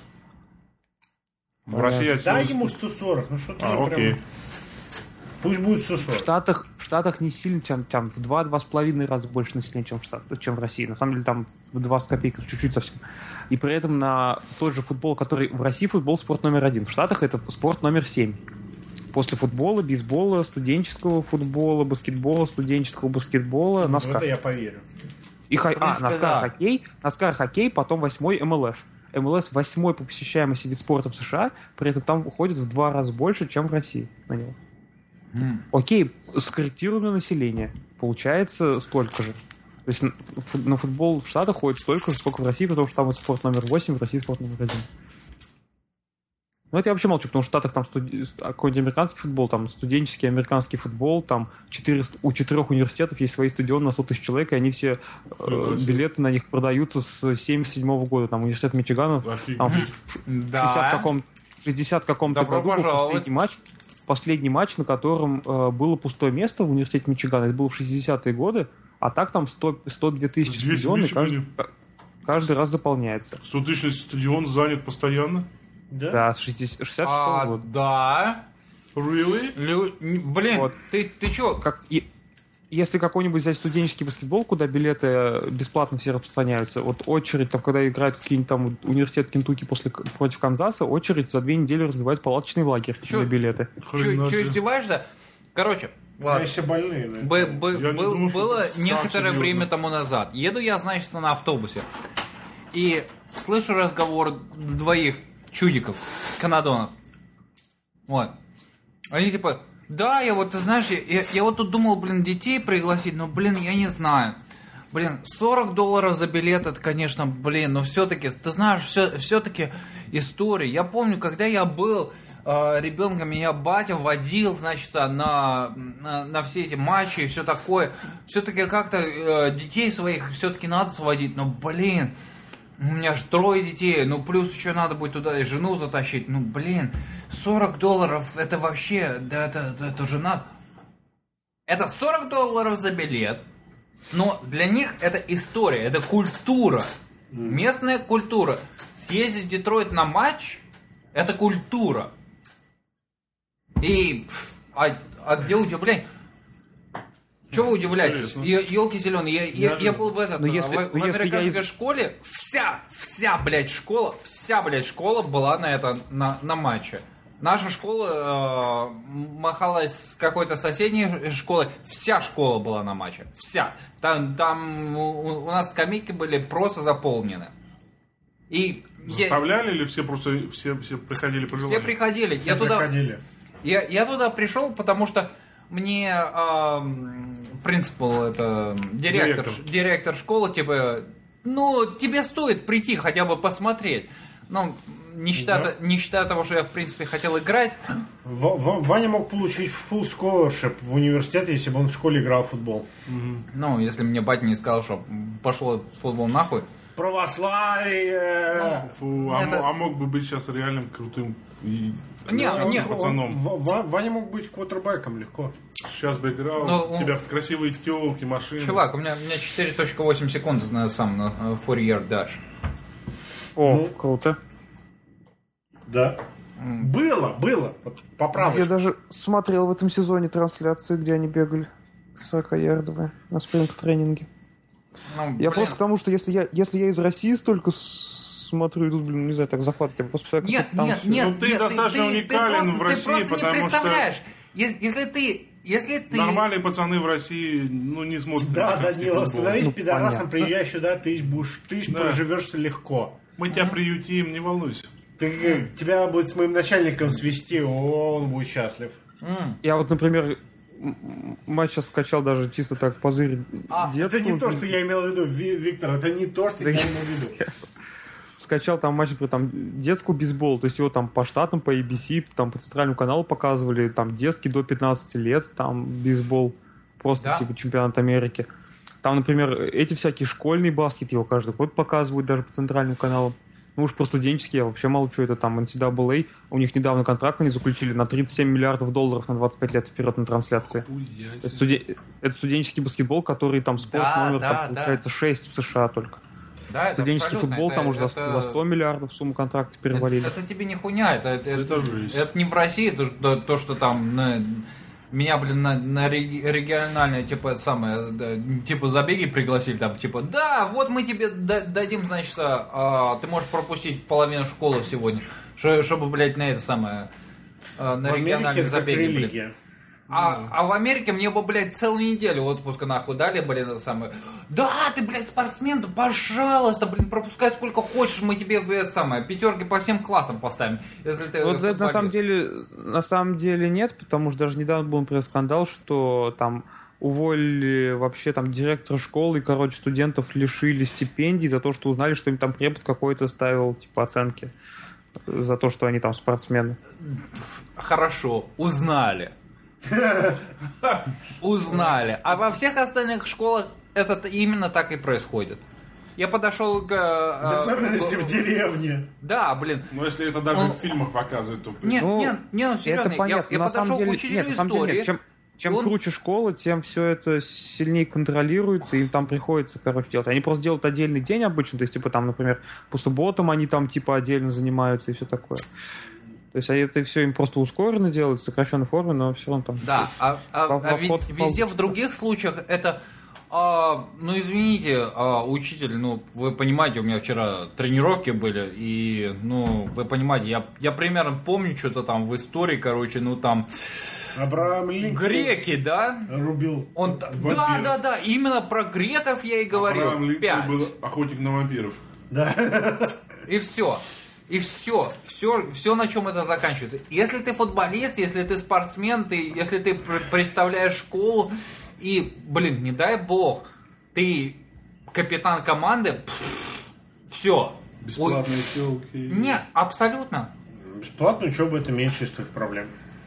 В России Дай отсюда- ему сто сорок, ну что ты А, ну, окей. прям... Пусть будет сто В сорок. Штатах, в Штатах не сильно, чем, чем в два-два с половиной раза больше населения, чем в, Штат, чем в России. На самом деле там в два с копейкой, чуть-чуть совсем. И при этом на тот же футбол, который в России футбол спорт номер один. В Штатах это спорт номер семь. После футбола, бейсбола, студенческого футбола, баскетбола, студенческого баскетбола, Ну, наскар. это я поверю. И хай... А, принципе, наскар да. хоккей, наскар хоккей, потом восьмой эм эл эс. эм эл эс восьмой по посещаемости вид спорта в США, при этом там уходит в два раза больше, чем в России на него. Окей, скорректируем на население. Получается столько же. То есть на фут- на футбол в Штатах ходит столько же, сколько в России, потому что там это спорт номер восемь, в России спорт номер один. Ну, это я вообще молчу, потому что в Штатах там студи- какой-нибудь американский футбол, там студенческий американский футбол, там четыре, у четырех университетов есть свои стадионы на сто тысяч человек, и они все э, билеты на них продаются с семьдесят седьмого года. Там университет Мичигана, там Офигеть. в шестидесятом каком, шестидесятом каком-то Добро году был пожаловать. последний матч, последний матч, на котором э, было пустое место в университете Мичигана. Это было в шестидесятые годы, а так там сто, сто две тысячи Здесь, в стадионов, и каждый, Мичигане? каждый раз заполняется. сто-тысячный стадион занят постоянно. Да? Да, с шестидесятого шестого А, года. да. Really? Лю- н- Блин, Вот. ты, ты чё? Как, и, если какой-нибудь взять студенческий баскетбол, куда билеты бесплатно все распространяются, вот очередь, там, когда играют какие-нибудь там университет Кентукки после, против Канзаса, очередь за две недели разбивает палаточный лагерь Чё? на билеты. Хрена Чё, чё себе. издеваешься? Короче, ладно. Они все больные. да. Б- б- Я не был- думал, что было это так некоторое серьезно. время тому назад. Еду я, значит, на автобусе. И слышу разговор двоих чудиков, канадонов. Вот. Они типа, да, я вот, ты знаешь, я, я вот тут думал, блин, детей пригласить, но, блин, я не знаю. Блин, сорок долларов за билет, это, конечно, блин, но все-таки, ты знаешь, все, все-таки история. Я помню, когда я был э, ребенком, меня батя водил, значит, на, на, на все эти матчи и все такое. Все-таки как-то э, детей своих все-таки надо сводить, но, блин, у меня же трое детей, ну плюс еще надо будет туда и жену затащить. Ну блин, сорок долларов это вообще, да это, это, это же надо. Это сорок долларов за билет, но для них это история, это культура. Местная культура. Съездить в Детройт на матч — это культура. И... А, а где удивление? Чего вы удивляетесь? Елки зеленые. Я, я, я был в, этот, но если, в, в но американской из... школе. Вся, вся, блядь, школа, вся, блядь, школа была на, это, на, на матче. Наша школа э, махалась с какой-то соседней школой. Вся школа была на матче. Вся. Там, там у, у нас скамейки были просто заполнены. И заставляли я... или все просто все, все приходили по желанию? Все приходили. Все я, приходили. Туда, я, я туда пришел, потому что мне э, принципал, это директор, директор. директор школы, типа, ну, тебе стоит прийти хотя бы посмотреть. Ну, не считая, да. не считая того, что я, в принципе, хотел играть. В, в, Ваня мог получить full scholarship в университет, если бы он в школе играл в футбол. Угу. Ну, если мне батя не сказал, что пошло футбол нахуй. Православие! Фу, это... а, а мог бы быть сейчас реальным крутым и... Не, не, пацаном. В, в, Ваня мог быть квотербеком легко. Сейчас бы играл, но, у тебя он... красивые телки, машины. Чувак, у меня, у меня четыре целых восемь секунды на сам на four-yard dash. О, ну, круто. Да. Mm. Было, было. Вот, поправочка. Я даже смотрел в этом сезоне трансляции, где они бегали сорокаярдовые на спринг-тренинге. Ну, я просто к тому, что если я, если я из России столько смотрю, и тут, блин, не знаю, так захватывает, я просто представляю, нет, там нет, все. нет, ну, ты нет, достаточно ты, уникален ты в просто, России, ты просто потому не представляешь. что... Если, если ты... Если ты... Нормальные пацаны в России, ну, не смотрят. Да, Данила, становись ну, пидорасом, приезжай сюда, ты будешь, ты да. проживешься легко. Мы тебя приютим, не волнуйся. Ты, mm. Тебя будет с моим начальником свести, о, он будет счастлив. Mm. Я вот, например, матч сейчас скачал даже чисто так позырить. А, это не то, что я имел в виду, Виктор, это не то, что я имел в виду. Скачал там матч, там, детскую бейсбол, то есть его там по штатам, по эй би си, там по центральному каналу показывали, там детский до пятнадцати лет, там бейсбол, просто да? Типа чемпионат Америки. Там, например, эти всякие школьный баскет, его каждый год показывают даже по центральному каналу. Ну уж про студенческий я вообще молчу, это там эн си эй эй, у них недавно контракт они заключили на тридцать семь миллиардов долларов на двадцать пять лет вперед на трансляции. Это, студен... это студенческий баскетбол, который там спорт да, номер, да, там, получается, да. шесть в США только. Да, студенческий футбол, это, там уже это, за сто миллиардов сумму контракта перевалили. Это, это тебе не хуйня, это, это, это, это, это не в России, это то, то что там на, меня, блин, на, на региональное, типа, самое, да, типа, забеги пригласили, там, типа, да, вот мы тебе дадим, значит, а, ты можешь пропустить половину школы сегодня, чтобы, блядь, на это самое, а, на региональные забеги, блин. А, а в Америке мне бы, блядь, целую неделю отпуска нахуй дали, блин, это самое. Да, ты, блядь, спортсмен, да, пожалуйста, блин, пропускай сколько хочешь, мы тебе это самое, пятерки по всем классам поставим. Если ты вот это на самом деле, на самом деле нет, потому что даже недавно был, например, скандал, что там уволили вообще там директора школы и, короче, студентов лишили стипендий за то, что узнали, что им там препод какой-то ставил, типа, оценки за то, что они там спортсмены. Хорошо, узнали. Узнали. А во всех остальных школах это именно так и происходит. Я подошел к... В особенности в деревне. Да, блин. Но если это даже Он... в фильмах показывают, то... Нет, ну, нет, нет, ну серьезно. Это понятно. Я, я подошел деле, к учителю нет, истории. Деле, чем чем он... круче школа, тем все это сильнее контролируется, им там приходится, короче, делать. Они просто делают отдельный день обычно, то есть, типа, там, например, по субботам они там, типа, отдельно занимаются и все такое. То есть это все им просто ускоренно делают, в сокращенной форме, но все равно там... Да, а, а, по, а вез, везде в других случаях это... А, ну, извините, а, учитель, ну, вы понимаете, у меня вчера тренировки были, и, ну, вы понимаете, я, я примерно помню что-то там в истории, короче, ну, там... Абрахам Линкольн греки, да? Рубил Он, да, да, да, именно про греков я и говорил. Абрахам Линкольн был охотник на вампиров. Да. И все. И все, все, все, на чем это заканчивается. Если ты футболист, если ты спортсмен, ты, если ты представляешь школу, и, блин, не дай бог, ты капитан команды, все. Бесплатные телки. Нет, абсолютно. Бесплатная учеба — это меньше из твоих проблем.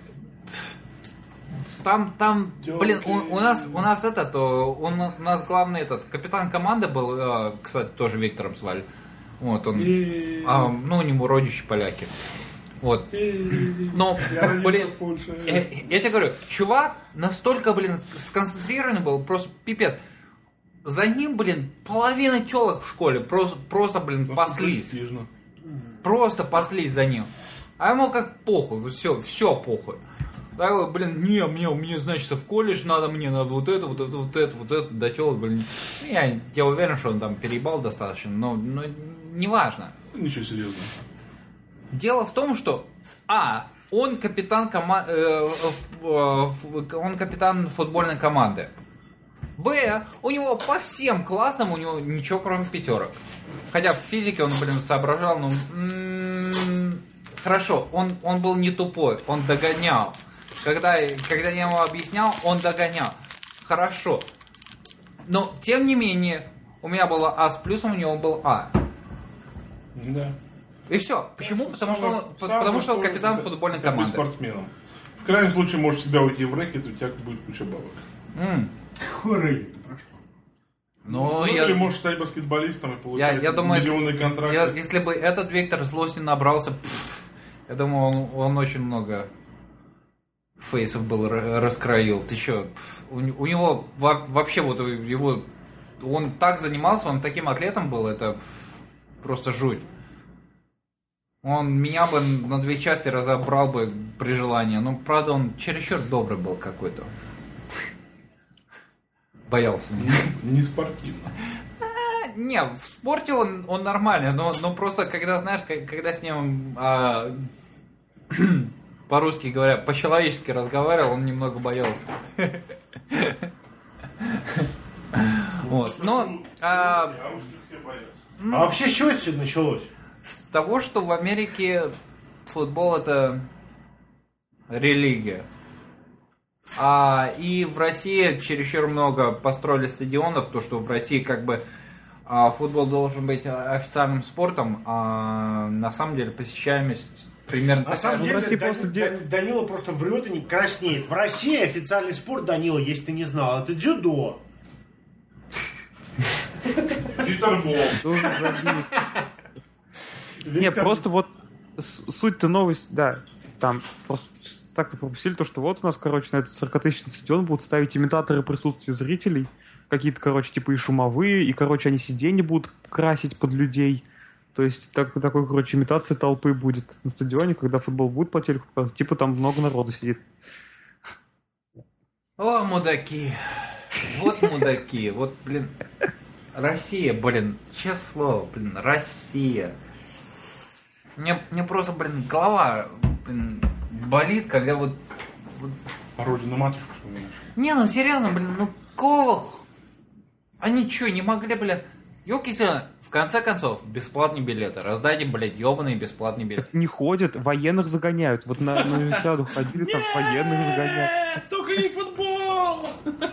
Там, там, блин, у, у нас, у нас этот, у нас главный этот, капитан команды был, кстати, тоже Виктором звали. Вот он, а, ну у него родичи поляки. Вот. Но, блин, я, я тебе говорю, чувак настолько, блин, сконцентрированный был, просто пипец. За ним, блин, половина телок в школе просто, просто блин, паслись. Просто паслись за ним. А ему как похуй, все, все похуй. Так, блин, не, мне, мне, значит, в колледж надо, мне надо вот это, вот это, вот это, вот это, до телок, блин. Я, я уверен, что он там переебал достаточно, но, но не важно. Ничего серьезного. Дело в том, что а, он капитан кома... э, э, он капитан футбольной команды. Б, у него по всем классам у него ничего кроме пятерок. Хотя в физике он, блин, соображал, ну м-м, хорошо, он, он был не тупой, он догонял. Когда, когда я ему объяснял, он догонял. Хорошо. Но, тем не менее, у меня было А с плюсом, у него был А. Да. И все. Почему? Потому что, он, потому что он капитан футбольной команды. Спортсменом. В крайнем случае, можешь всегда уйти в рэкет, у тебя будет куча бабок. Mm. Какой рэкет? Ты про что? Ну, ну я... или можешь стать баскетболистом и получать я, я думаю, миллионные если, контракты. Я, если бы этот Виктор злости набрался, пфф, я думаю, он, он очень много фейсов был раскроил. Ты чё? Пфф, у, у него вообще вот его... Он так занимался, он таким атлетом был, это пфф, просто жуть. Он меня бы на две части разобрал бы при желании. Но, правда, он чересчур добрый был какой-то. Боялся меня. Не спортивно. А, не, в спорте он, он нормальный, но, но просто, когда, знаешь, когда с ним а, по-русски говоря, по-человечески разговаривал, он немного боялся. Вот, но... А вообще, с чего это все началось? С того, что в Америке футбол это религия. А, и в России чересчур много построили стадионов, то что в России как бы а, футбол должен быть официальным спортом, а на самом деле посещаемость примерно на самом деле Дани, Дани, просто Дани, Данила просто врет и не краснеет. В России официальный спорт, Данила, если ты не знал, это дзюдо. Питербол. Не, просто вот суть-то новость, да, там просто так-то пропустили то, что вот у нас, короче, на этот сорокатысячный стадион будут ставить имитаторы присутствия зрителей, какие-то, короче, типа и шумовые, и, короче, они сиденья будут красить под людей. То есть так, такой, короче, имитация толпы будет на стадионе, когда футбол будет по телеку показывать. Типа там много народу сидит. О, мудаки. Вот мудаки. Вот, блин, Россия, блин, честное слово, блин, Россия. Мне, мне просто, блин, голова, блин, болит, когда вот... вот... А родину-матушку вспоминаешь? Не, ну серьезно, блин, ну кого? Они что, не могли, блин... Ёлки-сы, в конце концов, бесплатные билеты. Раздайте, блядь, ёбаные бесплатные билеты. Так не ходят, военных загоняют. Вот на Универсиаду ходили, там военных загоняют. Только не футбол!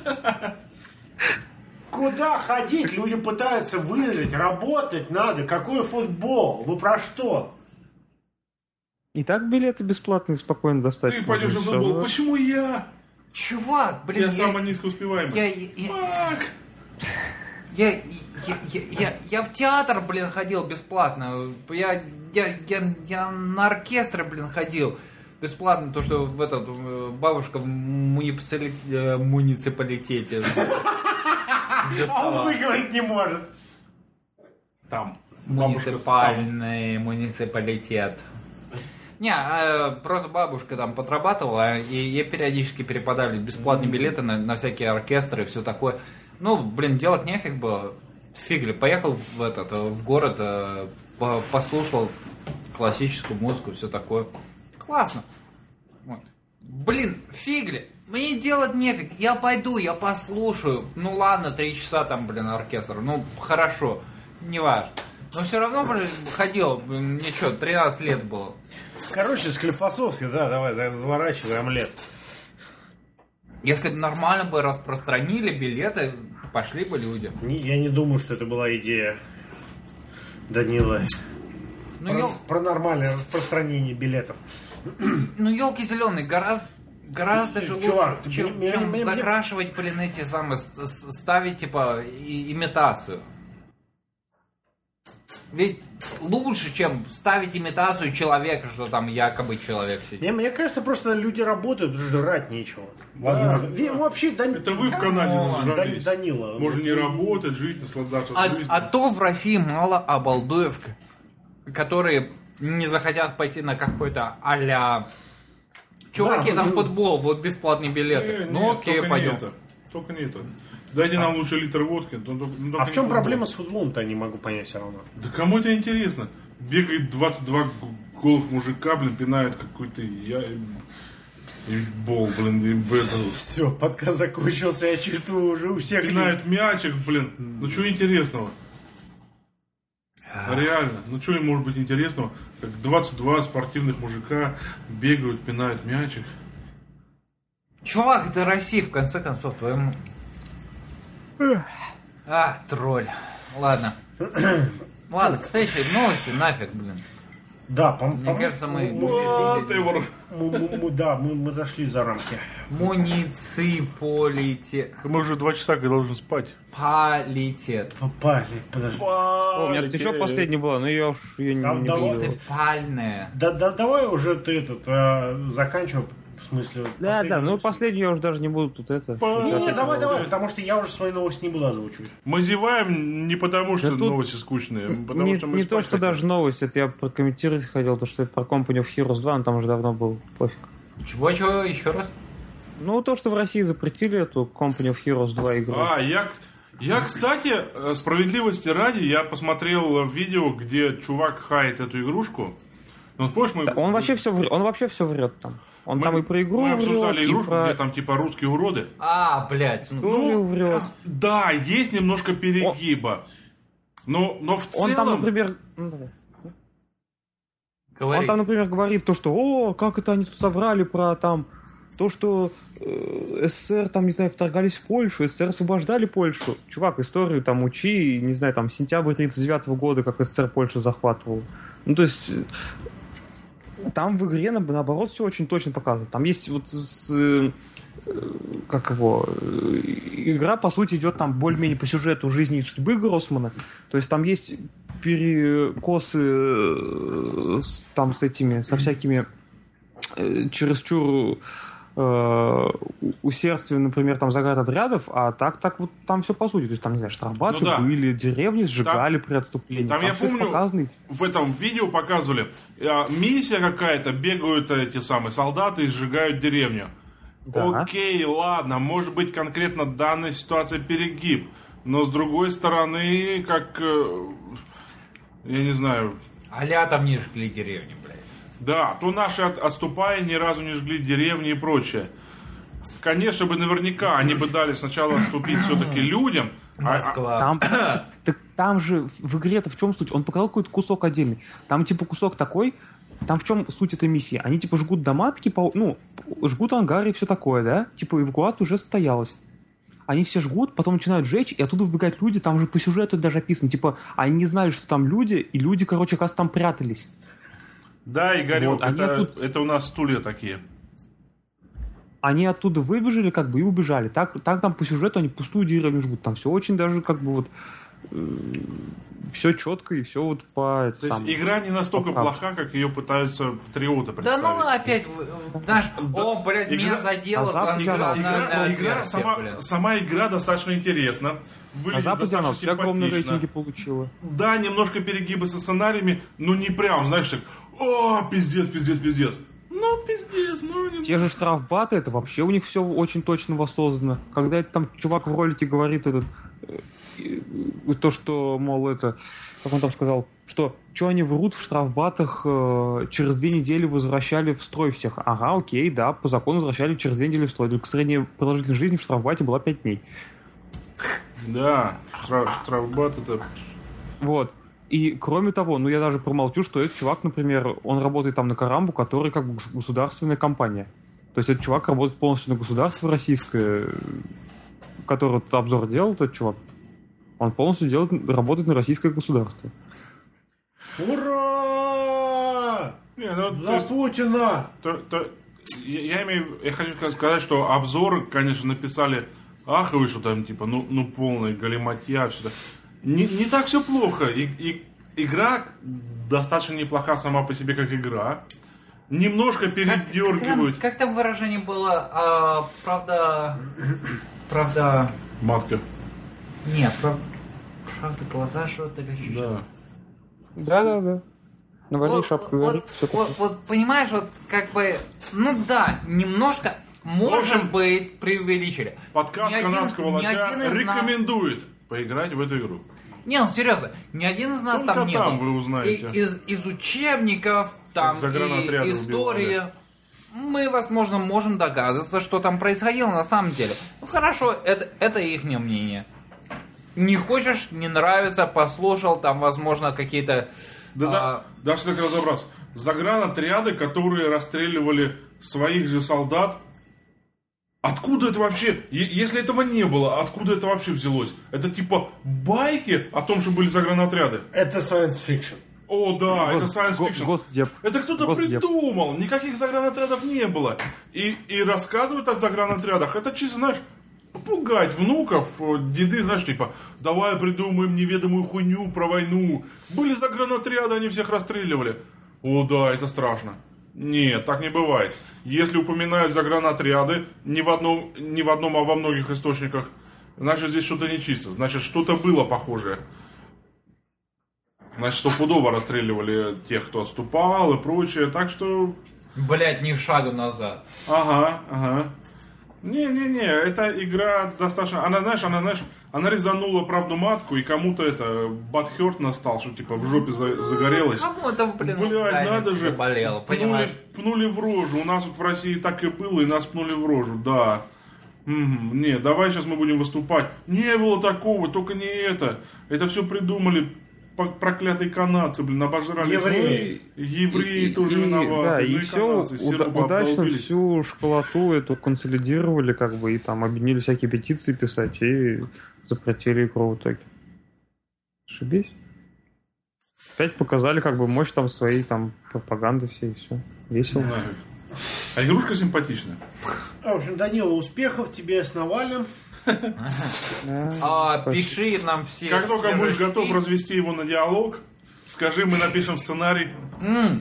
Куда ходить? Люди пытаются выжить, работать надо. Какой футбол? Вы про что? И так билеты бесплатные спокойно достать. Ты пойдешь в футбол. Почему я? Чувак, блин, я... Я самый низкоуспеваемый. Я... я... Я, я, я, я, я в театр, блин, ходил бесплатно. Я, я, я, я на оркестр, блин, ходил бесплатно. То, что в этот бабушка в муниципалитете. муниципалитете а он выговорить не может. Там. Муниципальный муниципалитет. Не, а, просто бабушка там подрабатывала, и ей периодически перепадали бесплатные билеты на, на всякие оркестры и все такое. Ну, блин, делать нефиг было. Фигли. Поехал в этот, в город, послушал классическую музыку, все такое. Классно. Вот. Блин, фигли. Мне делать нефиг. Я пойду, я послушаю. Ну ладно, три часа там, блин, оркестр. Ну, хорошо. Не важно. Но все равно, блин, ходил. Мне что, тринадцать лет было. Короче, Склифосовский, да, давай, заворачивай омлет. Если бы нормально бы распространили билеты, пошли бы люди. Не, я не думаю, что это была идея Данила. Ну, про, ел... про нормальное распространение билетов. Ну, елки зеленые, гораздо, гораздо же лучше, Чувак, чем, мне, чем мне, закрашивать, блин, эти самые, ставить, типа, и, имитацию. Ведь лучше, чем ставить имитацию человека, что там якобы человек сидит. Мне, мне кажется, просто люди работают, жрать нечего. Возможно. Да, вообще, да, это вы в Канаде зажрались. Данила. Можно не работать, жить, наслаждаться а, жизнью. А то в России мало обалдуев, которые не захотят пойти на какой-то а-ля... Чуваки, да, там ну... футбол, вот бесплатные билеты. Не, ну нет, окей, пойдем. Не только не это. Дайте а. нам лучше литр водки. Но, но а в чем проблема с футболом-то, я не могу понять все равно. Да кому это интересно? Бегает двадцать два голых мужика, блин, пинают какой-то я... и бол, блин, и в это... Все, подкаст закончился, я чувствую уже у всех... Пинают мячик, блин. Ну что интересного? Реально. Ну что им может быть интересного? Как двадцать два спортивных мужика бегают, пинают мячик. Чувак, это Россия, в конце концов, твоему... А, тролль. Ладно. Ладно, к следующей новости нафиг, блин. Да, по Мне по кажется, мы... мы, мы, мы да, мы, мы зашли за рамки. Муниципалитет. Мы уже два часа как должны спать. Политет. Пали, подожди. О, у меня тут еще последняя была, но я уж ее не, не Муниципальная. Да, да, давай уже ты этот а, заканчивай. В смысле, да, да, ну последнюю я уже даже не буду тут это. Не, не, давай, давай, потому что я уже свои новости не буду озвучивать. Мы зеваем не потому, что да новости скучные, а потому не, что мы не то, что хотим. Даже новость, это я прокомментировать хотел, то что это про Company of Heroes два, но там уже давно был, пофиг. Чего, чего, еще раз? Ну, то, что в России запретили эту Company of Heroes два игру. А, я, я, кстати, справедливости ради, я посмотрел видео, где чувак хает эту игрушку. Ну, помнишь, мы... да, он вообще все врет, он вообще все врет там. Он мы, там и про игру мы обсуждали врет, игрушку, про... где там типа русские уроды. А, блядь. Ну, врет. Да, есть немножко перегиба. Но, но в целом... Он там, например... Говори. Он там, например, говорит то, что о, как это они тут соврали про там то, что э, СССР там, не знаю, вторгались в Польшу, СССР освобождали Польшу. Чувак, историю там учи, не знаю, там сентябрь тридцать девятого года, как СССР Польшу захватывал. Ну, то есть... Там в игре, наоборот, все очень точно показано. Там есть вот с, э, как его, э, игра, по сути, идет там более-менее по сюжету жизни и судьбы Гроссмана. То есть там есть перекосы э, с, там с этими, со всякими э, чересчур э, усердствием, например, там заградотрядов, а так, так вот там все по сути. То есть там, не знаю, штрафбаты ну, да. были, деревни сжигали там, при отступлении. Там, там я помню, показано. В этом видео показывали, миссия какая-то, бегают эти самые солдаты и сжигают деревню. Да. Окей, ладно, может быть конкретно данная ситуация перегиб, но с другой стороны, как, я не знаю... А-ля там не жгли деревню, блядь. Да, то наши, отступая, ни разу не жгли деревни и прочее. Конечно бы, наверняка, они бы дали сначала отступить все-таки людям. Москва. А, там, так, там же в игре-то в чем суть? Он показал какой-то кусок отдельный. Там типа кусок такой, там в чем суть этой миссии? Они типа жгут дома, такие, ну, жгут ангары и все такое, да? Типа эвакуация уже состоялась. Они все жгут, потом начинают жечь, и оттуда выбегают люди, там же по сюжету даже описано. Типа, они не знали, что там люди, и люди, короче, как раз там прятались. Да, Игорек, вот, это, оттуда... это у нас стулья такие. Они оттуда выбежали, как бы, и убежали. Так, так там по сюжету они пустую деревню жгут. Там все очень даже, как бы, вот... Э, все четко и все вот по... То есть игра не настолько плоха, как ее пытаются патриоты представить. Да ну опять... Наш... О, блядь, игра... меня задело. А игра, игра, игра сама, сама игра достаточно интересна. На Западе она все огромные рейтинги получила. Да, немножко перегибы со сценариями, но не прям, знаешь, так... О, пиздец, пиздец, пиздец. Ну, пиздец, ну... Не... Те же штрафбаты, это вообще у них все очень точно воссоздано. Когда это там чувак в ролике говорит этот... То, что, мол, это... Как он там сказал? Что, что они врут в штрафбатах, э, через две недели возвращали в строй всех. Ага, окей, да, по закону возвращали через две недели в строй. Только средняя продолжительность жизни в штрафбате была пять дней. Да, штраф, штрафбат это... Вот. И, кроме того, ну, я даже промолчу, что этот чувак, например, он работает там на Карамбу, который как бы государственная компания. То есть этот чувак работает полностью на государство российское, который этот обзор делал, этот чувак. Он полностью делает, работает на российское государство. Ура! Не, ну, За то, Путина! То, то, я, я, имею, я хочу сказать, что обзоры, конечно, написали аховый, что там, типа, ну, ну полная галиматья, все так. Не, не так все плохо. И, и игра достаточно неплоха сама по себе, как игра. Немножко передергивают. Как, как, как там выражение было? А, правда... Правда... Матка. Нет, прав... правда глаза что-то или что-то. Да. Да-да-да. Навали вот, шапку, вот, говори. Вот, вот, понимаешь, вот как бы... Ну да, немножко... Может общем, быть, преувеличили. Подкаст ни канадского один, лося ни рекомендует нас... поиграть в эту игру. Не, ну серьезно, ни один из нас Только там не там был. вы узнаете. И, из, из учебников, там, и истории, убивали. Мы, возможно, можем догадываться, что там происходило на самом деле. Ну хорошо, это, это их мнение. Не хочешь, не нравится, послушал, там, возможно, какие-то... Да, а... да, даже так разобраться. Загранотряды, которые расстреливали своих же солдат. Откуда это вообще? Если этого не было, откуда это вообще взялось? Это типа байки о том, что были загранотряды? Это science fiction. О, да, Гос, это science fiction. Госдеп. Это кто-то Госдеп. придумал. Никаких загранотрядов не было. И, и рассказывают о загранотрядах. Это чисто, знаешь, пугать внуков. Деды, знаешь, типа, давай придумаем неведомую хуйню про войну. Были загранотряды, они всех расстреливали. О, да, это страшно. Нет, так не бывает. Если упоминают загранотряды не в одном, не в одном, а во многих источниках, значит, здесь что-то нечисто. Значит, что-то было похожее. Значит, стопудово расстреливали тех, кто отступал и прочее. Так что... Блять, ни шагу назад. Ага, ага. Не-не-не, эта игра достаточно... Она, знаешь, она, знаешь, она резанула правду матку, и кому-то это бадхёрт настал, что типа в жопе за, загорелось. Кому это, блин, блядь, надо же. Заболело, пнули, пнули в рожу. У нас вот в России так и было, и нас пнули в рожу, да. Угу. Не, давай сейчас мы будем выступать. Не было такого, только не это. Это все придумали проклятые канадцы, блин, обожрали. Евреи. Евреи И- тоже и- виноваты. Да, Ну и все канадцы, все уда- рыбы удачно обдолбились. всю школоту эту консолидировали, как бы, и там объединили всякие петиции писать, и запретили игру в итоге. Ошибись. Опять показали, как бы, мощь там своей там пропаганды всей, и все. Весело. Да. А игрушка симпатичная. В общем, Данила, успехов тебе с Навальным. А, пиши нам все. Как только будешь свежие готов шпи- развести его на диалог, скажи, мы напишем сценарий. М.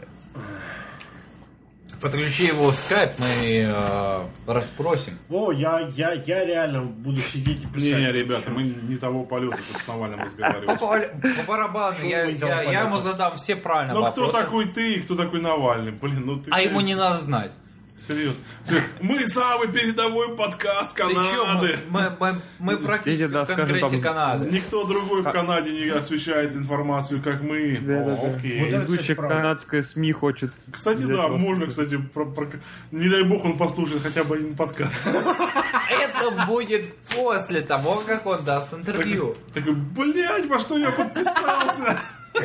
Подключи его в скайп, мы э, расспросим. О, я, я, я реально буду сидеть и писать. Не, ребята, мы не того полета, чтобы с Навальным По, разговаривать. по барабану, Шо я, вы там я, я ему понятно? задам все правильные Ну кто вопросы. такой ты и кто такой Навальный? Блин, ну ты... А ему не надо знать. Серьезно. Мы самый передовой подкаст Ты чё, Канады. мы, мы, мы, мы практически да, в скажем, Конгрессе там- Канады. Никто другой в Канаде не освещает информацию, как мы. Да-да-да. О, окей. Вот это, Ведущая кстати, правда. канадская СМИ хочет... Кстати, взять да, вас. можно, кстати, про- про- не дай бог он послушает хотя бы один подкаст. Это будет после того, как он даст интервью. Такой, блядь, во что я подписался?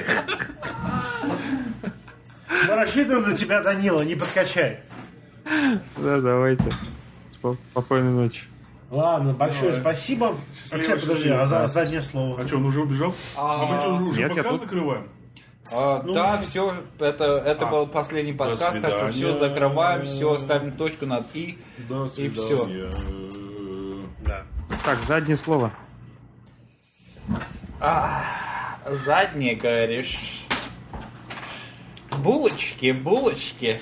Мы рассчитываем на тебя, Данила, не подкачай. Да, давайте. Спо- Спокойной ночи. Ладно, большое Давай. спасибо. Счастливо, Вообще, подожди, счастливо. а за, заднее слово? А что, он уже убежал? А, А мы что, уже нет, я подкаст тут. закрываем? А, Ну, да, все, это, это А. был последний подкаст, так что свидания. все закрываем, все, ставим точку над «и». До И свидания. Да. Так, заднее слово. Заднее, говоришь. Булочки, булочки.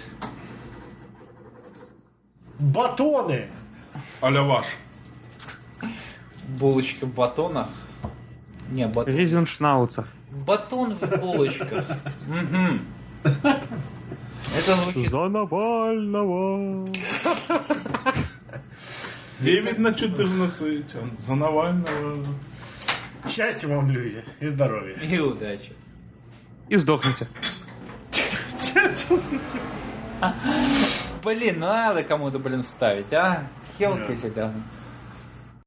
Батоны! А-ля ваш. Булочки в батонах. Не, бат... Ризеншнауцер. батон в булочках. Мгм. Это звучит... За Навального. девять на четырнадцать. За Навального. Счастья вам, люди, и здоровья. И удачи. И сдохните. Блин, ну надо кому-то, блин, вставить, а? Хелка себя.